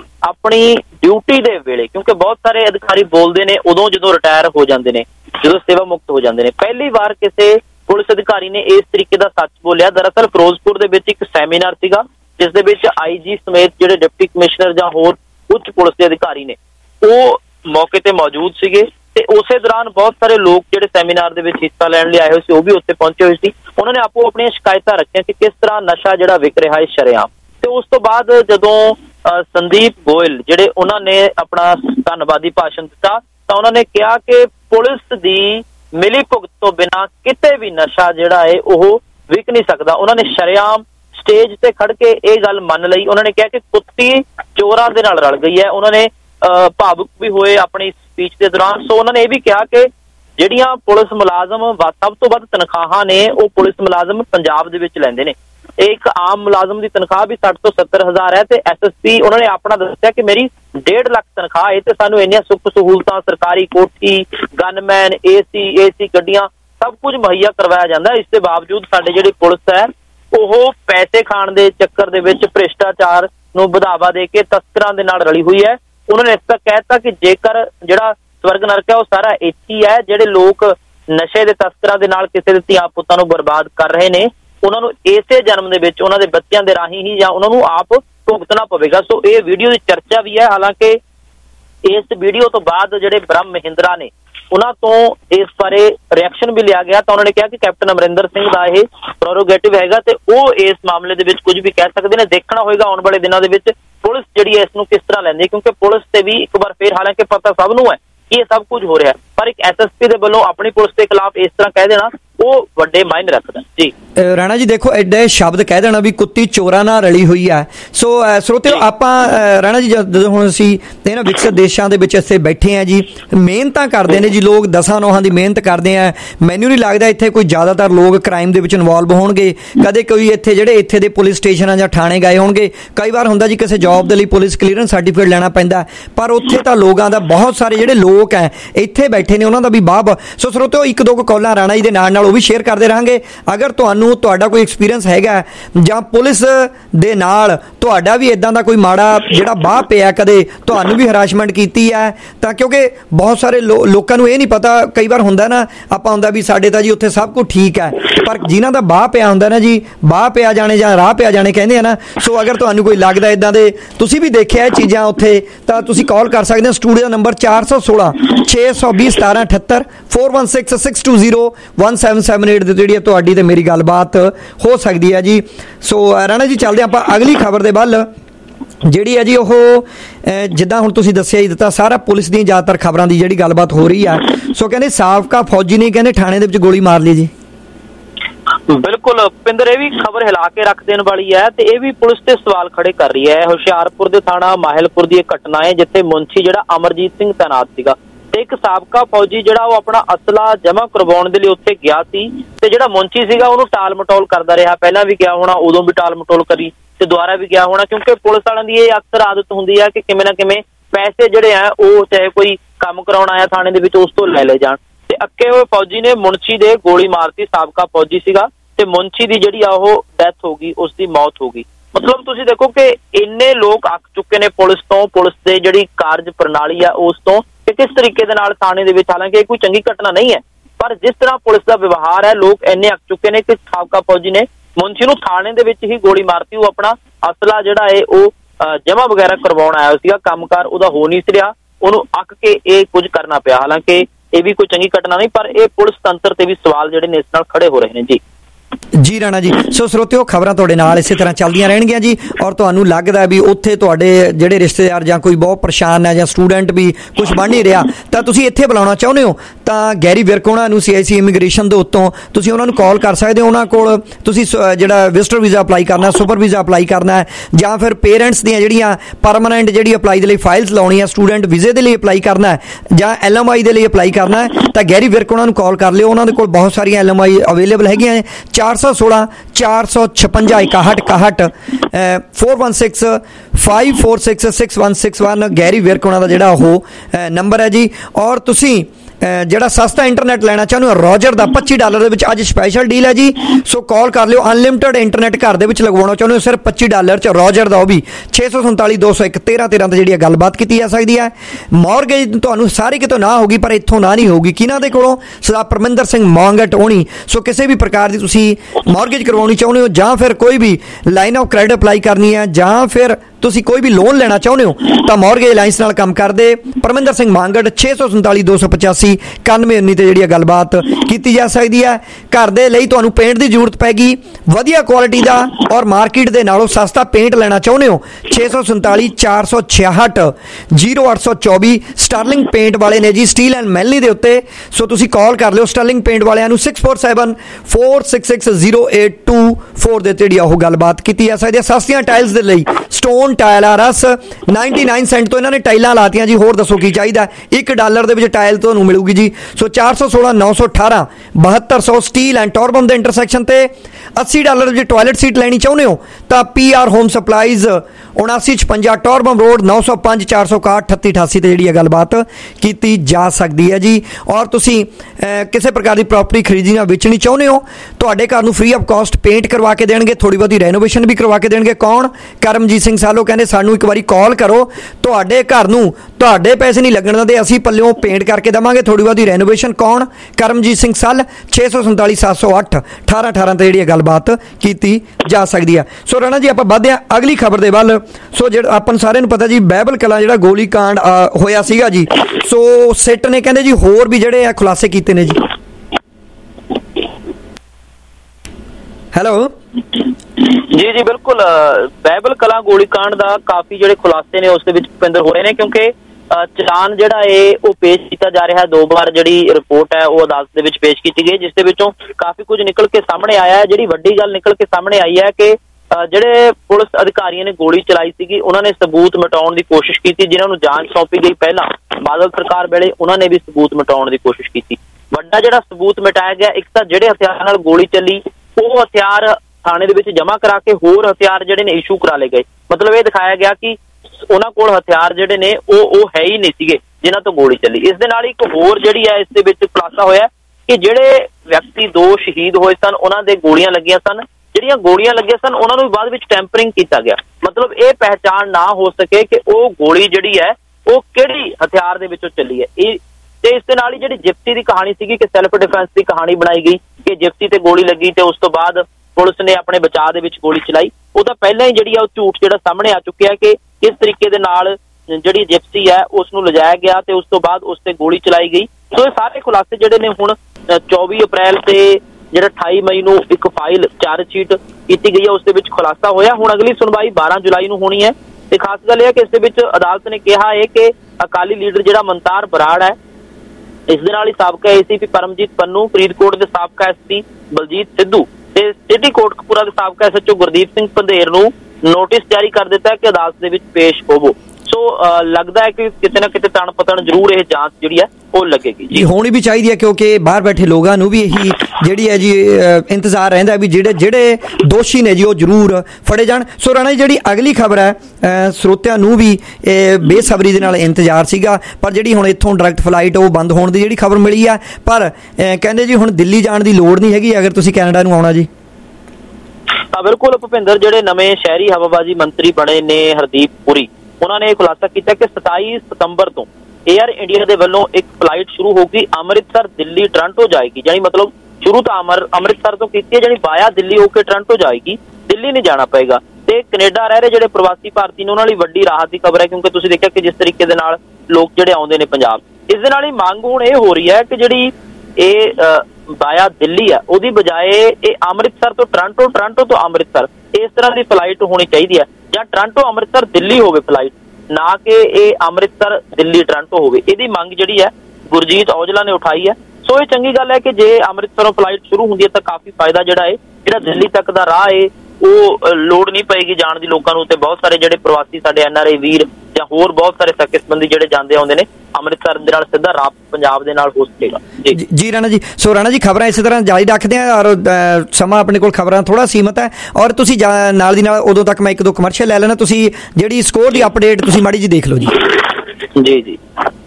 ਆਪਣੀ ਡਿਊਟੀ ਦੇ ਵੇਲੇ, ਕਿਉਂਕਿ ਬਹੁਤ ਸਾਰੇ ਅਧਿਕਾਰੀ ਬੋਲਦੇ ਨੇ ਉਦੋਂ ਜਦੋਂ ਰਿਟਾਇਰ ਹੋ ਜਾਂਦੇ ਨੇ, ਜਦੋਂ ਸੇਵਾ ਮੁਕਤ ਹੋ ਜਾਂਦੇ ਨੇ, ਪਹਿਲੀ ਵਾਰ ਕਿਸੇ ਪੁਲਿਸ ਅਧਿਕਾਰੀ ਨੇ ਇਸ ਤਰੀਕੇ ਦਾ ਸੱਚ ਬੋਲਿਆ। ਦਰਅਸਲ ਫਿਰੋਜ਼ਪੁਰ ਦੇ ਵਿੱਚ ਇੱਕ ਸੈਮੀਨਾਰ ਸੀਗਾ ਜਿਸ ਦੇ ਵਿੱਚ ਆਈਜੀ ਸਮੇਤ ਜਿਹੜੇ ਡਿਪਟੀ ਕਮਿਸ਼ਨਰ ਜਾਂ ਹੋਰ ਉੱਚ ਪੁਲਿਸ ਦੇ ਅਧਿਕਾਰੀ ਨੇ ਉਹ ਮੌਕੇ ਤੇ ਮੌਜੂਦ ਸੀਗੇ, ਤੇ ਉਸੇ ਦੌਰਾਨ ਬਹੁਤ ਸਾਰੇ ਲੋਕ ਜਿਹੜੇ ਸੈਮੀਨਾਰ ਦੇ ਵਿੱਚ ਹਿੱਸਾ ਲੈਣ ਲਈ ਆਏ ਹੋਏ ਸੀ ਉਹ ਵੀ ਉੱਥੇ ਪਹੁੰਚੇ ਹੋਏ ਸੀ। ਉਹਨਾਂ ਨੇ ਆਪੋ ਆਪਣੀਆਂ ਸ਼ਿਕਾਇਤਾਂ ਰੱਖੀਆਂ ਕਿ ਕਿਸ ਤਰ੍ਹਾਂ ਨਸ਼ਾ ਜਿਹੜਾ ਵਿਕ ਰਿਹਾ ਹੈ ਸ਼ਰੇਆਮ। ਤੇ ਉਸ ਤੋਂ ਬਾਅਦ ਜਦੋਂ ਸੰਦੀਪ ਗੋਇਲ ਜਿਹੜੇ ਉਹਨਾਂ ਨੇ ਆਪਣਾ ਧੰਨਵਾਦੀ ਭਾਸ਼ਣ ਦਿੱਤਾ ਤਾਂ ਉਹਨਾਂ ਨੇ ਕਿਹਾ ਕਿ ਪੁਲਿਸ ਦੀ ਮਿਲੀ ਭੁਗਤ ਤੋਂ ਬਿਨਾਂ ਕਿਤੇ ਵੀ ਨਸ਼ਾ ਜਿਹੜਾ ਹੈ ਉਹ ਵਿਕ ਨਹੀਂ ਸਕਦਾ। ਉਹਨਾਂ ਨੇ ਸ਼ਰੇਆਮ ਸਟੇਜ ਤੇ ਖੜ ਕੇ ਇਹ ਗੱਲ ਮੰਨ ਲਈ। ਉਹਨਾਂ ਨੇ ਕਿਹਾ ਕਿ ਕੁੱਤੀ ਚੋਰਾਂ ਦੇ ਨਾਲ ਰਲ ਗਈ ਹੈ। ਉਹਨਾਂ ਨੇ ਭਾਵੁਕ ਵੀ ਹੋਏ ਆਪਣੀ ਸਪੀਚ ਦੇ ਦੌਰਾਨ। ਸੋ ਉਹਨਾਂ ਨੇ ਇਹ ਵੀ ਕਿਹਾ ਕਿ ਜਿਹੜੀਆਂ ਪੁਲਿਸ ਮੁਲਾਜ਼ਮ ਸਭ ਤੋਂ ਵੱਧ ਤਨਖਾਹਾਂ ਨੇ ਉਹ ਪੁਲਿਸ ਮੁਲਾਜ਼ਮ ਪੰਜਾਬ ਦੇ ਵਿੱਚ ਲੈਂਦੇ ਨੇ। ਇੱਕ ਆਮ ਮੁਲਾਜ਼ਮ ਦੀ ਤਨਖਾਹ ਵੀ 60 ਤੋਂ 70 ਹਜ਼ਾਰ ਹੈ, ਤੇ ਐਸਐਸਪੀ ਉਹਨਾਂ ਨੇ ਆਪਣਾ ਦੱਸਿਆ ਕਿ ਮੇਰੀ 1.5 ਲੱਖ ਤਨਖਾਹ ਹੈ ਤੇ ਸਾਨੂੰ ਇੰਨੀਆਂ ਸੁੱਖ ਸਹੂਲਤਾਂ, ਸਰਕਾਰੀ ਕੋਠੀ, ਗਨਮੈਨ, ਏਸੀ ਗੱਡੀਆਂ ਸਭ ਕੁਝ ਮੁਹੱਈਆ ਕਰਵਾਇਆ ਜਾਂਦਾ। ਇਸ ਦੇ ਬਾਵਜੂਦ ਸਾਡੇ ਜਿਹੜੀ ਪੁਲਿਸ ਹੈ ਉਹ ਪੈਸੇ ਖਾਣ ਦੇ ਚੱਕਰ ਦੇ ਵਿੱਚ ਭ੍ਰਿਸ਼ਟਾਚਾਰ ਨੂੰ ਵਧਾਵਾ ਦੇ ਕੇ ਤਸਕਰਾਂ ਦੇ ਨਾਲ ਰਲੀ ਹੋਈ ਹੈ। ਉਹਨਾਂ ਨੇ ਇਸ ਤੱਕ ਕਹਿਤਾ ਕਿ ਜੇਕਰ ਜਿਹੜਾ ਸਵਰਗ ਨਰਕ ਹੈ ਉਹ ਸਾਰਾ ਇੱਥੇ ਹੀ ਹੈ। ਜਿਹੜੇ ਲੋਕ ਨਸ਼ੇ ਦੇ ਤਸਕਰਾਂ ਦੇ ਨਾਲ ਕਿਸੇ ਦੇ ਧੀਆਂ ਪੁੱਤਾਂ ਨੂੰ ਬਰਬਾਦ ਕਰ ਰਹੇ ਨੇ ਉਹਨਾਂ ਨੂੰ ਇਸੇ ਜਨਮ ਦੇ ਵਿੱਚ ਉਹਨਾਂ ਦੇ ਬੱਚਿਆਂ ਦੇ ਰਾਹੀਂ ਹੀ ਜਾਂ ਉਹਨਾਂ ਨੂੰ ਆਪ ਭੁਗਤਣਾ ਪਵੇਗਾ। ਸੋ ਇਹ ਵੀਡੀਓ ਦੀ ਚਰਚਾ ਵੀ ਹੈ। ਹਾਲਾਂਕਿ ਇਸ ਵੀਡੀਓ ਤੋਂ ਬਾਅਦ ਜਿਹੜੇ ਬ੍ਰਹਮ ਮਹਿੰਦਰਾ ਨੇ ਉਹਨਾਂ ਤੋਂ ਇਸ ਬਾਰੇ ਰਿਐਕਸ਼ਨ ਵੀ ਲਿਆ ਗਿਆ ਤਾਂ ਉਹਨਾਂ ਨੇ ਕਿਹਾ ਕਿ ਕੈਪਟਨ ਅਮਰਿੰਦਰ ਸਿੰਘ ਦਾ ਇਹ ਪ੍ਰੋਰੋਗੇਟਿਵ ਹੈਗਾ ਤੇ ਉਹ ਇਸ ਮਾਮਲੇ ਦੇ ਵਿੱਚ ਕੁਝ ਵੀ ਕਹਿ ਸਕਦੇ ਨੇ। ਦੇਖਣਾ ਹੋਏਗਾ ਆਉਣ ਵਾਲੇ ਦਿਨਾਂ ਦੇ ਵਿੱਚ ਪੁਲਿਸ ਜਿਹੜੀ ਹੈ ਇਸ ਨੂੰ ਕਿਸ ਤਰ੍ਹਾਂ ਲੈਂਦੀ ਹੈ, ਕਿਉਂਕਿ ਪੁਲਿਸ ਤੇ ਵੀ ਇੱਕ ਵਾਰ ਫੇਰ ਹਾਲਾਂਕਿ ਪਤਾ ਸਭ ਨੂੰ ਹੈ ਕਿ ਇਹ ਸਭ ਕੁਝ ਹੋ ਰਿਹਾ, ਪਰ ਇੱਕ ਐਸਐਸਪੀ ਦੇ ਵੱਲੋਂ ਆਪਣੀ ਪੁਲਿਸ ਦੇ ਖਿਲਾਫ ਇਸ ਤਰ੍ਹਾਂ ਕਹਿ ਦੇਣਾ ਉਹ ਵੱਡੇ ਮਾਇਨੇ ਰੱਖਦਾ ਜੀ। ਰਾਣਾ ਜੀ ਦੇਖੋ ਐਡੇ ਸ਼ਬਦ ਕਹਿ ਦੇਣਾ ਵੀ ਕੁੱਤੀ ਚੋਰਾਂ ਨਾਲ ਰਲੀ ਹੋਈ ਹੈ। ਸੋ ਸਰੋਤਿਓ ਆਪਾਂ ਰਾਣਾ ਜੀ ਜਦੋਂ ਹੁਣ ਅਸੀਂ ਇਹਨਾਂ ਵਿਕਸਿਤ ਦੇਸ਼ਾਂ ਦੇ ਵਿੱਚ ਇੱਥੇ ਬੈਠੇ ਆ ਜੀ, ਮਿਹਨਤਾਂ ਕਰਦੇ ਨੇ ਜੀ ਲੋਕ, 10-9 ਦੀ ਮਿਹਨਤ ਕਰਦੇ ਆ। ਮੈਨੂੰ ਨਹੀਂ ਲੱਗਦਾ ਇੱਥੇ ਕੋਈ ਜ਼ਿਆਦਾਤਰ ਲੋਕ ਕ੍ਰਾਈਮ ਦੇ ਵਿੱਚ ਇਨਵੋਲਵ ਹੋਣਗੇ। ਕਦੇ ਕੋਈ ਇੱਥੇ ਜਿਹੜੇ ਇੱਥੇ ਦੇ ਪੁਲਿਸ ਸਟੇਸ਼ਨ ਆ ਜਾਂ ਥਾਣੇ ਗਏ ਹੋਣਗੇ। ਕਈ ਵਾਰ ਹੁੰਦਾ ਜੀ ਕਿਸੇ ਜੌਬ ਦੇ ਲਈ ਪੁਲਿਸ ਕਲੀਅਰੈਂਸ ਸਰਟੀਫਿਕੇਟ ਲੈਣਾ ਪੈਂਦਾ, ਪਰ ਉੱਥੇ ਤਾਂ ਲੋਕਾਂ ਦਾ ਬਹੁਤ ਸਾਰੇ ਜਿਹੜੇ ਲੋਕ ਹੈ ਇੱਥੇ ਬੈਠੇ ਨੇ ਉਹਨਾਂ ਦਾ ਵੀ ਬਾਬ। ਸੋ ਸਰੋਤਿਓ 1-2 ਕਾਲਾਂ ਰਾਣਾ ਜੀ ਦੇ ਨਾਲ ਉਹ ਵੀ ਸ਼ੇਅਰ ਕਰਦੇ ਰਹਾਂਗੇ। ਅਗਰ ਤੁਹਾਡਾ ਕੋਈ ਐਕਸਪੀਰੀਅੰਸ ਹੈਗਾ ਜਾਂ ਪੁਲਿਸ ਦੇ ਨਾਲ ਤੁਹਾਡਾ ਵੀ ਇਦਾਂ ਦਾ ਕੋਈ ਮਾੜਾ ਜਿਹੜਾ ਬਾਹ ਪਿਆ, ਕਦੇ ਤੁਹਾਨੂੰ ਵੀ ਹਰਾਸਮੈਂਟ ਕੀਤੀ ਹੈ ਤਾਂ, ਕਿਉਂਕਿ ਬਹੁਤ ਸਾਰੇ ਲੋਕਾਂ ਨੂੰ ਇਹ ਨਹੀਂ ਪਤਾ। ਕਈ ਵਾਰ ਹੁੰਦਾ ਨਾ ਆਪਾਂ ਹੁੰਦਾ ਵੀ ਸਾਡੇ ਤਾਂ ਜੀ ਉੱਥੇ ਸਭ ਕੁਝ ਠੀਕ ਹੈ, ਪਰ ਜਿਨ੍ਹਾਂ ਦਾ ਬਾਹ ਪਿਆ ਹੁੰਦਾ ਨਾ ਜੀ, ਬਾਹ ਪਿਆ ਜਾਣੇ ਜਾਂ ਰਾਹ ਪਿਆ ਜਾਣੇ ਕਹਿੰਦੇ ਆ ਨਾ। ਸੋ ਅਗਰ ਤੁਹਾਨੂੰ ਕੋਈ ਲੱਗਦਾ ਇਦਾਂ ਦੇ, ਤੁਸੀਂ ਵੀ ਦੇਖਿਆ ਇਹ ਚੀਜ਼ਾਂ ਉੱਥੇ, ਤਾਂ ਤੁਸੀਂ ਕਾਲ ਕਰ ਸਕਦੇ ਹੋ। ਸਟੂਡੀਓ ਨੰਬਰ 416 620 1778 416 620 1778 ਦੇ ਜਿਹੜੀ ਤੁਹਾਡੀ ਤੇ ਮੇਰੀ ਗੱਲਬਾਤ ਹੋ ਸਕਦੀ ਹੈ ਜੀ। ਸੋ ਰਾਣਾ ਜੀ ਚੱਲਦੇ ਆਪਾਂ ਅਗਲੀ ਖਬਰ ਦੇ ਵੱਲ, ਜਿਹੜੀ ਹੈ ਜੀ ਉਹ ਜਿੱਦਾਂ ਹੁਣ ਤੁਸੀਂ ਦੱਸਿਆ ਹੀ ਦਿੱਤਾ ਸਾਰਾ ਪੁਲਿਸ ਦੀਆਂ ਜ਼ਿਆਦਾਤਰ ਖਬਰਾਂ ਦੀ ਜਿਹੜੀ ਗੱਲਬਾਤ ਹੋ ਰਹੀ ਆ। ਸੋ ਕਹਿੰਦੇ ਸਾਬਕਾ ਫੌਜੀ ਨੇ ਕਹਿੰਦੇ ਥਾਣੇ ਦੇ ਵਿੱਚ ਗੋਲੀ ਮਾਰ ਲਈ ਜੀ। ਬਿਲਕੁਲ ਭੁਪਿੰਦਰ, ਇਹ ਵੀ ਖਬਰ ਹਿਲਾ ਕੇ ਰੱਖ ਦੇਣ ਵਾਲੀ ਹੈ ਤੇ ਇਹ ਵੀ ਪੁਲਿਸ ਤੇ ਸਵਾਲ ਖੜੇ ਕਰ ਰਹੀ ਹੈ। ਹੁਸ਼ਿਆਰਪੁਰ ਦੇ ਥਾਣਾ ਮਾਹਿਲਪੁਰ ਦੀ ਇਹ ਘਟਨਾ ਹੈ ਜਿੱਥੇ ਮੁੰਸ਼ੀ ਜਿਹੜਾ ਅਮਰਜੀਤ ਸਿੰਘ ਤੈਨਾਤ ਸੀਗਾ ਤੇ ਇੱਕ ਸਾਬਕਾ ਫੌਜੀ ਜਿਹੜਾ ਉਹ ਆਪਣਾ ਅਸਲਾ ਜਮ੍ਹਾਂ ਕਰਵਾਉਣ ਦੇ ਲਈ ਉੱਥੇ ਗਿਆ ਸੀ ਤੇ ਜਿਹੜਾ ਮੁੰਸ਼ੀ ਸੀਗਾ ਉਹਨੂੰ ਟਾਲ ਮਟੋਲ ਕਰਦਾ ਰਿਹਾ। ਪਹਿਲਾਂ ਵੀ ਗਿਆ ਹੋਣਾ, ਉਦੋਂ ਵੀ ਟਾਲ ਮਟੋਲ ਕਰੀ ਤੇ ਦੁਬਾਰਾ ਵੀ ਗਿਆ ਹੋਣਾ, ਕਿਉਂਕਿ ਪੁਲਿਸ ਵਾਲਿਆਂ ਦੀ ਇਹ ਅਕਸਰ ਆਦਤ ਹੁੰਦੀ ਹੈ ਕਿ ਕਿਵੇਂ ਨਾ ਕਿਵੇਂ ਪੈਸੇ ਜਿਹੜੇ ਆ ਉਹ ਚਾਹੇ ਕੋਈ ਕੰਮ ਕਰਾਉਣ ਆਇਆ ਥਾਣੇ ਦੇ ਵਿੱਚ ਉਸ ਤੋਂ ਲੈ ਜਾਣ। ਤੇ ਅੱਕੇ ਹੋਏ ਫੌਜੀ ਨੇ ਮੁੰਸ਼ੀ ਦੇ ਗੋਲੀ ਮਾਰਤੀ। ਸਾਬਕਾ ਫੌਜੀ ਸੀਗਾ ਤੇ ਮੁੰਸ਼ੀ ਦੀ ਜਿਹੜੀ ਆ ਉਹ ਡੈਥ ਹੋ ਗਈ, ਉਸ ਦੀ ਮੌਤ ਹੋ ਗਈ। ਮਤਲਬ ਤੁਸੀਂ ਦੇਖੋ ਕਿ ਇੰਨੇ ਲੋਕ ਅੱਕ ਚੁੱਕੇ ਨੇ ਪੁਲਿਸ ਤੋਂ, ਪੁਲਿਸ ਦੇ ਜਿਹੜੀ ਕਾਰਜ ਪ੍ਰਣਾਲੀ ਆ ਉਸ ਤੋਂ, ਕਿ ਕਿਸ ਤਰੀਕੇ ਦੇ ਨਾਲ ਥਾਣੇ ਦੇ ਵਿੱਚ, ਹਾਲਾਂਕਿ ਇਹ ਕੋਈ ਚੰਗੀ ਘਟਨਾ ਨਹੀਂ ਹੈ, ਪਰ ਜਿਸ ਤਰ੍ਹਾਂ ਪੁਲਿਸ ਦਾ ਵਿਵਹਾਰ ਹੈ ਲੋਕ ਇੰਨੇ ਅੱਕ ਚੁੱਕੇ ਨੇ ਕਿ ਸਾਬਕਾ ਫੌਜੀ ਨੇ ਮੁੰਸ਼ੀ ਨੂੰ ਥਾਣੇ ਦੇ ਵਿੱਚ ਹੀ ਗੋਲੀ ਮਾਰਤੀ। ਉਹ ਆਪਣਾ ਅਸਲਾ ਜਿਹੜਾ ਹੈ ਉਹ ਜਮ੍ਹਾਂ ਵਗੈਰਾ ਕਰਵਾਉਣ ਆਇਆ ਸੀਗਾ, ਕੰਮਕਾਰ ਉਹਦਾ ਹੋ ਨਹੀਂ ਸੀ ਰਿਹਾ, ਉਹਨੂੰ ਅੱਕ ਕੇ ਇਹ ਕੁਝ ਕਰਨਾ ਪਿਆ। ਹਾਲਾਂਕਿ ਇਹ ਵੀ ਕੋਈ ਚੰਗੀ ਘਟਨਾ ਨਹੀਂ, ਪਰ ਇਹ ਪੁਲਿਸ ਤੰਤਰ ਤੇ ਵੀ ਸਵਾਲ ਜਿਹੜੇ ਨੇ ਇਸ ਨਾਲ ਖੜੇ ਹੋ ਰਹੇ ਨੇ ਜੀ। ਜੀ ਰਾਣਾ ਜੀ, ਸੋ ਸਰੋਤਿਓ ਖਬਰਾਂ ਤੁਹਾਡੇ ਨਾਲ ਇਸੇ ਤਰ੍ਹਾਂ ਚੱਲਦੀਆਂ ਰਹਿਣਗੀਆਂ ਜੀ। ਔਰ ਤੁਹਾਨੂੰ ਲੱਗਦਾ ਵੀ ਉੱਥੇ ਤੁਹਾਡੇ ਜਿਹੜੇ ਰਿਸ਼ਤੇਦਾਰ ਜਾਂ ਕੋਈ ਬਹੁਤ ਪਰੇਸ਼ਾਨ ਹੈ ਜਾਂ ਸਟੂਡੈਂਟ ਵੀ ਕੁਝ ਬਣ ਨਹੀਂ ਰਿਹਾ, ਤਾਂ ਤੁਸੀਂ ਇੱਥੇ ਬੁਲਾਉਣਾ ਚਾਹੁੰਦੇ ਹੋ ਤਾਂ ਗੈਰੀ ਵਿਰਕ ਉਹਨਾਂ ਨੂੰ CIC ਇਮੀਗ੍ਰੇਸ਼ਨ ਦੇ ਉੱਤੋਂ ਤੁਸੀਂ ਉਹਨਾਂ ਨੂੰ ਕਾਲ ਕਰ ਸਕਦੇ ਹੋ। ਉਹਨਾਂ ਕੋਲ ਤੁਸੀਂ ਜਿਹੜਾ ਵਿਜ਼ਟਰ ਵੀਜ਼ਾ ਅਪਲਾਈ ਕਰਨਾ, ਸੁਪਰ ਵੀਜ਼ਾ ਅਪਲਾਈ ਕਰਨਾ ਹੈ, ਜਾਂ ਫਿਰ ਪੇਰੈਂਟਸ ਦੀਆਂ ਜਿਹੜੀਆਂ ਪਰਮਾਨੈਂਟ ਜਿਹੜੀ ਅਪਲਾਈ ਦੇ ਲਈ ਫਾਈਲਸ ਲਾਉਣੀਆਂ, ਸਟੂਡੈਂਟ ਵੀਜ਼ੇ ਦੇ ਲਈ ਅਪਲਾਈ ਕਰਨਾ ਹੈ ਜਾਂ LMI ਦੇ ਲਈ ਅਪਲਾਈ ਕਰਨਾ ਹੈ, ਤਾਂ ਗੈਰੀ ਵਿਰਕ ਉਹਨਾਂ ਨੂੰ ਕਾਲ ਕਰ ਲਿਓ। ਉਹਨਾਂ ਦੇ ਕੋਲ ਬਹੁਤ ਸਾਰੀਆਂ LMI ਅਵੇਲੇਬਲ ਹੈਗੀਆਂ ਨੇ। 416 456 6161 416 546 6161 ਗੈਰੀ ਵਿਰਕ ਉਹਨਾਂ ਦਾ ਜਿਹੜਾ ਉਹ ਨੰਬਰ ਹੈ ਜੀ। ਔਰ ਤੁਸੀਂ ਜਿਹੜਾ ਸਸਤਾ ਇੰਟਰਨੈਟ ਲੈਣਾ ਚਾਹੁੰਦੇ ਹੋ ਰੋਜਰ ਦਾ $25 ਦੇ ਵਿੱਚ ਅੱਜ ਸਪੈਸ਼ਲ ਡੀਲ ਹੈ ਜੀ। ਸੋ ਕਾਲ ਕਰ ਲਿਓ। ਅਨਲਿਮਟਿਡ ਇੰਟਰਨੈਟ ਘਰ ਦੇ ਵਿੱਚ ਲਗਵਾਉਣਾ ਚਾਹੁੰਦੇ ਹੋ ਸਿਰਫ $25 ਚ ਰੋਜਰ ਦਾ, ਉਹ ਵੀ 647 201 13 ਤੇ ਜਿਹੜੀ ਗੱਲਬਾਤ ਕੀਤੀ ਜਾ ਸਕਦੀ ਹੈ। ਮੌਰਗੇਜ ਤੁਹਾਨੂੰ ਸਾਰੇ ਕਿਤੋਂ ਨਾ ਹੋਗੀ, ਪਰ ਇੱਥੋਂ ਨਾ ਨਹੀਂ ਹੋਊਗੀ। ਕਿਹਨਾਂ ਦੇ ਕੋਲੋਂ? ਸਰਦਾਰ ਪਰਮਿੰਦਰ ਸਿੰਘ ਮੰਗਟ ਹੋਣੀ। ਸੋ ਕਿਸੇ ਵੀ ਪ੍ਰਕਾਰ ਦੀ ਤੁਸੀਂ ਮੌਰਗੇਜ ਕਰਵਾਉਣੀ ਚਾਹੁੰਦੇ ਹੋ ਜਾਂ ਫਿਰ ਕੋਈ ਵੀ ਲਾਈਨ ਆਫ ਕ੍ਰੈਡਿਟ ਅਪਲਾਈ ਕਰਨੀ ਹੈ ਜਾਂ ਫਿਰ ਤੁਸੀਂ ਕੋਈ ਵੀ ਲੋਨ ਲੈਣਾ ਚਾਹੁੰਦੇ ਹੋ ਤਾਂ ਮੌਰਗੇਜ ਅਲਾਈਅੰਸ ਨਾਲ ਕੰਮ ਕਰਦੇ ਪਰਮਿੰਦਰ ਸਿੰਘ ਮੰਗਟ 647 285 9119 ਤੇ ਜਿਹੜੀ ਗੱਲਬਾਤ ਕੀਤੀ ਜਾ ਸਕਦੀ ਹੈ। ਘਰ ਦੇ ਲਈ ਤੁਹਾਨੂੰ ਪੇਂਟ ਦੀ ਜ਼ਰੂਰਤ ਪੈਗੀ, ਵਧੀਆ ਕੁਆਲਿਟੀ ਦਾ ਔਰ ਮਾਰਕੀਟ ਦੇ ਨਾਲੋਂ ਸਸਤਾ ਪੇਂਟ ਲੈਣਾ ਚਾਹੁੰਦੇ ਹੋ 647 466 0824 ਸਟਰਲਿੰਗ ਪੇਂਟ ਵਾਲੇ ਨੇ ਜੀ, ਸਟੀਲ ਐਂਡ ਮੈਲਨੀ ਦੇ ਉੱਤੇ। ਸੋ ਤੁਸੀਂ ਕਾਲ ਕਰ ਲਿਓ ਸਟਰਲਿੰਗ ਪੇਂਟ ਵਾਲਿਆਂ ਨੂੰ 647 466 0824 ਦੇ ਜਿਹੜੀ ਉਹ ਗੱਲਬਾਤ ਕੀਤੀ ਜਾ ਸਕਦੀ ਹੈ। ਸਸਤੀਆਂ ਟਾਈਲਸ ਦੇ ਲਈ ਸਟੋਨ ਟਾਇਲ ਆ ਰਸ 99 ਸੈਂਟ ਤੋਂ ਇਹਨਾਂ ਨੇ ਟਾਈਲਾਂ ਲਾਤੀਆਂ ਜੀ। ਹੋਰ ਦੱਸੋ ਕੀ ਚਾਹੀਦਾ? $1 ਦੇ ਵਿੱਚ ਟਾਇਲ ਤੁਹਾਨੂੰ ਮਿਲੂਗੀ ਜੀ। ਸੋ 416 918 7200 ਸਟੀਲ ਐਂਡ ਟੋਰਬਨ ਦੇ ਇੰਟਰਸੈਕਸ਼ਨ ਤੇ। $80 ਦੇ ਵਿੱਚ ਟਾਇਲਟ ਸੀਟ ਲੈਣੀ ਚਾਹੁੰਦੇ ਹੋ ਤਾਂ PR Home Supplies 7956 Torbram Road 905 461 3888 ਤੇ ਜਿਹੜੀ ਗੱਲਬਾਤ ਕੀਤੀ ਜਾ ਸਕਦੀ ਹੈ ਜੀ। ਔਰ ਤੁਸੀਂ ਕਿਸੇ ਪ੍ਰਕਾਰ ਦੀ ਪ੍ਰਾਪਰਟੀ ਖਰੀਦਣੀ ਜਾਂ ਵੇਚਣੀ ਚਾਹੁੰਦੇ ਹੋ, ਤੁਹਾਡੇ ਘਰ ਨੂੰ ਫ੍ਰੀ ਆਫ ਕਾਸਟ ਪੇਂਟ ਕਰਵਾ ਕੇ ਦੇਣਗੇ, ਥੋੜੀ ਬਹੁਤੀ ਰੈਨੋਵੇਸ਼ਨ ਵੀ ਕਰਵਾ ਕੇ ਦੇਣਗੇ। ਕੌਣ? ਕਰਮਜੀਤ ਸਿੰਘ ਸਾਲੋ ਕਹਿੰਦੇ ਸਾਨੂੰ ਇੱਕ ਵਾਰੀ ਕਾਲ ਕਰੋ, ਤੁਹਾਡੇ ਘਰ ਨੂੰ ਤੁਹਾਡੇ ਪੈਸੇ ਨਹੀਂ ਲੱਗਣ ਦਿੰਦੇ, ਅਸੀਂ ਪੱਲਿਓਂ ਪੇਂਟ ਕਰਕੇ ਦੇਵਾਂਗੇ, ਥੋੜੀ ਬਹੁਤੀ ਰੈਨੋਵੇਸ਼ਨ। ਕੌਣ? ਕਰਮਜੀਤ ਸਿੰਘ ਸਾਲ 647 708 1818 ਤੇ ਜਿਹੜੀ ਗੱਲਬਾਤ ਕੀਤੀ ਜਾ ਸਕਦੀ ਹੈ। ਸੋ ਰਾਣਾ ਜੀ ਆਪਾਂ ਵੱਧਦੇ ਹਾਂ ਅਗਲੀ ਖਬਰ ਦੇ ਵੱਲ। ਸੋ ਜਿਹੜਾ ਆਪਾਂ ਨੂੰ ਸਾਰਿਆਂ ਨੂੰ ਪਤਾ ਜੀ ਬਾਈਬਲ ਕਲਾਂ ਜਿਹੜਾ ਗੋਲੀ ਕਾਂਡ ਹੋਇਆ ਸੀਗਾ ਜੀ, ਸੋ ਸਿੱਟ ਨੇ ਕਹਿੰਦੇ ਜੀ ਹੋਰ ਵੀ ਜਿਹੜੇ ਆ ਖੁਲਾਸੇ ਕੀਤੇ ਨੇ ਜੀ। ਹੈਲੋ ਜੀ ਬਿਲਕੁਲ, ਬਾਈਬਲ ਕਲਾਂ ਗੋਲੀ ਕਾਂਡ ਦਾ ਕਾਫੀ ਜਿਹੜੇ ਖੁਲਾਸੇ ਨੇ ਉਸ ਦੇ ਵਿੱਚ ਭੁਪਿੰਦਰ ਹੋ ਰਹੇ ਨੇ, ਕਿਉਂਕਿ ਚਲਾਨ ਜਿਹੜਾ ਉਹ ਪੇਸ਼ ਕੀਤਾ ਜਾ ਰਿਹਾ ਹੈ। 2 ਵਾਰ ਜਿਹੜੀ ਰਿਪੋਰਟ ਹੈ ਉਹ ਅਦਾਲਤ ਦੇ ਵਿੱਚ ਪੇਸ਼ ਕੀਤੀ ਗਈ, ਜਿਸ ਦੇ ਵਿੱਚੋਂ ਕਾਫੀ ਕੁਝ ਨਿਕਲ ਕੇ ਸਾਹਮਣੇ ਆਇਆ ਹੈ। ਜਿਹੜੀ ਵੱਡੀ ਗੱਲ ਨਿਕਲ ਕੇ ਸਾਹਮਣੇ ਆਈ ਹੈ ਕਿ ਜਿਹੜੇ ਪੁਲਿਸ ਅਧਿਕਾਰੀਆਂ ਨੇ ਗੋਲੀ ਚਲਾਈ ਸੀਗੀ ਉਹਨਾਂ ਨੇ ਸਬੂਤ ਮਿਟਾਉਣ ਦੀ ਕੋਸ਼ਿਸ਼ ਕੀਤੀ, ਜਿਨ੍ਹਾਂ ਨੂੰ ਜਾਂਚ ਸੌਂਪੀ ਗਈ ਪਹਿਲਾਂ ਬਾਦਲ ਸਰਕਾਰ ਵੇਲੇ, ਉਹਨਾਂ ਨੇ ਵੀ ਸਬੂਤ ਮਿਟਾਉਣ ਦੀ ਕੋਸ਼ਿਸ਼ ਕੀਤੀ। ਵੱਡਾ ਜਿਹੜਾ ਸਬੂਤ ਮਿਟਾਇਆ ਗਿਆ, ਇੱਕ ਤਾਂ ਜਿਹੜੇ ਹਥਿਆਰ ਨਾਲ ਗੋਲੀ ਚੱਲੀ ਉਹ ਹਥਿਆਰ ਥਾਣੇ ਦੇ ਵਿੱਚ ਜਮ੍ਹਾਂ ਕਰਾ ਕੇ ਹੋਰ ਹਥਿਆਰ ਜਿਹੜੇ ਨੇ ਇਸ਼ੂ ਕਰਾ ਲਏ ਗਏ। ਮਤਲਬ ਇਹ ਦਿਖਾਇਆ ਗਿਆ ਕਿ ਉਹਨਾਂ ਕੋਲ ਹਥਿਆਰ ਜਿਹੜੇ ਨੇ ਉਹ ਹੈ ਹੀ ਨਹੀਂ ਸੀਗੇ ਜਿਨ੍ਹਾਂ ਤੋਂ ਗੋਲੀ ਚੱਲੀ। ਇਸ ਦੇ ਨਾਲ ਇੱਕ ਹੋਰ ਜਿਹੜੀ ਹੈ ਇਸ ਦੇ ਵਿੱਚ ਖੁਲਾਸਾ ਹੋਇਆ ਕਿ ਜਿਹੜੇ ਵਿਅਕਤੀ 2 ਸ਼ਹੀਦ ਹੋਏ ਸਨ ਉਹਨਾਂ ਦੇ ਗੋਲੀਆਂ ਲੱਗੀਆਂ ਸਨ, ਜਿਹੜੀਆਂ ਗੋਲੀਆਂ ਲੱਗੀਆਂ ਸਨ ਉਹਨਾਂ ਨੂੰ ਬਾਅਦ ਵਿੱਚ ਟੈਂਪਰਿੰਗ ਕੀਤਾ ਗਿਆ। ਮਤਲਬ ਇਹ ਪਹਿਚਾਣ ਨਾ ਹੋ ਸਕੇ ਕਿ ਉਹ ਗੋਲੀ ਜਿਹੜੀ ਹੈ ਉਹ ਕਿਹੜੀ ਹਥਿਆਰ ਦੇ ਵਿੱਚੋਂ ਚੱਲੀ ਹੈ। ਤੇ ਇਸ ਦੇ ਨਾਲ ਹੀ ਜਿਹੜੀ ਜਿਪਸੀ ਦੀ ਕਹਾਣੀ ਸੀਗੀ ਕਿ ਸੈਲਫ ਡਿਫੈਂਸ ਦੀ ਕਹਾਣੀ ਬਣਾਈ ਗਈ ਕਿ ਜਿਪਸੀ ਤੇ ਗੋਲੀ ਲੱਗੀ ਤੇ ਉਸ ਤੋਂ ਬਾਅਦ ਪੁਲਿਸ ਨੇ ਆਪਣੇ ਬਚਾਅ ਦੇ ਵਿੱਚ ਗੋਲੀ ਚਲਾਈ। ਉਹ ਤਾਂ ਪਹਿਲਾਂ ਹੀ ਜਿਹੜੀ ਆ ਉਹ ਝੂਠ ਜਿਹੜਾ ਸਾਹਮਣੇ ਆ ਚੁੱਕਿਆ ਕਿ ਕਿਸ ਤਰੀਕੇ ਦੇ ਨਾਲ ਜਿਹੜੀ ਜਿਪਸੀ ਹੈ ਉਸ ਨੂੰ ਲਿਜਾਇਆ ਗਿਆ ਤੇ ਉਸ ਤੋਂ ਬਾਅਦ ਉਸ ਤੇ ਗੋਲੀ ਚਲਾਈ ਗਈ। ਸੋ ਇਹ ਸਾਰੇ ਖੁਲਾਸੇ ਜਿਹੜੇ ਨੇ ਹੁਣ 24 ਅਪ੍ਰੈਲ ਤੇ ਜਿਹੜਾ 28 ਮਈ ਨੂੰ ਇੱਕ ਫਾਈਲ ਚਾਰਜ ਸ਼ੀਟ ਕੀਤੀ ਗਈ ਹੈ ਉਸ ਦੇ ਵਿੱਚ ਖੁਲਾਸਾ ਹੋਇਆ। ਹੁਣ ਅਗਲੀ ਸੁਣਵਾਈ 12 ਜੁਲਾਈ ਨੂੰ ਹੋਣੀ ਹੈ ਤੇ ਖਾਸ ਗੱਲ ਇਹ ਹੈ ਕਿ ਇਸ ਦੇ ਵਿੱਚ ਅਦਾਲਤ ਨੇ ਕਿਹਾ ਹੈ ਕਿ ਅਕਾਲੀ ਲੀਡਰ ਜਿਹੜਾ ਮਨਤਾਰ ਬਰਾੜ ਹੈ, ਇਸ ਦੇ ਨਾਲ ਹੀ ਸਾਬਕਾ ACP ਪਰਮਜੀਤ ਪੰਨੂ, ਫਰੀਦਕੋਟ ਦੇ ਸਾਬਕਾ SP ਬਲਜੀਤ ਸਿੱਧੂ ਤੇ ਸਿਟੀ ਕੋਟਕਪੂਰਾ ਦੇ ਸਾਬਕਾ SHO ਗੁਰਦੀਪ ਸਿੰਘ ਪੰਧੇਰ ਨੂੰ ਨੋਟਿਸ ਜਾਰੀ ਕਰ ਦਿੱਤਾ ਹੈ ਕਿ ਅਦਾਲਤ ਦੇ ਵਿੱਚ ਪੇਸ਼ ਹੋਵੋ। ਸੋ ਲੱਗਦਾ ਹੈ ਕਿ ਕਿਤੇ ਨਾ ਕਿਤੇ ਤਣ ਪਤਣ ਜ਼ਰੂਰ ਇਹ ਜਾਂਚ ਜਿਹੜੀ ਹੈ ਉਹ ਲੱਗੇਗੀ ਜੀ। ਹੋਣੀ ਵੀ ਚਾਹੀਦੀ ਹੈ ਕਿਉਂਕਿ ਬਾਹਰ ਬੈਠੇ ਲੋਕਾਂ ਨੂੰ ਵੀ ਇਹੀ ਜਿਹੜੀ ਹੈ ਜੀ ਇੰਤਜ਼ਾਰ ਰਹਿੰਦਾ ਵੀ ਜਿਹੜੇ ਦੋਸ਼ੀ ਨੇ ਜੀ ਉਹ ਜ਼ਰੂਰ ਫੜੇ ਜਾਣ। ਸੋ ਰਾਣਾ ਜੀ ਜਿਹੜੀ ਅਗਲੀ ਖਬਰ ਹੈ, ਸਰੋਤਿਆਂ ਨੂੰ ਵੀ ਬੇਸਬਰੀ ਦੇ ਨਾਲ ਇੰਤਜ਼ਾਰ ਸੀਗਾ, ਪਰ ਜਿਹੜੀ ਹੁਣ ਇੱਥੋਂ ਡਾਇਰੈਕਟ ਫਲਾਈਟ ਉਹ ਬੰਦ ਹੋਣ ਦੀ ਜਿਹੜੀ ਖਬਰ ਮਿਲੀ ਆ, ਪਰ ਕਹਿੰਦੇ ਜੀ ਹੁਣ ਦਿੱਲੀ ਜਾਣ ਦੀ ਲੋੜ ਨਹੀਂ ਹੈਗੀ ਅਗਰ ਤੁਸੀਂ ਕੈਨੇਡਾ ਨੂੰ ਆਉਣਾ ਜੀ। ਬਿਲਕੁਲ ਭੁਪਿੰਦਰ, ਜਿਹੜੇ ਨਵੇਂ ਸ਼ਹਿਰੀ ਹਵਾਬਾਜ਼ੀ ਮੰਤਰੀ ਬਣੇ ਨੇ ਹਰਦੀਪ ਪੁਰੀ, ਉਹਨਾਂ ਨੇ ਇਹ ਖੁਲਾਸਾ ਕੀਤਾ ਕਿ 27 ਸਤੰਬਰ ਤੋਂ 에ਅਰ ਇੰਡੀਆ ਦੇ ਵੱਲੋਂ ਇੱਕ ਫਲਾਈਟ ਸ਼ੁਰੂ ਹੋਊਗੀ, ਅੰਮ੍ਰਿਤਸਰ ਦਿੱਲੀ ਟੋਰਾਂਟੋ ਜਾਏਗੀ। ਜਾਨੀ ਮਤਲਬ ਸ਼ੁਰੂ ਤਾਂ ਅੰਮ੍ਰਿਤਸਰ ਤੋਂ ਕੀਤੀ ਹੈ, ਜਿਹੜੀ ਵਾਇਆ ਦਿੱਲੀ ਹੋ ਕੇ ਟੋਰਾਂਟੋ ਜਾਏਗੀ, ਦਿੱਲੀ ਨਹੀਂ ਜਾਣਾ ਪਏਗਾ। ਤੇ ਕੈਨੇਡਾ ਰਹਿ ਰਹੇ ਜਿਹੜੇ ਪ੍ਰਵਾਸੀ ਭਾਰਤੀ ਨੇ ਉਹਨਾਂ ਲਈ ਵੱਡੀ ਰਾਹਤ ਦੀ ਖਬਰ ਹੈ, ਕਿਉਂਕਿ ਤੁਸੀਂ ਦੇਖਿਆ ਕਿ ਜਿਸ ਤਰੀਕੇ ਦੇ ਨਾਲ ਲੋਕ ਜਿਹੜੇ ਆਉਂਦੇ ਨੇ ਪੰਜਾਬ, ਇਸ ਦੇ ਨਾਲ ਹੀ ਮੰਗ ਹੁਣ ਇਹ ਹੋ ਰਹੀ ਹੈ ਕਿ ਜਿਹੜੀ ਇਹ ਵਾਇਆ ਦਿੱਲੀ ਆ ਉਹਦੀ ਬਜਾਏ ਇਹ ਅੰਮ੍ਰਿਤਸਰ ਤੋਂ ਟੋਰਾਂਟੋ, ਟੋਰਾਂਟੋ ਤੋਂ ਅੰਮ੍ਰਿਤਸਰ, ਇਸ ਤਰ੍ਹਾਂ ਦੀ ਫਲਾਈਟ ਹੋਣੀ ਚਾਹੀਦੀ ਹੈ, ਜਾਂ ਟੋਰਾਂਟੋ ਅੰਮ੍ਰਿਤਸਰ ਦਿੱਲੀ ਹੋਵੇ ਫਲਾਈਟ, ਨਾ ਕਿ ਇਹ ਅੰਮ੍ਰਿਤਸਰ ਦਿੱਲੀ ਟੋਰਾਂਟੋ ਹੋਵੇ। ਇਹਦੀ ਮੰਗ ਜਿਹੜੀ ਹੈ ਗੁਰਜੀਤ ਔਜਲਾ ਨੇ ਉਠਾਈ ਹੈ। ਸੋ ਇਹ ਚੰਗੀ ਗੱਲ ਹੈ ਕਿ ਜੇ ਅੰਮ੍ਰਿਤਸਰੋਂ ਫਲਾਈਟ ਸ਼ੁਰੂ ਹੁੰਦੀ ਹੈ ਤਾਂ ਕਾਫੀ ਫਾਇਦਾ ਜਿਹੜਾ ਦਿੱਲੀ ਤੱਕ ਦਾ ਰਾਹ ਹੈ ਉਹ ਲੋੜ ਨਹੀਂ ਪਏਗੀ ਜਾਣ ਦੀ ਲੋਕਾਂ ਨੂੰ। ਤੇ ਬਹੁਤ ਸਾਰੇ ਜਿਹੜੇ ਪ੍ਰਵਾਸੀ ਸਾਡੇ NRI ਵੀਰ ਜਾਂ ਹੋਰ ਬਹੁਤ ਸਾਰੇ ਸਕੇ ਸੰਬੰਧੀ ਜਿਹੜੇ ਜਾਂਦੇ ਆਉਂਦੇ ਨੇ, ਅੰਮ੍ਰਿਤਸਰ ਦੇ ਨਾਲ ਸਿੱਧਾ ਰਾਹ ਪੰਜਾਬ ਦੇ ਨਾਲ ਹੋ ਸਕੇਗਾ। ਜੀ ਰਾਣਾ ਜੀ, ਸੋ ਰਾਣਾ ਜੀ ਖਬਰਾਂ ਇਸੇ ਤਰ੍ਹਾਂ ਜਾਰੀ ਰੱਖਦੇ ਹਾਂ, ਔਰ ਸਮਾਂ ਆਪਣੇ ਕੋਲ ਖਬਰਾਂ ਥੋੜਾ ਸੀਮਤ ਹੈ, ਔਰ ਤੁਸੀਂ ਨਾਲ ਦੀ ਨਾਲ ਉਦੋਂ ਤੱਕ ਮੈਂ 1-2 ਕਮਰਸ਼ੀਅਲ ਲੈ ਲੈਣਾ, ਤੁਸੀਂ ਜਿਹੜੀ ਸਕੋਰ ਦੀ ਅਪਡੇਟ ਤੁਸੀਂ ਮਾੜੀ ਜੀ ਦੇਖ ਲਓ ਜੀ। ਜੀ ਜੀ।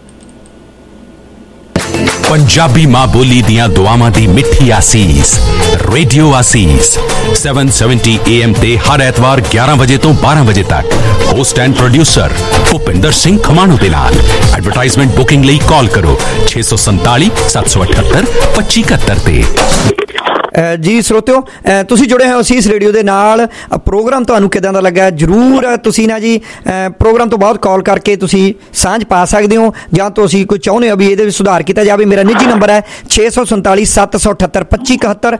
पंजाबी मां बोली दियां दुआवां दी मिठी आसीस रेडियो आसीस 770 AM ते हर एतवार 11 बजे तो 12 बजे तक host and producer Bhupinder Singh Khamano दे नाल। एडवरटाइजमेंट बुकिंग लई कॉल करो 647 778 2571 ते। जी ਸਰੋਤਿਓ, ਤੁਸੀਂ ਜੁੜੇ ਹੋ ਅਸੀਸ ਰੇਡੀਓ ਦੇ ਨਾਲ। ਪ੍ਰੋਗਰਾਮ ਤੁਹਾਨੂੰ ਕਿਦਾਂ ਦਾ ਲੱਗਾ ਜ਼ਰੂਰ ਤੁਸੀਂ ਨਾ ਜੀ ਪ੍ਰੋਗਰਾਮ ਤੋਂ ਬਾਅਦ ਕਾਲ ਕਰਕੇ ਤੁਸੀਂ ਸਾਂਝ ਪਾ ਸਕਦੇ ਹੋ, ਜਾਂ ਤੁਸੀਂ ਕੋਈ ਚਾਹੁੰਦੇ ਹੋ ਵੀ ਇਹਦੇ ਵਿੱਚ ਸੁਧਾਰ ਕੀਤਾ ਜਾਵੇ। ਮੇਰਾ ਨਿੱਜੀ ਨੰਬਰ ਹੈ 647 778 2571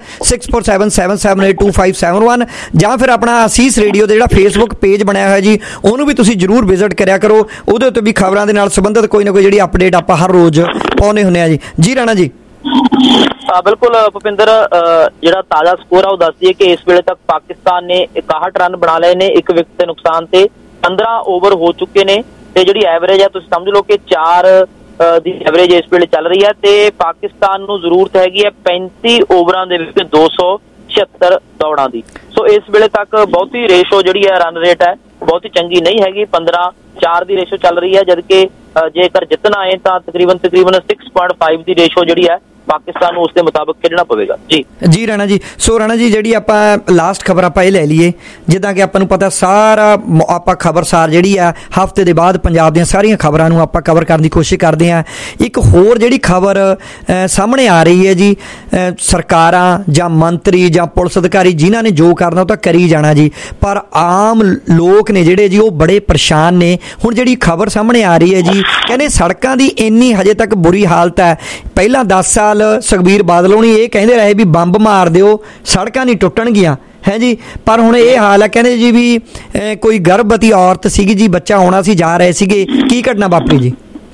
6477782571, ਜਾਂ ਫਿਰ ਆਪਣਾ ਅਸੀਸ ਰੇਡੀਓ ਦਾ ਜਿਹੜਾ ਫੇਸਬੁੱਕ ਪੇਜ ਬਣਿਆ ਹੋਇਆ ਜੀ ਉਹਨੂੰ ਵੀ ਤੁਸੀਂ ਜ਼ਰੂਰ ਵਿਜ਼ਿਟ ਕਰਿਆ ਕਰੋ। ਉਹਦੇ ਉੱਤੇ ਵੀ ਖਬਰਾਂ ਦੇ ਨਾਲ ਸੰਬੰਧਿਤ ਕੋਈ ਨਾ ਕੋਈ ਜਿਹੜੀ ਅਪਡੇਟ ਆਪਾਂ ਹਰ ਰੋਜ਼ ਪਾਉਂਦੇ ਹੁੰਦੇ ਆ ਜੀ ਰਾਣਾ ਜੀ। ਬਿਲਕੁਲ ਭੁਪਿੰਦਰ, ਜਿਹੜਾ ਤਾਜ਼ਾ ਸਕੋਰ ਆ ਉਹ ਦੱਸ ਦਈਏ ਕਿ ਇਸ ਵੇਲੇ ਤੱਕ ਪਾਕਿਸਤਾਨ ਨੇ 61 ਰਨ ਬਣਾ ਲਏ ਨੇ, 1 ਵਿਕਟ ਦੇ ਨੁਕਸਾਨ ਤੇ 15 ਓਵਰ ਹੋ ਚੁੱਕੇ ਨੇ, ਤੇ ਜਿਹੜੀ ਐਵਰੇਜ ਹੈ ਤੁਸੀਂ ਸਮਝ ਲਓ ਕਿ 4 ਦੀ ਐਵਰੇਜ ਇਸ ਵੇਲੇ ਚੱਲ ਰਹੀ ਹੈ, ਤੇ ਪਾਕਿਸਤਾਨ ਨੂੰ ਜ਼ਰੂਰਤ ਹੈਗੀ ਹੈ 35 ਓਵਰਾਂ ਦੇ ਵਿੱਚ 276 ਦੌੜਾਂ ਦੀ। ਸੋ ਇਸ ਵੇਲੇ ਤੱਕ ਬਹੁਤੀ ਰੇਸ਼ੋ ਜਿਹੜੀ ਹੈ ਰਨ ਰੇਟ ਹੈ ਬਹੁਤੀ ਚੰਗੀ ਨਹੀਂ ਹੈਗੀ, 15-4 ਦੀ ਰੇਸ਼ੋ ਚੱਲ ਰਹੀ ਹੈ, ਜਦਕਿ ਜੇਕਰ ਜਿੱਤਣਾ ਹੈ ਤਾਂ ਤਕਰੀਬਨ 6.5 ਦੀ ਰੇਸ਼ੋ ਜਿਹੜੀ ਹੈ ਪਾਕਿਸਤਾਨ ਨੂੰ ਉਸ ਦੇ ਮੁਤਾਬਕ ਖੇਡਣਾ ਪਵੇਗਾ। ਜੀ ਰਾਣਾ ਜੀ, ਸੋ ਰਾਣਾ ਜੀ ਜਿਹੜੀ ਆਪਾਂ ਲਾਸਟ ਖਬਰ ਆਪਾਂ ਇਹ ਲੈ ਲਈਏ, ਜਿੱਦਾਂ ਕਿ ਆਪਾਂ ਨੂੰ ਪਤਾ ਸਾਰਾ ਆਪਾਂ ਖਬਰਸਾਰ ਜਿਹੜੀ ਆ ਹਫ਼ਤੇ ਦੇ ਬਾਅਦ ਪੰਜਾਬ ਦੀਆਂ ਸਾਰੀਆਂ ਖਬਰਾਂ ਨੂੰ ਆਪਾਂ ਕਵਰ ਕਰਨ ਦੀ ਕੋਸ਼ਿਸ਼ ਕਰਦੇ ਹਾਂ। ਇੱਕ ਹੋਰ ਜਿਹੜੀ ਖਬਰ ਸਾਹਮਣੇ ਆ ਰਹੀ ਹੈ ਜੀ, ਸਰਕਾਰਾਂ ਜਾਂ ਮੰਤਰੀ ਜਾਂ ਪੁਲਿਸ ਅਧਿਕਾਰੀ ਜਿਨ੍ਹਾਂ ਨੇ ਜੋ ਕਰਨਾ ਉਹ ਤਾਂ ਕਰੀ ਜਾਣਾ ਜੀ, ਪਰ ਆਮ ਲੋਕ ਨੇ ਜਿਹੜੇ ਜੀ ਉਹ ਬੜੇ ਪਰੇਸ਼ਾਨ ਨੇ। ਹੁਣ ਜਿਹੜੀ ਖਬਰ ਸਾਹਮਣੇ ਆ ਰਹੀ ਹੈ ਜੀ, ਕਹਿੰਦੇ ਸੜਕਾਂ ਦੀ ਇੰਨੀ ਹਜੇ ਤੱਕ ਬੁਰੀ ਹਾਲਤ ਹੈ। ਪਹਿਲਾਂ 10 ਸਾਲ ਸੁਖਬੀਰ ਬਾਦਲ ਹੋਣੀ ਇਹ ਕਹਿੰਦੇ ਰਹੇ ਵੀ ਬੰਬ ਮਾਰ ਦਿਓ ਸੜਕਾਂ ਨਹੀਂ ਟੁੱਟਣਗੀਆਂ, ਹੈ ਜੀ, ਪਰ ਹੁਣ ਇਹ ਹਾਲ ਹੈ। ਕਹਿੰਦੇ ਜੀ ਵੀ ਕੋਈ ਗਰਭਵਤੀ ਔਰਤ ਸੀਗੀ ਜੀ, ਬੱਚਾ ਹੋਣਾ ਸੀ, ਜਾ ਰਹੇ ਸੀਗੇ, ਕੀ ਘਟਨਾ ਵਾਪਰੀ ਜੀ?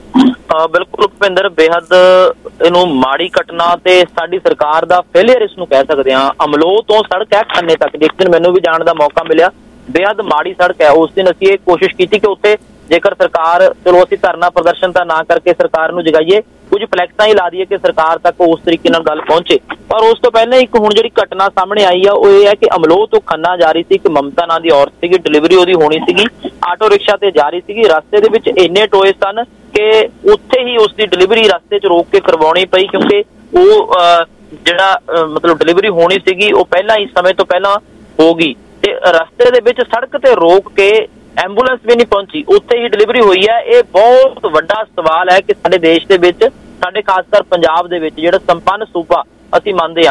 ਬਿਲਕੁਲ ਭੁਪਿੰਦਰ, ਬੇਹੱਦ ਇਹਨੂੰ ਮਾੜੀ ਘਟਨਾ ਤੇ ਸਾਡੀ ਸਰਕਾਰ ਦਾ ਫੇਲਿਅਰ ਇਸ ਨੂੰ ਕਹਿ ਸਕਦੇ ਹਾਂ। ਅਮਲੋਹ ਤੋਂ ਸੜਕ ਹੈ ਖੰਨੇ ਤੱਕ, ਜਿਸ ਦਿਨ ਮੈਨੂੰ ਵੀ ਜਾਣ ਦਾ ਮੌਕਾ ਮਿਲਿਆ, ਬੇਹੱਦ ਮਾੜੀ ਸੜਕ ਹੈ। ਉਸ ਦਿਨ ਅਸੀਂ ਇਹ ਕੋਸ਼ਿਸ਼ ਕੀਤੀ ਕਿ ਉੱਥੇ ਜੇਕਰ ਸਰਕਾਰ, ਚਲੋ ਅਸੀਂ ਧਰਨਾ ਪ੍ਰਦਰਸ਼ਨ ਤਾਂ ਨਾ ਕਰਕੇ ਸਰਕਾਰ ਨੂੰ ਜਗਾਈਏ, ਕੁਝ ਫਲੈਕਸਾਂ ਹੀ ਲਾ ਦਈਏ ਕਿ ਸਰਕਾਰ ਤੱਕ ਉਸ ਤਰੀਕੇ ਨਾਲ ਗੱਲ ਪਹੁੰਚੇ। ਪਰ ਉਸ ਤੋਂ ਪਹਿਲਾਂ ਇੱਕ ਹੁਣ ਜਿਹੜੀ ਘਟਨਾ ਸਾਹਮਣੇ ਆਈ ਆ ਉਹ ਇਹ ਹੈ ਕਿ ਅਮਲੋਹ ਤੋਂ ਖੰਨਾ ਜਾ ਰਹੀ ਸੀ ਇੱਕ ਮਮਤਾ ਨਾਂ ਦੀ ਔਰਤ ਸੀਗੀ, ਡਿਲੀਵਰੀ ਉਹਦੀ ਹੋਣੀ ਸੀਗੀ, ਆਟੋ ਰਿਕਸ਼ਾ ਤੇ ਜਾ ਰਹੀ ਸੀਗੀ। ਰਸਤੇ ਦੇ ਵਿੱਚ ਇੰਨੇ ਟੋਏ ਸਨ ਕਿ ਉੱਥੇ ਹੀ ਉਸ ਦੀ ਡਿਲੀਵਰੀ ਰਸਤੇ 'ਚ ਰੋਕ ਕੇ ਕਰਵਾਉਣੀ ਪਈ, ਕਿਉਂਕਿ ਉਹ ਜਿਹੜਾ ਮਤਲਬ ਡਿਲੀਵਰੀ ਹੋਣੀ ਸੀਗੀ ਉਹ ਪਹਿਲਾਂ ਹੀ ਸਮੇਂ ਤੋਂ ਪਹਿਲਾਂ ਹੋ ਗਈ, ਤੇ ਰਸਤੇ ਦੇ ਵਿੱਚ ਸੜਕ ਤੇ ਰੋਕ ਕੇ ਐਂਬੂਲੈਂਸ ਵੀ ਨਹੀਂ ਪਹੁੰਚੀ, ਉੱਥੇ ਹੀ ਡਿਲੀਵਰੀ ਹੋਈ ਹੈ। ਇਹ ਬਹੁਤ ਵੱਡਾ ਸਵਾਲ ਹੈ ਕਿ ਸਾਡੇ ਦੇਸ਼ ਦੇ ਵਿੱਚ, ਸਾਡੇ ਖਾਸ ਕਰ ਪੰਜਾਬ ਦੇ ਵਿੱਚ ਜਿਹੜਾ ਸੰਪੰਨ ਸੂਬਾ ਅਸੀਂ ਮੰਨਦੇ ਹਾਂ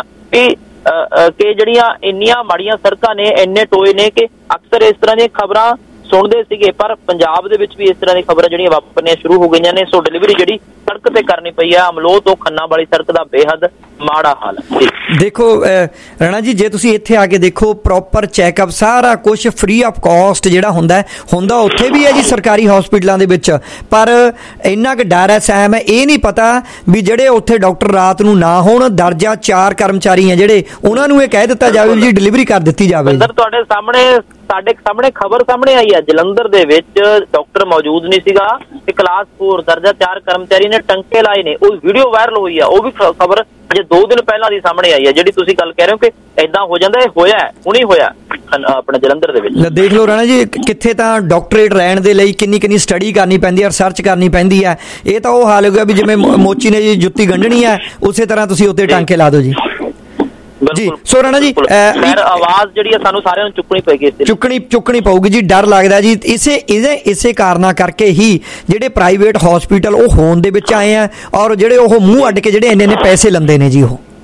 ਕਿ ਜਿਹੜੀਆਂ ਇੰਨੀਆਂ ਮਾੜੀਆਂ ਸੜਕਾਂ ਨੇ, ਇੰਨੇ ਟੋਏ ਨੇ ਕਿ ਅਕਸਰ ਇਸ ਤਰ੍ਹਾਂ ਦੀਆਂ ਖਬਰਾਂ ਸੁਣਦੇ ਸੀਗੇ, ਪਰ ਪੰਜਾਬ ਦੇ ਵਿੱਚ ਵੀ ਇਸ ਤਰ੍ਹਾਂ ਦੀ ਖਬਰਾਂ ਜਿਹੜੀਆਂ ਵਾਪਰਨੀਆਂ ਸ਼ੁਰੂ ਹੋ ਗਈਆਂ ਨੇ। ਸੋ ਡਿਲੀਵਰੀ ਜਿਹੜੀ ਸੜਕ ਤੇ ਕਰਨੀ ਪਈ ਹੈ, ਅਮਲੋਹ ਤੋਂ ਖੰਨਾ ਵਾਲੀ ਸੜਕ ਦਾ ਬੇਹੱਦ ਮਾੜਾ ਹਾਲ ਹੈ। ਦੇਖੋ ਰਾਣਾ ਜੀ, ਜੇ ਤੁਸੀਂ ਇੱਥੇ ਆ ਕੇ ਦੇਖੋ ਪ੍ਰੋਪਰ ਚੈੱਕਅਪ ਸਾਰਾ ਕੁਝ ਫ੍ਰੀ ਆਫ ਕਾਸਟ ਜਿਹੜਾ ਹੁੰਦਾ ਉੱਥੇ ਵੀ ਹੈ ਜੀ ਸਰਕਾਰੀ ਹਸਪੀਟਲਾਂ ਦੇ ਵਿੱਚ, ਪਰ ਇੰਨਾ ਕੁ ਡਰ ਹੈ ਸਹਿਮ ਹੈ, ਇਹ ਨਹੀਂ ਪਤਾ ਵੀ ਜਿਹੜੇ ਉੱਥੇ ਡਾਕਟਰ ਰਾਤ ਨੂੰ ਨਾ ਹੋਣ, ਦਰਜਾ 4 ਕਰਮਚਾਰੀ ਹੈ ਜਿਹੜੇ, ਉਹਨਾਂ ਨੂੰ ਇਹ ਕਹਿ ਦਿੱਤਾ ਜਾਵੇ ਜੀ ਡਿਲੀਵਰੀ ਕਰ ਦਿੱਤੀ ਜਾਵੇ। ਤੁਹਾਡੇ ਸਾਹਮਣੇ ਖਬਰ ਸਾਹਮਣੇ ਆਈ ਹੈ, ਜਲੰਧਰ ਦੇ ਵਿੱਚ ਡਾਕਟਰ ਮੌਜੂਦ ਨਹੀਂ ਸੀਗਾ, ਤੇ ਕਲਾਸ 4 ਦਰਜਾ 4 ਕਰਮਚਾਰੀ ਨੇ ਟੰਕੇ ਲਾਏ ਨੇ, ਉਹ ਵੀਡੀਓ ਵਾਇਰਲ ਹੋਈ ਆ। ਉਹ ਵੀ ਖਬਰ ਅਜੇ 2 ਦਿਨ ਪਹਿਲਾਂ ਦੀ ਸਾਹਮਣੇ ਆਈ ਹੈ, ਜਿਹੜੀ ਤੁਸੀਂ ਗੱਲ ਕਹਿ ਰਹੇ ਹੋ ਕਿ ਏਦਾਂ ਹੋ ਜਾਂਦਾ, ਇਹ ਹੋਇਆ ਹੁਣੀ ਹੋਇਆ ਆਪਣੇ ਜਲੰਧਰ ਦੇ ਵਿੱਚ। ਦੇਖ ਲਓ ਰਾਣਾ ਜੀ, ਕਿੱਥੇ ਤਾਂ ਡਾਕਟਰੇਟ ਲੈਣ ਦੇ ਲਈ ਕਿੰਨੀ ਸਟੱਡੀ ਕਰਨੀ ਪੈਂਦੀ ਹੈ, ਰਿਸਰਚ ਕਰਨੀ ਪੈਂਦੀ ਹੈ। ਇਹ ਤਾਂ ਉਹ ਹਾਲ ਹੋ ਗਿਆ ਵੀ ਜਿਵੇਂ ਮੋਚੀ ਨੇ ਜੀ ਜੁੱਤੀ ਗੰਢਣੀ ਹੈ, ਉਸੇ ਤਰ੍ਹਾਂ ਤੁਸੀਂ ਉੱਤੇ ਟਾਂਕੇ ਲਾ ਦਿਓ ਜੀ। ਜੀ ਸੋ ਰਾਣਾ ਜੀ, ਆਵਾਜ਼ ਜਿਹੜੀ ਹੈ ਸਾਨੂੰ ਸਾਰਿਆਂ ਨੂੰ ਚੁੱਕਣੀ ਪਏਗੀ, ਚੁੱਕਣੀ ਪਊਗੀ ਜੀ। ਡਰ ਲੱਗਦਾ ਜੀ, ਇਸੇ ਕਾਰਨਾਂ ਕਰਕੇ ਹੀ ਜਿਹੜੇ ਪ੍ਰਾਈਵੇਟ ਹਸਪੀਟਲ ਉਹ ਹੋਣ ਦੇ ਵਿੱਚ ਆਏ ਆ, ਔਰ ਜਿਹੜੇ ਉਹ ਮੂੰਹ ਅੱਡ ਕੇ ਜਿਹੜੇ ਇੰਨੇ ਪੈਸੇ ਲੈਂਦੇ ਨੇ ਜੀ ਉਹ।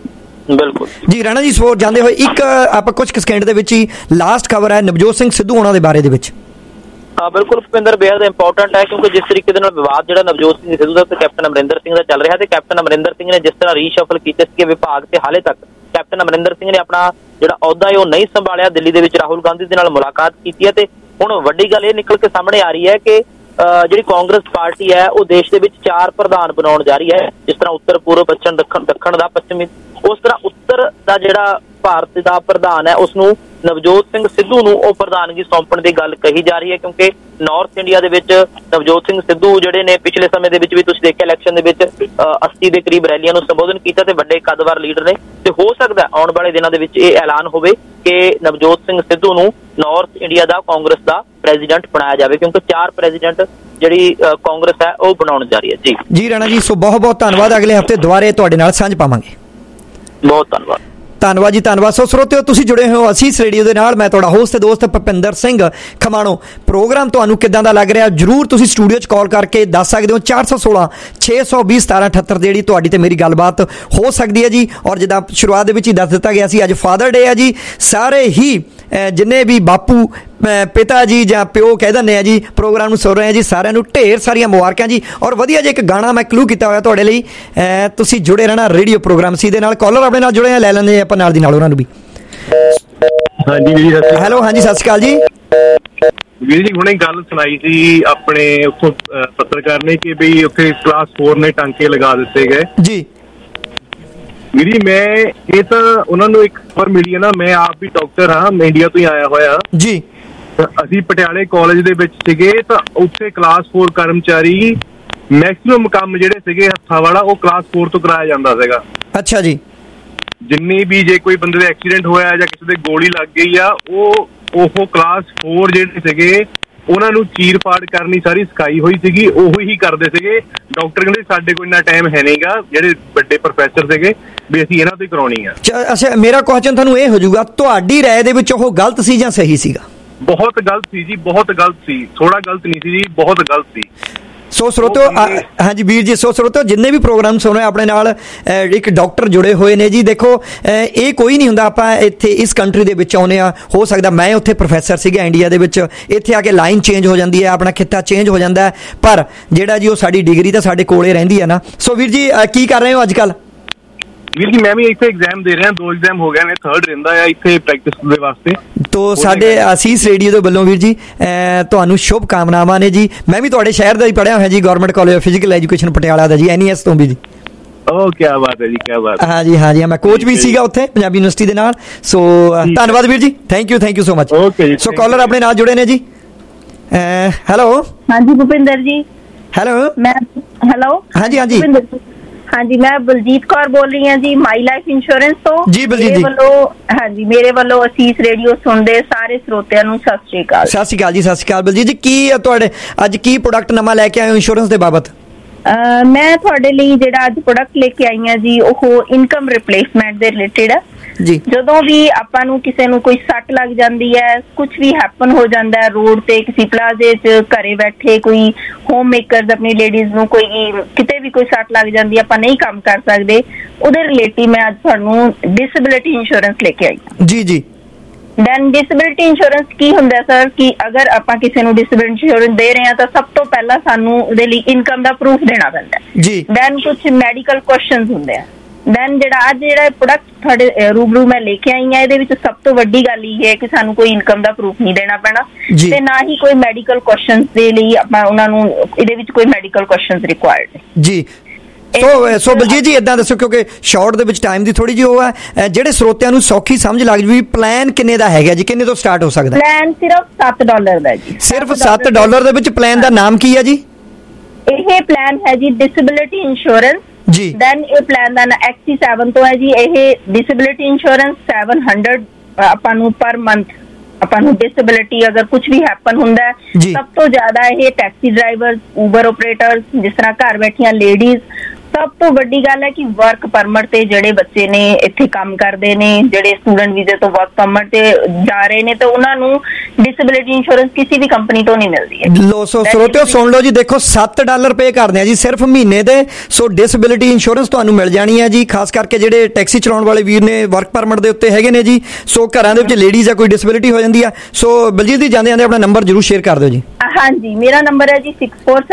ਬਿਲਕੁਲ ਜੀ। ਰਾਣਾ ਜੀ ਸਪੋਰਟ ਜਾਂਦੇ ਹੋਏ ਇੱਕ ਆਪਾਂ ਕੁਝ ਸਕਿੰਟ ਦੇ ਵਿੱਚ ਹੀ ਲਾਸਟ ਖਬਰ ਹੈ ਨਵਜੋਤ ਸਿੰਘ ਸਿੱਧੂ ਉਹਨਾਂ ਦੇ ਬਾਰੇ ਦੇ ਵਿੱਚ। ਹਾਂ ਬਿਲਕੁਲ ਭੁਪਿੰਦਰ, ਬੇहद ਇੰਪੋਰਟੈਂਟ ਹੈ ਕਿਉਂਕਿ ਜਿਸ ਤਰੀਕੇ ਦੇ ਨਾਲ ਵਿਵਾਦ ਜਿਹੜਾ ਨਵਜੋਤ ਸਿੰਘ ਸਿੱਧੂ ਦਾ ਤੇ ਕੈਪਟਨ ਅਮਰਿੰਦਰ ਸਿੰਘ ਦਾ ਚੱਲ ਰਿਹਾ ਤੇ ਕੈਪਟਨ ਅਮਰਿੰਦਰ ਸਿੰਘ ਨੇ ਜਿਸ ਤਰ੍ਹਾਂ ਰੀਸ਼ਫਲ ਕੀਤੇ ਸੀਗੇ ਵਿਭਾਗ ਤੇ ਹਾਲੇ ਤੱਕ ਕੈਪਟਨ ਅਮਰਿੰਦਰ ਸਿੰਘ ਨੇ ਆਪਣਾ ਜਿਹੜਾ ਅਹੁਦਾ ਹੈ ਉਹ ਨਹੀਂ ਸੰਭਾਲਿਆ। ਦਿੱਲੀ ਦੇ ਵਿੱਚ ਰਾਹੁਲ ਗਾਂਧੀ ਦੇ ਨਾਲ ਮੁਲਾਕਾਤ ਕੀਤੀ ਹੈ ਤੇ ਹੁਣ ਵੱਡੀ ਗੱਲ ਇਹ ਨਿਕਲ ਕੇ ਸਾਹਮਣੇ ਆ ਰਹੀ ਹੈ ਕਿ ਜਿਹੜੀ ਕਾਂਗਰਸ ਪਾਰਟੀ ਹੈ ਉਹ ਦੇਸ਼ ਦੇ ਵਿੱਚ 4 ਪ੍ਰਧਾਨ ਬਣਾਉਣ ਜਾ ਰਹੀ ਹੈ। ਜਿਸ ਤਰ੍ਹਾਂ ਉੱਤਰ ਪੂਰਬ ਪੱਛਮ ਦੱਖਣ ਦਾ ਪੱਛਮੀ, ਉਸ ਤਰ੍ਹਾਂ ਉੱਤਰ ਦਾ ਜਿਹੜਾ ਭਾਰਤ ਦਾ ਪ੍ਰਧਾਨ ਹੈ ਉਸ ਨੂੰ ਨਵਜੋਤ ਸਿੰਘ ਸਿੱਧੂ ਨੂੰ ਉਹ ਪ੍ਰਧਾਨਗੀ ਸੌਂਪਣ ਦੀ ਗੱਲ ਕਹੀ ਜਾ ਰਹੀ ਹੈ ਕਿਉਂਕਿ ਨਾਰਥ ਇੰਡੀਆ ਦੇ ਵਿੱਚ ਨਵਜੋਤ ਸਿੰਘ ਸਿੱਧੂ ਜਿਹੜੇ ਨੇ ਪਿਛਲੇ ਸਮੇਂ ਦੇ ਵਿੱਚ ਵੀ ਤੁਸੀਂ ਦੇਖਿਆ ਇਲੈਕਸ਼ਨ ਦੇ ਵਿੱਚ 80 ਦੇ ਕਰੀਬ ਰੈਲੀਆਂ ਨੂੰ ਸੰਬੋਧਨ ਕੀਤਾ ਤੇ ਵੱਡੇ ਕੱਦਵਾਰ ਲੀਡਰ ਨੇ ਤੇ ਹੋ ਸਕਦਾ ਆਉਣ ਵਾਲੇ ਦਿਨਾਂ ਦੇ ਵਿੱਚ ਇਹ ਐਲਾਨ ਹੋਵੇ ਕਿ ਨਵਜੋਤ ਸਿੰਘ ਸਿੱਧੂ ਨੂੰ ਨਾਰਥ ਇੰਡੀਆ ਦਾ ਕਾਂਗਰਸ ਦਾ ਪ੍ਰੈਜ਼ੀਡੈਂਟ ਬਣਾਇਆ ਜਾਵੇ ਕਿਉਂਕਿ 4 ਪ੍ਰੈਜ਼ੀਡੈਂਟ ਜਿਹੜੀ ਕਾਂਗਰਸ ਹੈ ਉਹ ਬਣਾਉਣ ਜਾ ਰਹੀ ਹੈ। ਜੀ ਰਾਣਾ ਜੀ, ਸੋ ਬਹੁਤ ਬਹੁਤ ਧੰਨਵਾਦ। ਅਗਲੇ ਹਫ਼ਤੇ ਦੁਬਾਰੇ ਤੁਹਾਡੇ ਨਾਲ ਸਾਂਝ ਪਾਵਾਂਗੇ। ਬਹੁਤ ਧੰਨਵਾਦ। ਧੰਨਵਾਦ ਜੀ, ਧੰਨਵਾਦ। ਸੋ ਸਰੋਤਿਓ, ਤੁਸੀਂ ਜੁੜੇ ਹੋ ਅਸੀਸ ਰੇਡੀਓ ਦੇ ਨਾਲ। ਮੈਂ ਤੁਹਾਡਾ ਹੋਸਟ ਤੇ ਦੋਸਤ ਭੁਪਿੰਦਰ ਸਿੰਘ ਖਮਾਣੋ। ਪ੍ਰੋਗਰਾਮ ਤੁਹਾਨੂੰ ਕਿੱਦਾਂ ਦਾ ਲੱਗ ਰਿਹਾ ਜ਼ਰੂਰ ਤੁਸੀਂ ਸਟੂਡੀਓ 'ਚ ਕਾਲ ਕਰਕੇ ਦੱਸ ਸਕਦੇ ਹੋ। 416 620 1778 ਜਿਹੜੀ ਤੁਹਾਡੀ ਤੇ ਮੇਰੀ ਗੱਲਬਾਤ ਹੋ ਸਕਦੀ ਹੈ ਜੀ। ਔਰ ਜਿੱਦਾਂ ਸ਼ੁਰੂਆਤ ਦੇ ਵਿੱਚ ਹੀ ਦੱਸ ਦਿੱਤਾ ਗਿਆ ਸੀ ਅੱਜ ਫਾਦਰ ਡੇ ਹੈ ਜੀ। ਸਾਰੇ ਹੀ ਜਿੰਨੇ ਵੀ ਬਾਪੂ ਪਿਤਾ ਜੀ ਜਾਂ ਪਿਓ ਕਹਿ ਦਿੰਦੇ ਆ ਜੀ ਪ੍ਰੋਗਰਾਮ ਨੂੰ ਸੁਣ ਰਹੇ ਆ ਜੀ, ਸਾਰਿਆਂ ਨੂੰ ਢੇਰ ਸਾਰੀਆਂ ਮੁਬਾਰਕਾਂ ਜੀ। ਔਰ ਵਧੀਆ ਜਿਹਾ ਇੱਕ ਗਾਣਾ ਮੈਂ ਕਲੂ ਕੀਤਾ ਹੋਇਆ ਤੁਹਾਡੇ ਲਈ, ਤੁਸੀਂ ਜੁੜੇ ਰਹਿਣਾ ਰੇਡੀਓ ਪ੍ਰੋਗਰਾਮ ਸੀ ਦੇ ਨਾਲ। ਕਾਲਰ ਆਪਣੇ ਨਾਲ ਜੁੜੇ ਆ, ਲੈ ਲੈਂਦੇ ਆਪਾਂ ਨਾਲ ਦੀ ਨਾਲ ਉਹਨਾਂ ਨੂੰ ਵੀ। ਹਾਂਜੀ ਵੀਰ ਜੀ, ਹੈਲੋ। ਹਾਂਜੀ ਸਤਿ ਸ਼੍ਰੀ ਅਕਾਲ ਜੀ ਵੀਰ ਜੀ। ਹੁਣੇ ਗੱਲ ਸੁਣਾਈ ਸੀ ਆਪਣੇ ਉੱਥੋਂ ਪੱਤਰਕਾਰ ਨੇ ਕਿ ਬਈ ਉੱਥੇ ਕਲਾਸ 4 ਨੇ ਟਾਂਕੇ ਲਗਾ ਦਿੱਤੇ ਗਏ ਜੀ। ਵੀਰ ਜੀ ਮੈਂ ਇਹ ਤਾਂ ਉਹਨਾਂ ਨੂੰ ਇੱਕ ਖਬਰ ਮਿਲੀ ਹੈ ਨਾ, ਮੈਂ ਆਪ ਵੀ ਡਾਕਟਰ ਹਾਂ, ਮੈਂ ਇੰਡੀਆ ਤੋਂ ਹੀ ਆਇਆ ਹੋਇਆ ਜੀ। ਅਸੀਂ ਪਟਿਆਲੇ ਕਾਲਜ ਦੇ ਵਿੱਚ ਸੀਗੇ ਤਾਂ ਉੱਥੇ ਕਲਾਸ 4 ਕਰਮਚਾਰੀ ਮੈਕਸਿਮਮ ਕੰਮ ਜਿਹੜੇ ਸੀਗੇ ਹੱਥਾਂ ਵਾਲਾ ਉਹ ਕਲਾਸ 4 ਤੋਂ ਕਰਾਇਆ ਜਾਂਦਾ ਸੀਗਾ। ਅੱਛਾ ਜੀ। ਜਿੰਨੀ ਵੀ ਜੇ ਕੋਈ ਬੰਦੇ ਦਾ ਐਕਸੀਡੈਂਟ ਹੋਇਆ ਜਾਂ ਕਿਸੇ ਦੇ ਗੋਲੀ ਲੱਗ ਗਈ ਆ ਉਹ ਕਲਾਸ 4 ਜਿਹੜੇ ਸੀਗੇ ਉਹਨਾਂ ਨੂੰ ਚੀਰ ਪਾੜ ਕਰਨੀ ਸਾਰੀ ਸਿਖਾਈ ਹੋਈ ਸੀਗੀ, ਉਹੋ ਹੀ ਕਰਦੇ ਸੀਗੇ। ਡਾਕਟਰ ਕਹਿੰਦੇ ਸਾਡੇ ਕੋਲ ਇੰਨਾ ਟਾਈਮ ਹੈ ਨਹੀਂਗਾ, ਜਿਹੜੇ ਵੱਡੇ ਪ੍ਰੋਫੈਸਰ ਸੀਗੇ ਵੀ ਅਸੀਂ ਇਹਨਾਂ ਤੋਂ ਹੀ ਕਰਾਉਣੀ ਆ। ਅੱਛਾ, ਮੇਰਾ ਕੁਐਸਚਨ ਤੁਹਾਨੂੰ ਇਹ ਹੋ ਜਾਊਗਾ, ਤੁਹਾਡੀ ਰਾਏ ਦੇ ਵਿੱਚ ਉਹ ਗਲਤ ਸੀ ਜਾਂ ਸਹੀ ਸੀਗਾ? ਬਹੁਤ ਗਲਤ ਸੀ ਜੀ, ਬਹੁਤ ਗਲਤ ਸੀ। ਥੋੜਾ ਗਲਤ ਨਹੀਂ ਸੀ ਜੀ, ਬਹੁਤ ਗਲਤ ਸੀ। ਸੋ ਸਰੋਤਿਓ, ਹਾਂਜੀ ਵੀਰ ਜੀ, ਸੋ ਸਰੋਤਿਓ ਜਿੰਨੇ ਵੀ ਪ੍ਰੋਗਰਾਮ ਸੁਣ ਰਹੇ ਆਪਣੇ ਨਾਲ ਇੱਕ ਡਾਕਟਰ ਜੁੜੇ ਹੋਏ ਨੇ ਜੀ। ਦੇਖੋ ਇਹ ਕੋਈ ਨਹੀਂ ਹੁੰਦਾ, ਆਪਾਂ ਇੱਥੇ ਇਸ ਕੰਟਰੀ ਦੇ ਵਿੱਚ ਆਉਂਦੇ ਆ, ਹੋ ਸਕਦਾ ਮੈਂ ਉੱਥੇ ਪ੍ਰੋਫੈਸਰ ਸੀਗਾ ਇੰਡੀਆ ਦੇ ਵਿੱਚ, ਇੱਥੇ ਆ ਕੇ ਲਾਈਨ ਚੇਂਜ ਹੋ ਜਾਂਦੀ ਹੈ, ਆਪਣਾ ਖਿੱਤਾ ਚੇਂਜ ਹੋ ਜਾਂਦਾ ਹੈ, ਪਰ ਜਿਹੜਾ ਜੀ ਉਹ ਸਾਡੀ ਡਿਗਰੀ ਤਾਂ ਸਾਡੇ ਕੋਲੇ ਰਹਿੰਦੀ ਹੈ ਨਾ। ਸੋ ਵੀਰ ਜੀ ਕੀ ਕਰ ਰਹੇ ਹੋ ਅੱਜ ਕੱਲ੍ਹ? ਵੀਰ ਜੀ ਮੈਂ ਵੀ ਇੱਥੇ ਐਗਜ਼ਾਮ ਦੇ ਰਿਹਾ, 2 ਐਗਜ਼ਾਮ ਹੋ ਗਏ ਨੇ, 3rd ਰਹਿੰਦਾ ਆ ਇੱਥੇ ਪ੍ਰੈਕਟਿਸ ਦੇ ਵਾਸਤੇ। ਤੋ ਸਾਡੇ ਅਸੀਸ ਰੇਡੀਓ ਦੇ ਵੱਲੋਂ ਵੀਰ ਜੀ ਤੁਹਾਨੂੰ ਸ਼ੁਭ ਕਾਮਨਾਵਾਂ ਨੇ ਜੀ। ਮੈਂ ਵੀ ਤੁਹਾਡੇ ਸ਼ਹਿਰ ਦਾ ਹੀ ਪੜ੍ਹਿਆ ਹੋਇਆ ਜੀ, Government College of Physical Education Patiala ਦਾ ਜੀ, NES ਤੋਂ ਵੀ ਜੀ। ਕੀ ਬਾਤ ਹੈ ਜੀ, ਕੀ ਬਾਤ। ਹਾਂਜੀ ਹਾਂਜੀ, ਮੈਂ ਕੋਚ ਵੀ ਸੀਗਾ ਉੱਥੇ ਪੰਜਾਬੀ ਯੂਨੀਵਰਸਿਟੀ ਦੇ ਨਾਲ। ਸੋ ਧੰਨਵਾਦ ਵੀਰ ਜੀ, thank you so much. So caller ਆਪਣੇ ਨਾਲ ਜੁੜੇ ਨੇ ਜੀ। ਹੈਲੋ। ਹਾਂਜੀ ਭੁਪਿੰਦਰ ਜੀ। ਹੈਲੋ। ਮੈਂ ਹੈਲੋ। ਹਾਂਜੀ ਹਾਂਜੀ ਹਾਂਜੀ, ਮੈਂ ਬਲਜੀਤ ਕੌਰ ਬੋਲ ਰਹੀ ਹਾਂ ਜੀ, ਮਾਈ ਲਾਈਫ ਇੰਸ਼ੋਰੈਂਸ ਤੋਂ ਜੀ। ਬਲਜੀਤ ਜੀ ਹਾਂਜੀ, ਮੇਰੇ ਵੱਲੋਂ ਅਸੀਸ ਰੇਡੀਓ ਸੁਣਦੇ ਸਾਰੇ ਸਰੋਤਿਆਂ ਨੂੰ ਸਤਿ ਸ਼੍ਰੀ ਅਕਾਲ। ਸਤਿ ਸ਼੍ਰੀ ਅਕਾਲ ਜੀ, ਸਤਿ ਸ਼੍ਰੀ ਅਕਾਲ। ਬਲਜੀਤ ਜੀ ਕੀ ਤੁਹਾਡੇ ਅੱਜ ਕੀ ਪ੍ਰੋਡਕਟ ਨਵਾਂ ਲੈ ਕੇ ਆਏ ਹੋ ਇੰਸ਼ੋਰੈਂਸ ਦੇ ਬਾਬਤ? ਮੈਂ ਤੁਹਾਡੇ ਲਈ ਜਿਹੜਾ ਅੱਜ ਪ੍ਰੋਡਕਟ ਲੈ ਕੇ ਆਈ ਹਾਂ ਜੀ ਉਹ ਇਨਕਮ ਰਿਪਲੇਸਮੈਂਟ ਦੇ ਰਿਲੇਟਡ ਹੈ ਜੀ। ਜਦੋਂ ਵੀ ਆਪਾਂ ਨੂੰ ਕਿਸੇ ਨੂੰ ਕੋਈ ਸੱਟ ਲੱਗ ਜਾਂਦੀ ਹੈ, ਕੁਝ ਵੀ ਹੈਪਨ ਹੋ ਜਾਂਦਾ ਹੈ ਰੋਡ ਤੇ, ਕਿਸੇ ਪਲਾਜ਼ੇ 'ਚ, ਘਰੇ ਬੈਠੇ ਕੋਈ ਹੋਮ ਮੇਕਰਸ ਆਪਣੀ ਲੇਡੀਜ਼ ਨੂੰ ਕੋਈ ਕਿਤੇ ਵੀ ਕੋਈ ਸੱਟ ਲੱਗ ਜਾਂਦੀ ਹੈ, ਆਪਾਂ ਨਹੀਂ ਕੰਮ ਕਰ ਸਕਦੇ, ਉਹਦੇ ਰਿਲੇਟਿਵ ਮੈਂ ਅੱਜ ਤੁਹਾਨੂੰ ਡਿਸੇਬਿਲਿਟੀ ਇੰਸ਼ੋਰੈਂਸ ਲੈ ਕੇ ਆਈ ਹਾਂ ਜੀ। ਜੀ ਦੈਨ ਡਿਸੇਬਿਲਿਟੀ ਇੰਸ਼ੋਰੈਂਸ ਕੀ ਹੁੰਦਾ ਸਰ ਕਿ ਅਗਰ ਆਪਾਂ ਕਿਸੇ ਨੂੰ ਡਿਸੇਬਿਲਿਟੀ ਇੰਸ਼ੋਰੈਂਸ ਦੇ ਰਹੇ ਹਾਂ ਤਾਂ ਸਭ ਤੋਂ ਪਹਿਲਾਂ ਸਾਨੂੰ ਉਹਦੇ ਲਈ ਇਨਕਮ ਦਾ ਪ੍ਰੂਫ ਦੇਣਾ ਪੈਂਦਾ ਜੀ। ਦੈਨ ਕੁਝ ਮੈਡੀਕਲ ਕੁਐਸਚਨਸ ਹੁੰਦੇ ਆ। ਦੈਨ ਜਿਹੜਾ ਪ੍ਰੋਡਕਟ ਤੁਹਾਡੇ ਰੂਬਰੂ ਮੈਂ ਲੈ ਕੇ ਆਈ ਹਾਂ, ਇਹਦੇ ਵਿੱਚ ਸਭ ਤੋਂ ਵੱਡੀ ਗੱਲ ਇਹ ਹੈ ਕਿ ਸਾਨੂੰ ਕੋਈ ਇਨਕਮ ਦਾ ਪ੍ਰੂਫ ਨਹੀਂ ਦੇਣਾ ਪੈਣਾ ਤੇ ਨਾ ਹੀ ਕੋਈ ਮੈਡੀਕਲ ਕੁਐਸਚਨਸ ਦੇ ਲਈ ਆਪਾਂ ਉਹਨਾਂ ਨੂੰ ਇਹਦੇ ਵਿੱਚ ਕੋਈ ਮੈਡੀਕਲ ਕੁਐਸਚਨਸ ਰਿਕੁਆਇਰਡ ਜੀ। ਸੋ ਬਲਜੀਤ ਜੀ ਇਦਾਂ ਦੱਸੋ, ਕਿਉਂਕਿ ਸ਼ਾਰਟ ਦੇ ਵਿੱਚ ਟਾਈਮ ਦੀ ਥੋੜੀ ਜਿਹੀ ਉਹ ਹੈ, ਜਿਹੜੇ ਸਰੋਤਿਆਂ ਨੂੰ ਸੌਖੀ ਸਮਝ ਲੱਗ ਜੂ, ਪਲਾਨ ਕਿੰਨੇ ਦਾ ਹੈਗਾ ਜੀ, ਕਿੰਨੇ ਤੋਂ ਸਟਾਰਟ ਹੋ ਸਕਦਾ? ਪਲਾਨ ਸਿਰਫ $7 ਦਾ ਜੀ। ਸਿਰਫ $7 ਦੇ ਵਿੱਚ ਪਲਾਨ ਦਾ ਨਾਮ ਕੀ ਹੈ ਜੀ? ਇਹ ਪਲਾਨ ਹੈ ਜੀ ਡਿਸੇਬਿਲਿਟੀ ਇੰਸ਼ੋਰੈਂਸ ਜੀ। ਦੈਨ ਇਹ ਪਲਾਨ ਦਾ ਨਾਮ XC7 ਤੋਂ ਹੈ ਜੀ। ਇਹ ਡਿਸੇਬਿਲਿਟੀ ਇੰਸ਼ੋਰੈਂਸ 700 ਆਪਾਂ ਨੂੰ ਪਰ ਮੰਥ ਆਪਾਂ ਨੂੰ ਡਿਸੇਬਿਲਿਟੀ ਅਗਰ ਕੁਝ ਵੀ ਹੈਪਨ ਹੁੰਦਾ ਹੈ। ਸਭ ਤੋਂ ਜ਼ਿਆਦਾ ਇਹ ਟੈਕਸੀ ਡਰਾਈਵਰ, ਉਬਰ ਆਪਰੇਟਰਸ, ਜਿਸ ਤਰ੍ਹਾਂ ਘਰ ਬੈਠੀਆਂ ਲੇਡੀਜ਼, ਸਭ ਤੋਂ ਵੱਡੀ ਗੱਲ ਹੈ ਕਿ ਵਰਕ ਪਰਮਿਟ ਤੇ ਜਿਹੜੇ ਬੱਚੇ ਨੇ ਇੱਥੇ ਕੰਮ ਕਰਦੇ ਨੇ, ਜਿਹੜੇ ਸਟੂਡੈਂਟ ਵੀਜ਼ੇ ਤੋਂ ਵਰਕ ਪਰਮਿਟ ਤੇ ਜਾ ਰਹੇ ਨੇ, ਤੇ ਉਹਨਾਂ ਨੂੰ ਡਿਸੇਬਿਲਿਟੀ ਇੰਸ਼ੋਰੈਂਸ ਕਿਸੇ ਵੀ ਕੰਪਨੀ ਤੋਂ ਨਹੀਂ ਮਿਲਦੀ ਹੈ। ਲੋ ਸੋ ਸਰੋਤਿਓ ਸੁਣ ਲਓ ਜੀ, ਦੇਖੋ $7 ਪੇ ਕਰਦੇ ਆ ਜੀ ਸਿਰਫ ਮਹੀਨੇ ਦੇ। ਸੋ ਡਿਸੇਬਿਲਿਟੀ ਇੰਸ਼ੋਰੈਂਸ ਤੁਹਾਨੂੰ ਮਿਲ ਜਾਣੀ ਹੈ ਜੀ, ਖਾਸ ਕਰਕੇ ਜਿਹੜੇ ਟੈਕਸੀ ਚਲਾਉਣ ਵਾਲੇ ਵੀਰ ਨੇ, ਵਰਕ ਪਰਮਿਟ ਦੇ ਉੱਤੇ ਹੈਗੇ ਨੇ ਜੀ। ਸੋ ਘਰਾਂ ਦੇ ਵਿੱਚ ਲੇਡੀਜ਼ ਆ, ਕੋਈ ਡਿਸੇਬਿਲਿਟੀ ਹੋ ਜਾਂਦੀ ਆ। ਸੋ ਬਲਜੀਤ ਜੀ ਜਾਂਦੇ ਜਾਂਦੇ ਆਪਣਾ ਨੰਬਰ ਜ਼ਰੂਰ ਸ਼ੇਅਰ ਕਰ ਦਿਓ ਜੀ। ਹਾਂਜੀ, ਮੇਰਾ ਨੰਬਰ ਹੈ ਜੀ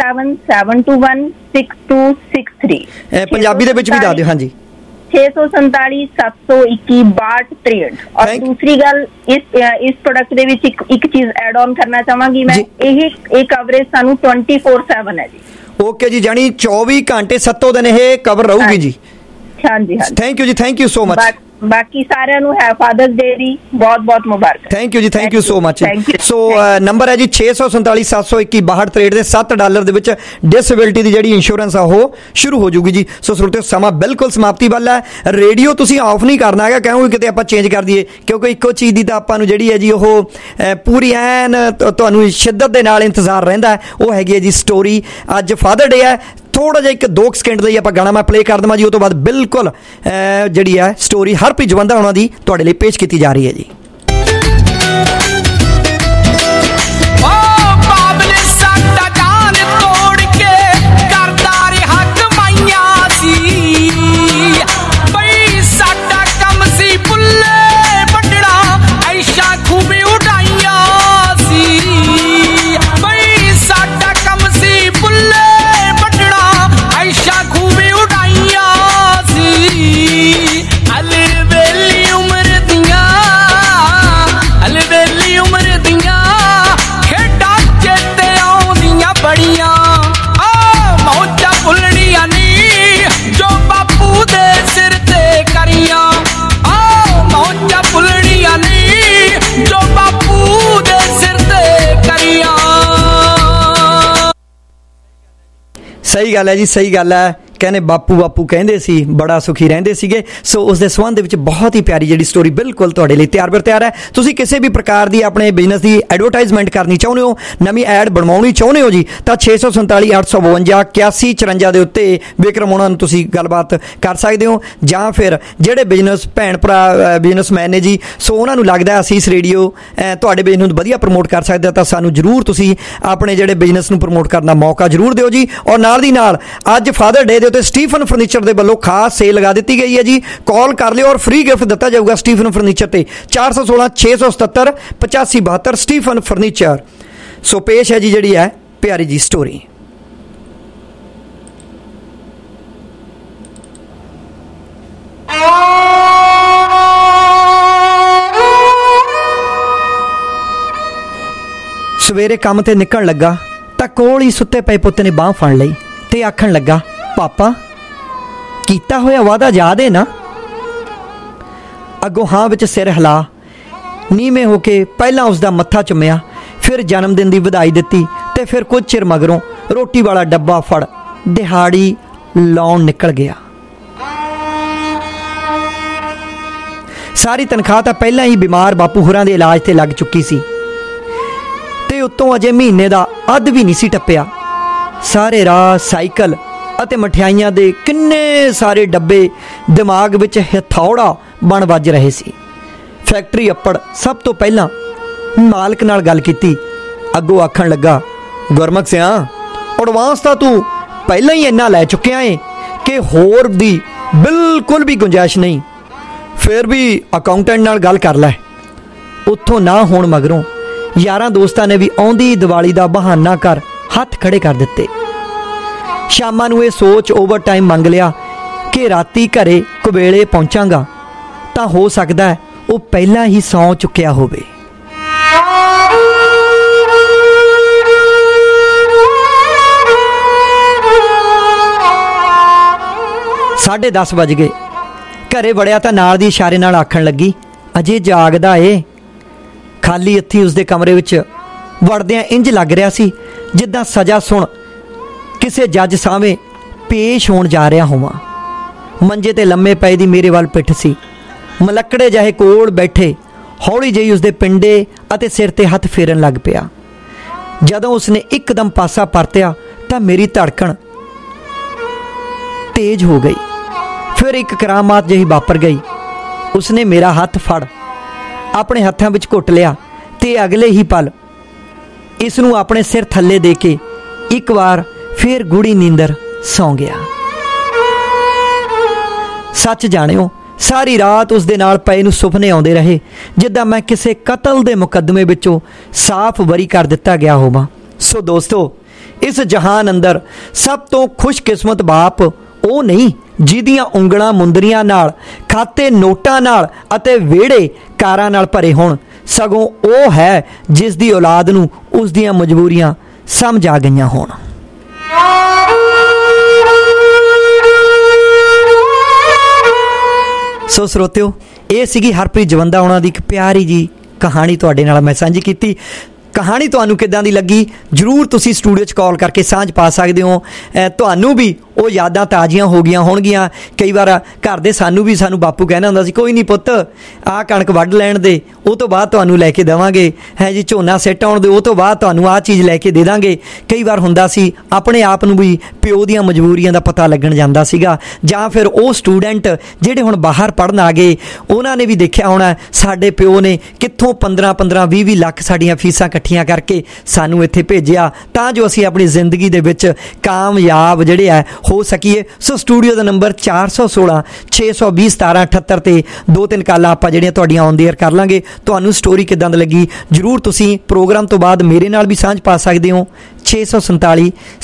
6477216263। ਪੰਜਾਬੀ ਦੇ ਵਿੱਚ ਵੀ ਦੱਸ ਦਿਓ। ਹਾਂਜੀ, 647 721 6263। ਔਰ ਦੂਸਰੀ ਗੱਲ, ਇਸ ਪ੍ਰੋਡਕਟ ਦੇ ਵਿੱਚ ਇੱਕ ਚੀਜ਼ ਐਡ ਆਨ ਕਰਨਾ ਚਾਹਾਂਗੀ ਮੈਂ, ਇਹ ਕਵਰੇਜ ਸਾਨੂੰ 24/7 ਹੈ ਜੀ। ਓਕੇ ਜੀ, ਜਾਨੀ 24 ਘੰਟੇ 7 ਦਿਨ ਇਹ ਕਵਰ ਰਹੂਗੀ ਜੀ। ਹਾਂਜੀ ਹਾਂਜੀ, ਥੈਂਕ ਯੂ ਜੀ, ਥੈਂਕ ਯੂ ਸੋ ਮਚ। ਬਾਕੀ ਸਾਰਿਆਂ ਨੂੰ ਹੈ ਫਾਦਰਸ ਡੇ ਦੀ ਬਹੁਤ ਬਹੁਤ ਮੁਬਾਰਕ। ਥੈਂਕ ਯੂ ਜੀ, thank you so much. So number ਹੈ ਜੀ 647 721 6263 ਦੇ $7 ਦੇ ਵਿੱਚ ਡਿਸੇਬਿਲਿਟੀ ਦੀ ਜਿਹੜੀ ਇੰਸ਼ੋਰੈਂਸ ਆ ਉਹ ਸ਼ੁਰੂ ਹੋ ਜੂਗੀ ਜੀ। ਸੋ ਸਰੋਤਿਓ ਸਮਾਂ ਬਿਲਕੁਲ ਸਮਾਪਤੀ ਵੱਲ ਹੈ। ਰੇਡੀਓ ਤੁਸੀਂ ਆਫ ਨਹੀਂ ਕਰਨਾ ਹੈਗਾ, ਕਿਉਂਕਿ ਕਿਤੇ ਆਪਾਂ ਚੇਂਜ ਕਰ ਦਈਏ, ਕਿਉਂਕਿ ਇੱਕੋ ਚੀਜ਼ ਦੀ ਤਾਂ ਆਪਾਂ ਨੂੰ ਜਿਹੜੀ ਹੈ ਜੀ ਉਹ ਪੂਰੀ ਐਨ ਤੁਹਾਨੂੰ ਸ਼ਿੱਦਤ ਦੇ ਨਾਲ ਇੰਤਜ਼ਾਰ ਰਹਿੰਦਾ ਹੈ। ਉਹ ਹੈਗੀ ਹੈ ਜੀ ਸਟੋਰੀ। ਅੱਜ ਫਾਦਰ ਡੇ ਹੈ, ਥੋੜਾ ਜਿਹਾ 1-2 ਸਕਿੰਟ ਲਈ ਆਪਾਂ ਗਾਣਾ ਮੈਂ ਪਲੇ ਕਰ ਦੇਵਾਂ ਜੀ। ਉਹ ਤੋਂ ਬਾਅਦ ਬਿਲਕੁਲ ਜਿਹੜੀ ਹੈ ਸਟੋਰੀ ਹਰਪ੍ਰੀਤ ਜਵੰਦਾ ਉਹਨਾਂ ਦੀ ਤੁਹਾਡੇ ਲਈ ਪੇਸ਼ ਕੀਤੀ ਜਾ ਰਹੀ ਹੈ ਜੀ। ਸਹੀ ਗੱਲ ਹੈ ਜੀ, ਸਹੀ ਗੱਲ ਹੈ। ਕਹਿੰਦੇ ਬਾਪੂ ਬਾਪੂ ਕਹਿੰਦੇ ਸੀ, ਬੜਾ ਸੁਖੀ ਰਹਿੰਦੇ ਸੀਗੇ। ਸੋ ਉਸ ਦੇ ਸੰਬੰਧ ਦੇ ਵਿੱਚ ਬਹੁਤ ਹੀ ਪਿਆਰੀ ਜਿਹੜੀ ਸਟੋਰੀ ਬਿਲਕੁਲ ਤੁਹਾਡੇ ਲਈ ਤਿਆਰ ਹੈ। ਤੁਸੀਂ ਕਿਸੇ ਵੀ ਪ੍ਰਕਾਰ ਦੀ ਆਪਣੇ ਬਿਜ਼ਨਸ ਦੀ ਐਡਵਰਟਾਈਜ਼ਮੈਂਟ ਕਰਨੀ ਚਾਹੁੰਦੇ ਹੋ, ਨਵੀਂ ਐਡ ਬਣਵਾਉਣੀ ਚਾਹੁੰਦੇ ਹੋ ਜੀ, ਤਾਂ 647 852 8154 ਦੇ ਉੱਤੇ ਵਿਕਰਮ ਉਹਨਾਂ ਨੂੰ ਤੁਸੀਂ ਗੱਲਬਾਤ ਕਰ ਸਕਦੇ ਹੋ। ਜਾਂ ਫਿਰ ਜਿਹੜੇ ਬਿਜ਼ਨਸ ਭੈਣ ਭਰਾ ਬਿਜ਼ਨਸਮੈਨ ਨੇ ਜੀ, ਸੋ ਉਹਨਾਂ ਨੂੰ ਲੱਗਦਾ ਅਸੀਂ ਇਸ ਰੇਡੀਓ ਤੁਹਾਡੇ ਬਿਜ਼ਨਸ ਨੂੰ ਵਧੀਆ ਪ੍ਰਮੋਟ ਕਰ ਸਕਦੇ, ਤਾਂ ਸਾਨੂੰ ਜ਼ਰੂਰ ਤੁਸੀਂ ਆਪਣੇ ਜਿਹੜੇ ਬਿਜ਼ਨਸ ਨੂੰ ਪ੍ਰਮੋਟ ਕਰਨ ਦਾ ਮੌਕਾ ਜ਼ਰੂਰ ਦਿਓ ਜੀ। ਔਰ ਨਾਲ ਦੀ ਨਾਲ ਅੱਜ ਫਾਦਰ ਡੇ ਉੱਤੇ ਸਟੀਫਨ ਫਰਨੀਚਰ ਦੇ ਵੱਲੋਂ ਖਾਸ ਸੇਲ ਲਗਾ ਦਿੱਤੀ ਗਈ ਹੈ ਜੀ। ਕਾਲ ਕਰ ਲਿਓ ਔਰ ਫ੍ਰੀ ਗਿਫਟ ਦਿੱਤਾ ਜਾਊਗਾ ਸਟੀਫਨ ਫਰਨੀਚਰ ਤੇ 416 677 8572 ਸਟੀਫਨ ਫਰਨੀਚਰ। ਸੋ ਪੇਸ਼ ਹੈ ਜੀ ਜਿਹੜੀ ਹੈ ਪਿਆਰੀ ਜੀ ਸਟੋਰੀ। ਸਵੇਰੇ ਕੰਮ ਤੇ ਨਿਕਲਣ ਲੱਗਾ ਤਾਂ ਕੋਲ ਹੀ ਸੁੱਤੇ ਪਏ ਪੁੱਤ ਨੇ ਬਾਂਹ ਫੜ ਲਈ ਤੇ ਆਖਣ ਲੱਗਾ, ਪਾਪਾ ਕੀਤਾ ਹੋਇਆ ਵਾਅਦਾ ਯਾਦ ਹੈ ਨਾ? ਅੱਗੋਂ ਹਾਂ ਵਿੱਚ ਸਿਰ ਹਿਲਾ ਨੀਵੇਂ ਹੋ ਕੇ ਪਹਿਲਾਂ ਉਸਦਾ ਮੱਥਾ ਚੁੰਮਿਆ, ਫਿਰ ਜਨਮ ਦਿਨ ਦੀ ਵਧਾਈ ਦਿੱਤੀ ਤੇ ਫਿਰ ਕੁਝ ਚਿਰ ਮਗਰੋਂ ਰੋਟੀ ਵਾਲਾ ਡੱਬਾ ਫੜ ਦਿਹਾੜੀ ਲਾਉਣ ਨਿਕਲ ਗਿਆ। ਸਾਰੀ ਤਨਖਾਹ ਤਾਂ ਪਹਿਲਾਂ ਹੀ ਬਿਮਾਰ ਬਾਪੂ ਹੋਰਾਂ ਦੇ ਇਲਾਜ ਤੇ ਲੱਗ ਚੁੱਕੀ ਸੀ ਤੇ ਉੱਤੋਂ ਅਜੇ ਮਹੀਨੇ ਦਾ ਅੱਧ ਵੀ ਨਹੀਂ ਸੀ ਟੱਪਿਆ। ਸਾਰੇ ਰਾਹ ਸਾਈਕਲ ਅਤੇ ਮਠਿਆਈਆਂ ਦੇ ਕਿੰਨੇ ਸਾਰੇ ਡੱਬੇ ਦਿਮਾਗ ਵਿੱਚ ਹਥੌੜਾ ਬਣ ਵੱਜ ਰਹੇ ਸੀ। ਫੈਕਟਰੀ ਅੱਪੜ ਸਭ ਤੋਂ ਪਹਿਲਾਂ ਮਾਲਕ ਨਾਲ ਗੱਲ ਕੀਤੀ। ਅੱਗੋਂ ਆਖਣ ਲੱਗਾ, ਗੁਰਮੁਖ ਸਿਆਂ ਐਡਵਾਂਸ ਤਾਂ ਤੂੰ ਪਹਿਲਾਂ ਹੀ ਇੰਨਾ ਲੈ ਚੁੱਕਿਆ ਏ ਕਿ ਹੋਰ ਦੀ ਬਿਲਕੁਲ ਵੀ ਗੁੰਜਾਇਸ਼ ਨਹੀਂ, ਫਿਰ ਵੀ ਅਕਾਊਂਟੈਂਟ ਨਾਲ ਗੱਲ ਕਰ ਲੈ। ਉੱਥੋਂ ਨਾ ਹੋਣ ਮਗਰੋਂ ਯਾਰਾਂ ਦੋਸਤਾਂ ਨੇ ਵੀ ਆਉਂਦੀ ਦੀਵਾਲੀ ਦਾ ਬਹਾਨਾ ਕਰ ਹੱਥ ਖੜੇ ਕਰ ਦਿੱਤੇ। ਸ਼ਾਮਾਂ ਨੂੰ ਇਹ ਸੋਚ ਓਵਰ ਟਾਈਮ ਮੰਗ ਲਿਆ ਕਿ ਰਾਤੀ ਘਰੇ ਕੁਵੇਲੇ ਪਹੁੰਚਾਂਗਾ ਤਾਂ ਹੋ ਸਕਦਾ ਉਹ ਪਹਿਲਾਂ ਹੀ ਸੌਂ ਚੁੱਕਿਆ ਹੋਵੇ। ਸਾਢੇ 10 ਵੱਜ ਗਏ। ਘਰੇ ਵੜਿਆ ਤਾਂ ਨਾਲ ਦੀ ਇਸ਼ਾਰੇ ਨਾਲ ਆਖਣ ਲੱਗੀ, ਅਜੇ ਜਾਗਦਾ ਏ। ਖਾਲੀ ਅੱਥੀ ਉਸਦੇ ਕਮਰੇ ਵਿੱਚ ਵੜਦਿਆਂ ਇੰਜ ਲੱਗ ਰਿਹਾ ਸੀ ਜਿੱਦਾਂ ਸਜ਼ਾ ਸੁਣ ਕਿਸੇ ਜੱਜ ਸਾਹਮਣੇ ਪੇਸ਼ ਹੋਣ ਜਾ ਰਿਹਾ ਹੋਵਾਂ। ਮੰਜੇ ਤੇ ਲੰਮੇ ਪਏ ਦੀ ਮੇਰੇ ਵੱਲ ਪਿੱਠ ਸੀ। ਮਲੱਕੜੇ ਜਿਹੇ ਕੋਲ ਬੈਠੇ ਹੌਲੀ ਜਿਹੀ ਉਸਦੇ ਪਿੰਡੇ ਅਤੇ ਸਿਰ ਤੇ ਹੱਥ ਫੇਰਨ ਲੱਗ ਪਿਆ। ਜਦੋਂ ਉਸਨੇ ਇੱਕਦਮ ਪਾਸਾ ਪਰਤਿਆ ਤਾਂ ਮੇਰੀ ਧੜਕਣ तेज हो गई। फिर एक करामात जही वापर गई। उसने मेरा हथ फड़ अपने हत्थां विच घुट लिया ते अगले ही पल इसनूं अपने सिर थल्ले दे के एक बार फिर गूढ़ी नींदर सौ गया। सच जाणिओ सारी रात उस दे नाल पए नूं सुपने आउंदे रहे जिद्दां मैं किसी कतल दे मुकदमे विचों साफ बरी कर दिता गया होवां। सो दोस्तों, इस जहान अंदर सब तो खुशकिस्मत बाप ਉਹ ਨਹੀਂ ਜਿਹਦੀਆਂ ਉਂਗਲਾਂ ਮੁੰਦਰੀਆਂ ਨਾਲ, ਖਾਤੇ ਨੋਟਾਂ ਨਾਲ ਅਤੇ ਵਿਹੜੇ ਕਾਰਾਂ ਨਾਲ ਭਰੇ ਹੋਣ, ਸਗੋਂ ਉਹ ਹੈ ਜਿਸ ਦੀ ਔਲਾਦ ਨੂੰ ਉਸ ਦੀਆਂ ਮਜਬੂਰੀਆਂ ਸਮਝ ਆ ਗਈਆਂ ਹੋਣ। ਸੋ ਸਰੋਤਿਓ, ਇਹ ਸੀਗੀ ਹਰਪ੍ਰੀਤ ਜਵੰਦਾ ਉਹਨਾਂ ਦੀ ਇੱਕ ਪਿਆਰੀ ਜੀ ਕਹਾਣੀ ਤੁਹਾਡੇ ਨਾਲ ਮੈਂ ਸਾਂਝੀ ਕੀਤੀ। कहानी तुहानू किदां दी लगी जरूर तुसी स्टूडियो च कॉल करके सांझ पा सकते हो। तुहानू भी वो यादां ताज़ियां हो गईयां होणगीਆਂ। कई बार घर दे सानू भी सानू बापू कहना हुंदा सी कोई नहीं पुत्त आ कणक वढ लैण दे, ਉਹ ਤੋਂ ਬਾਅਦ ਤੁਹਾਨੂੰ ਲੈ ਕੇ ਦੇਵਾਂਗੇ, ਹੈ ਜੀ ਝੋਨਾ ਸਿੱਟ ਆਉਣ ਦੇ, ਉਹ ਤੋਂ ਬਾਅਦ ਤੁਹਾਨੂੰ ਆਹ ਚੀਜ਼ ਲੈ ਕੇ ਦੇ ਦਾਂਗੇ। ਕਈ ਵਾਰ ਹੁੰਦਾ ਸੀ ਆਪਣੇ ਆਪ ਨੂੰ ਵੀ ਪਿਓ ਦੀਆਂ ਮਜਬੂਰੀਆਂ ਦਾ ਪਤਾ ਲੱਗਣ ਜਾਂਦਾ ਸੀਗਾ। ਜਾਂ ਫਿਰ ਉਹ ਸਟੂਡੈਂਟ ਜਿਹੜੇ ਹੁਣ ਬਾਹਰ ਪੜ੍ਹਨ ਆ ਗਏ ਉਹਨਾਂ ਨੇ ਵੀ ਦੇਖਿਆ ਹੋਣਾ ਸਾਡੇ ਪਿਓ ਨੇ ਕਿੱਥੋਂ 15-15 20-20 ਲੱਖ ਸਾਡੀਆਂ ਫੀਸਾਂ ਇਕੱਠੀਆਂ ਕਰਕੇ ਸਾਨੂੰ ਇੱਥੇ ਭੇਜਿਆ ਤਾਂ ਜੋ ਅਸੀਂ ਆਪਣੀ ਜ਼ਿੰਦਗੀ ਦੇ ਵਿੱਚ ਕਾਮਯਾਬ ਜਿਹੜੇ ਆ ਹੋ ਸਕੀਏ। ਸੋ ਸਟੂਡੀਓ ਦਾ ਨੰਬਰ 416 620 1778 ਤੇ 2-3 ਕਾਲਾਂ ਆਪਾਂ ਜਿਹੜੀਆਂ ਤੁਹਾਡੀਆਂ ਔਨ ਦੀ ਏਅਰ ਕਰ ਲਾਂਗੇ। ਤੁਹਾਨੂੰ ਸਟੋਰੀ ਕਿੱਦਾਂ ਦੀ ਲੱਗੀ ਜਰੂਰ ਤੁਸੀਂ ਪ੍ਰੋਗਰਾਮ ਤੋਂ ਬਾਅਦ ਮੇਰੇ ਨਾਲ ਵੀ ਸਾਂਝ ਪਾ ਸਕਦੇ ਹੋ। 647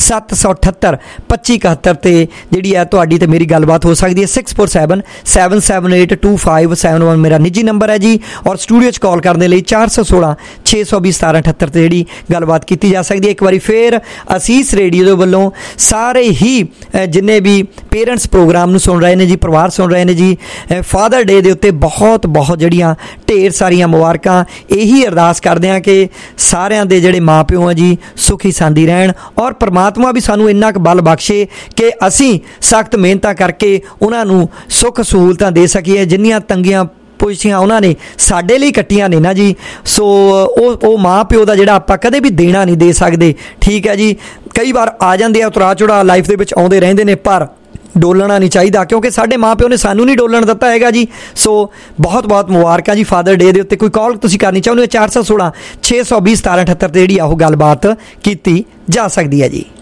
778 2571 ਤੇ ਜਿਹੜੀ ਹੈ ਤੁਹਾਡੀ ਤੇ ਮੇਰੀ ਗੱਲਬਾਤ ਹੋ ਸਕਦੀ ਹੈ। 647 778 2571 ਮੇਰਾ ਨਿੱਜੀ ਨੰਬਰ ਹੈ ਜੀ। ਔਰ ਸਟੂਡੀਓ 'ਚ ਕਾਲ ਕਰਨ ਦੇ ਲਈ 416 620 1778 ਤੇ ਜਿਹੜੀ ਗੱਲਬਾਤ ਕੀਤੀ ਜਾ ਸਕਦੀ ਹੈ। ਇੱਕ ਵਾਰੀ ਫਿਰ ਅਸੀਸ ਰੇਡੀਓ ਦੇ ਵੱਲੋਂ ਸਾਰੇ ਹੀ ਜਿੰਨੇ ਵੀ ਪੇਰੈਂਟਸ ਪ੍ਰੋਗਰਾਮ ਨੂੰ ਸੁਣ ਰਹੇ ਨੇ ਜੀ, ਪਰਿਵਾਰ ਸੁਣ ਰਹੇ ਨੇ ਜੀ, ਫਾਦਰ ਡੇ ਦੇ ਉੱਤੇ ਬਹੁਤ ਬਹੁਤ ਜਿਹੜੀਆਂ ਢੇਰ ਸਾਰੀਆਂ ਮੁਬਾਰਕਾਂ। ਇਹੀ ਅਰਦਾਸ ਕਰਦੇ ਹਾਂ ਕਿ ਸਾਰਿਆਂ ਦੇ ਜਿਹੜੇ ਮਾਂ ਪਿਓ ਆ ਜੀ ਸੁਖੀ ਸਾਂਦੀ ਰਹਿਣ ਔਰ ਪਰਮਾਤਮਾ ਵੀ ਸਾਨੂੰ ਇੰਨਾ ਕੁ ਬਲ ਬਖਸ਼ੇ ਕਿ ਅਸੀਂ ਸਖਤ ਮਿਹਨਤਾਂ ਕਰਕੇ ਉਹਨਾਂ ਨੂੰ ਸੁੱਖ ਸਹੂਲਤਾਂ ਦੇ ਸਕੀਏ ਜਿੰਨੀਆਂ ਤੰਗੀਆਂ ਪੁੱਛੀਆਂ ਉਹਨਾਂ ਨੇ ਸਾਡੇ ਲਈ ਕੱਟੀਆਂ ਨੇ ਨਾ ਜੀ। ਸੋ ਉਹ ਮਾਂ ਪਿਓ ਦਾ ਜਿਹੜਾ ਆਪਾਂ ਕਦੇ ਵੀ ਦੇਣਾ ਨਹੀਂ ਦੇ ਸਕਦੇ, ਠੀਕ ਹੈ ਜੀ। ਕਈ ਵਾਰ ਆ ਜਾਂਦੇ ਆ ਉਤਰਾ ਚੜਾ ਲਾਈਫ ਦੇ ਵਿੱਚ ਆਉਂਦੇ ਰਹਿੰਦੇ ਨੇ, ਪਰ ਡੋਲਣਾ ਨਹੀਂ ਚਾਹੀਦਾ ਕਿਉਂਕਿ ਸਾਡੇ ਮਾਂ ਪਿਓ ਨੇ ਸਾਨੂੰ ਨਹੀਂ ਡੋਲਣ ਦਿੱਤਾ ਹੈਗਾ ਜੀ। ਸੋ ਬਹੁਤ ਬਹੁਤ ਮੁਬਾਰਕਾਂ ਜੀ ਫਾਦਰ ਡੇ ਦੇ ਉੱਤੇ। ਕੋਈ ਕਾਲ ਤੁਸੀਂ ਕਰਨੀ ਚਾਹੁੰਦੇ ਹੋ 416 620 1778 ਤੇ ਜਿਹੜੀ ਆ ਉਹ ਗੱਲਬਾਤ ਕੀਤੀ ਜਾ ਸਕਦੀ ਹੈ ਜੀ।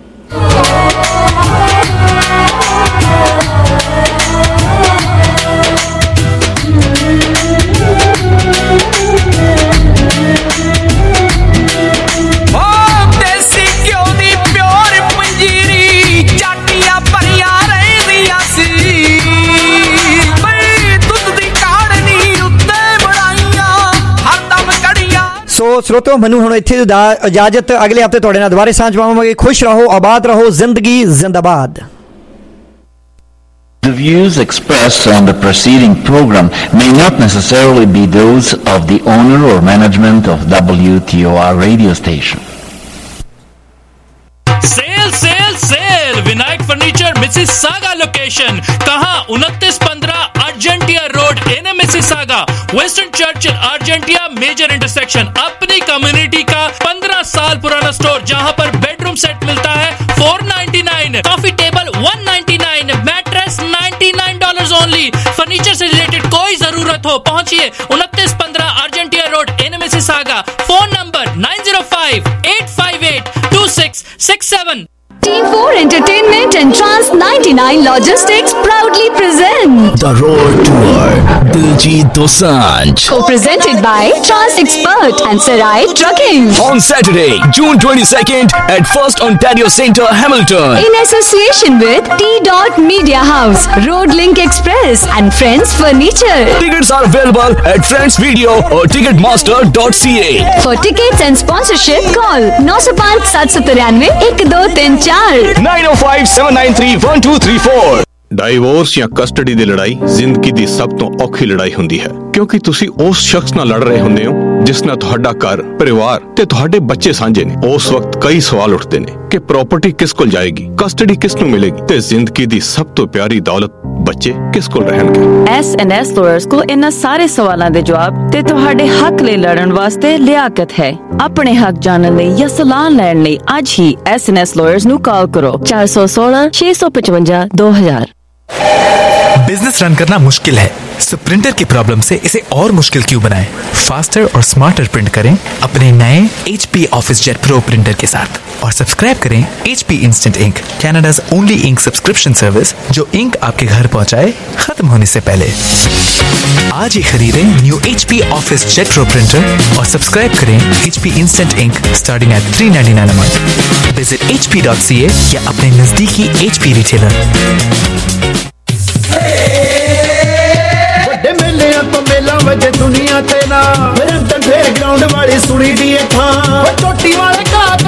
ਸੋ ਸਰੋਤਿਓ, ਮੈਨੂੰ ਹੁਣ ਇੱਥੇ ਇਜਾਜ਼ਤ, ਅਗਲੇ ਹਫ਼ਤੇ ਤੁਹਾਡੇ ਨਾਲ ਦੁਬਾਰਾ ਸਾਂਝ ਪਾਵਾਂਗੇ। ਖੁਸ਼ ਰਹੋ, ਆਬਾਦ ਰਹੋ, ਜ਼ਿੰਦਗੀ ਜ਼ਿੰਦਾਬਾਦ। The views expressed on the preceding program may not necessarily be those of the owner or management of WTOR radio station. Sale Vinayak furniture Mississauga location कहां 2915 Argentia Road in Mississauga, Winston Churchill Argentia major intersection. अपनी community का 15 साल पुराना store जहां पर bedroom set मिलता है $499, coffee table $199, mattress $99 only. Furniture से रिलेटेड कोई जरूरत हो पहुंचिए 2915 Argentia Road in Mississauga. Phone number 9058582667। T4 Entertainment and Trans 99 Logistics proudly present The Road Tour Diljit Dosanjh, co-presented by Trans Expert and Sarai Trucking on Saturday, June 22nd at First Ontario Centre, Hamilton, in association with T. Media House, Road Link Express and Friends Furniture. Tickets are available at Friends Video or Ticketmaster.ca. For tickets and sponsorship, call 905 793 1234 905 793 1234। Divorce ਜਾਂ custody ਦੀ ਲੜਾਈ ਜ਼ਿੰਦਗੀ ਦੀ ਸਭ ਤੋਂ ਔਖੀ ਲੜਾਈ ਹੁੰਦੀ ਹੈ ਕਿਉਂਕਿ ਤੁਸੀਂ ਉਸ ਸ਼ਖਸ ਨਾਲ ਲੜ ਰਹੇ ਹੁੰਦੇ ਹੋ ਜਿਸ ਨਾਲ ਤੁਹਾਡਾ ਘਰ, ਪਰਿਵਾਰ ਤੇ ਤੁਹਾਡੇ ਬੱਚੇ ਸਾਂਝੇ ਨੇ, ਉਸ ਵਕਤ ਕਈ ਸਵਾਲ ਉੱਠਦੇ ਨੇ ਕਿ ਪ੍ਰਾਪਰਟੀ ਕਿਸ ਕੋਲ ਜਾਏਗੀ, ਕਸਟਡੀ ਕਿਸ ਨੂੰ ਮਿਲੇਗੀ ਤੇ ਜ਼ਿੰਦਗੀ ਦੀ ਸਭ ਤੋਂ ਪਿਆਰੀ ਦੌਲਤ ਬੱਚੇ ਕਿਸ ਕੋਲ ਰਹਿਣਗੇ। S&S lawyers ਕੋਲ ਇਹਨਾਂ ਸਾਰੇ ਸਵਾਲਾਂ ਦੇ ਜਵਾਬ ਤੇ ਤੁਹਾਡੇ ਹੱਕ ਲਈ ਲੜਨ ਵਾਸਤੇ ਲਿਆਕਤ ਹੈ। ਆਪਣੇ ਹੱਕ ਜਾਣਨ ਲਈ ਜਾਂ ਸਲਾਹ ਲੈਣ ਲਈ ਅੱਜ ਹੀ S&S lawyers ਨੂੰ ਕਾਲ ਕਰੋ 416 655 2000। बिजनेस रन करना मुश्किल है, सो प्रिंटर की प्रॉब्लम से इसे और मुश्किल क्यों बनाएं? फास्टर और स्मार्टर प्रिंट करें अपने नए HP ऑफिसजेट प्रो प्रिंटर के साथ और सब्सक्राइब करें HP Instant Ink, Canada's only ink subscription service जो इंक आपके घर पहुंचाए खत्म होने से पहले। आज ही खरीदें new HP OfficeJet Pro printer और सब्सक्राइब करें HP Instant Ink starting at $399 a month। Visit hp.ca या अपने नजदीकी HP रिटेलर। ਵੱਡੇ ਮੇਲਿਆਂ ਤੋਂ ਮੇਲਾ ਵਜੇ ਦੁਨੀਆ ਤੇ ਨਾ ਰੰਟਨ ਫੇਅਰ ਗਰਾਊਂਡ ਵਾਲੀ ਸੁਣੀ ਦੀ ਥਾਂ ਚੋਟੀ ਵਾਲੇ ਘਾਟ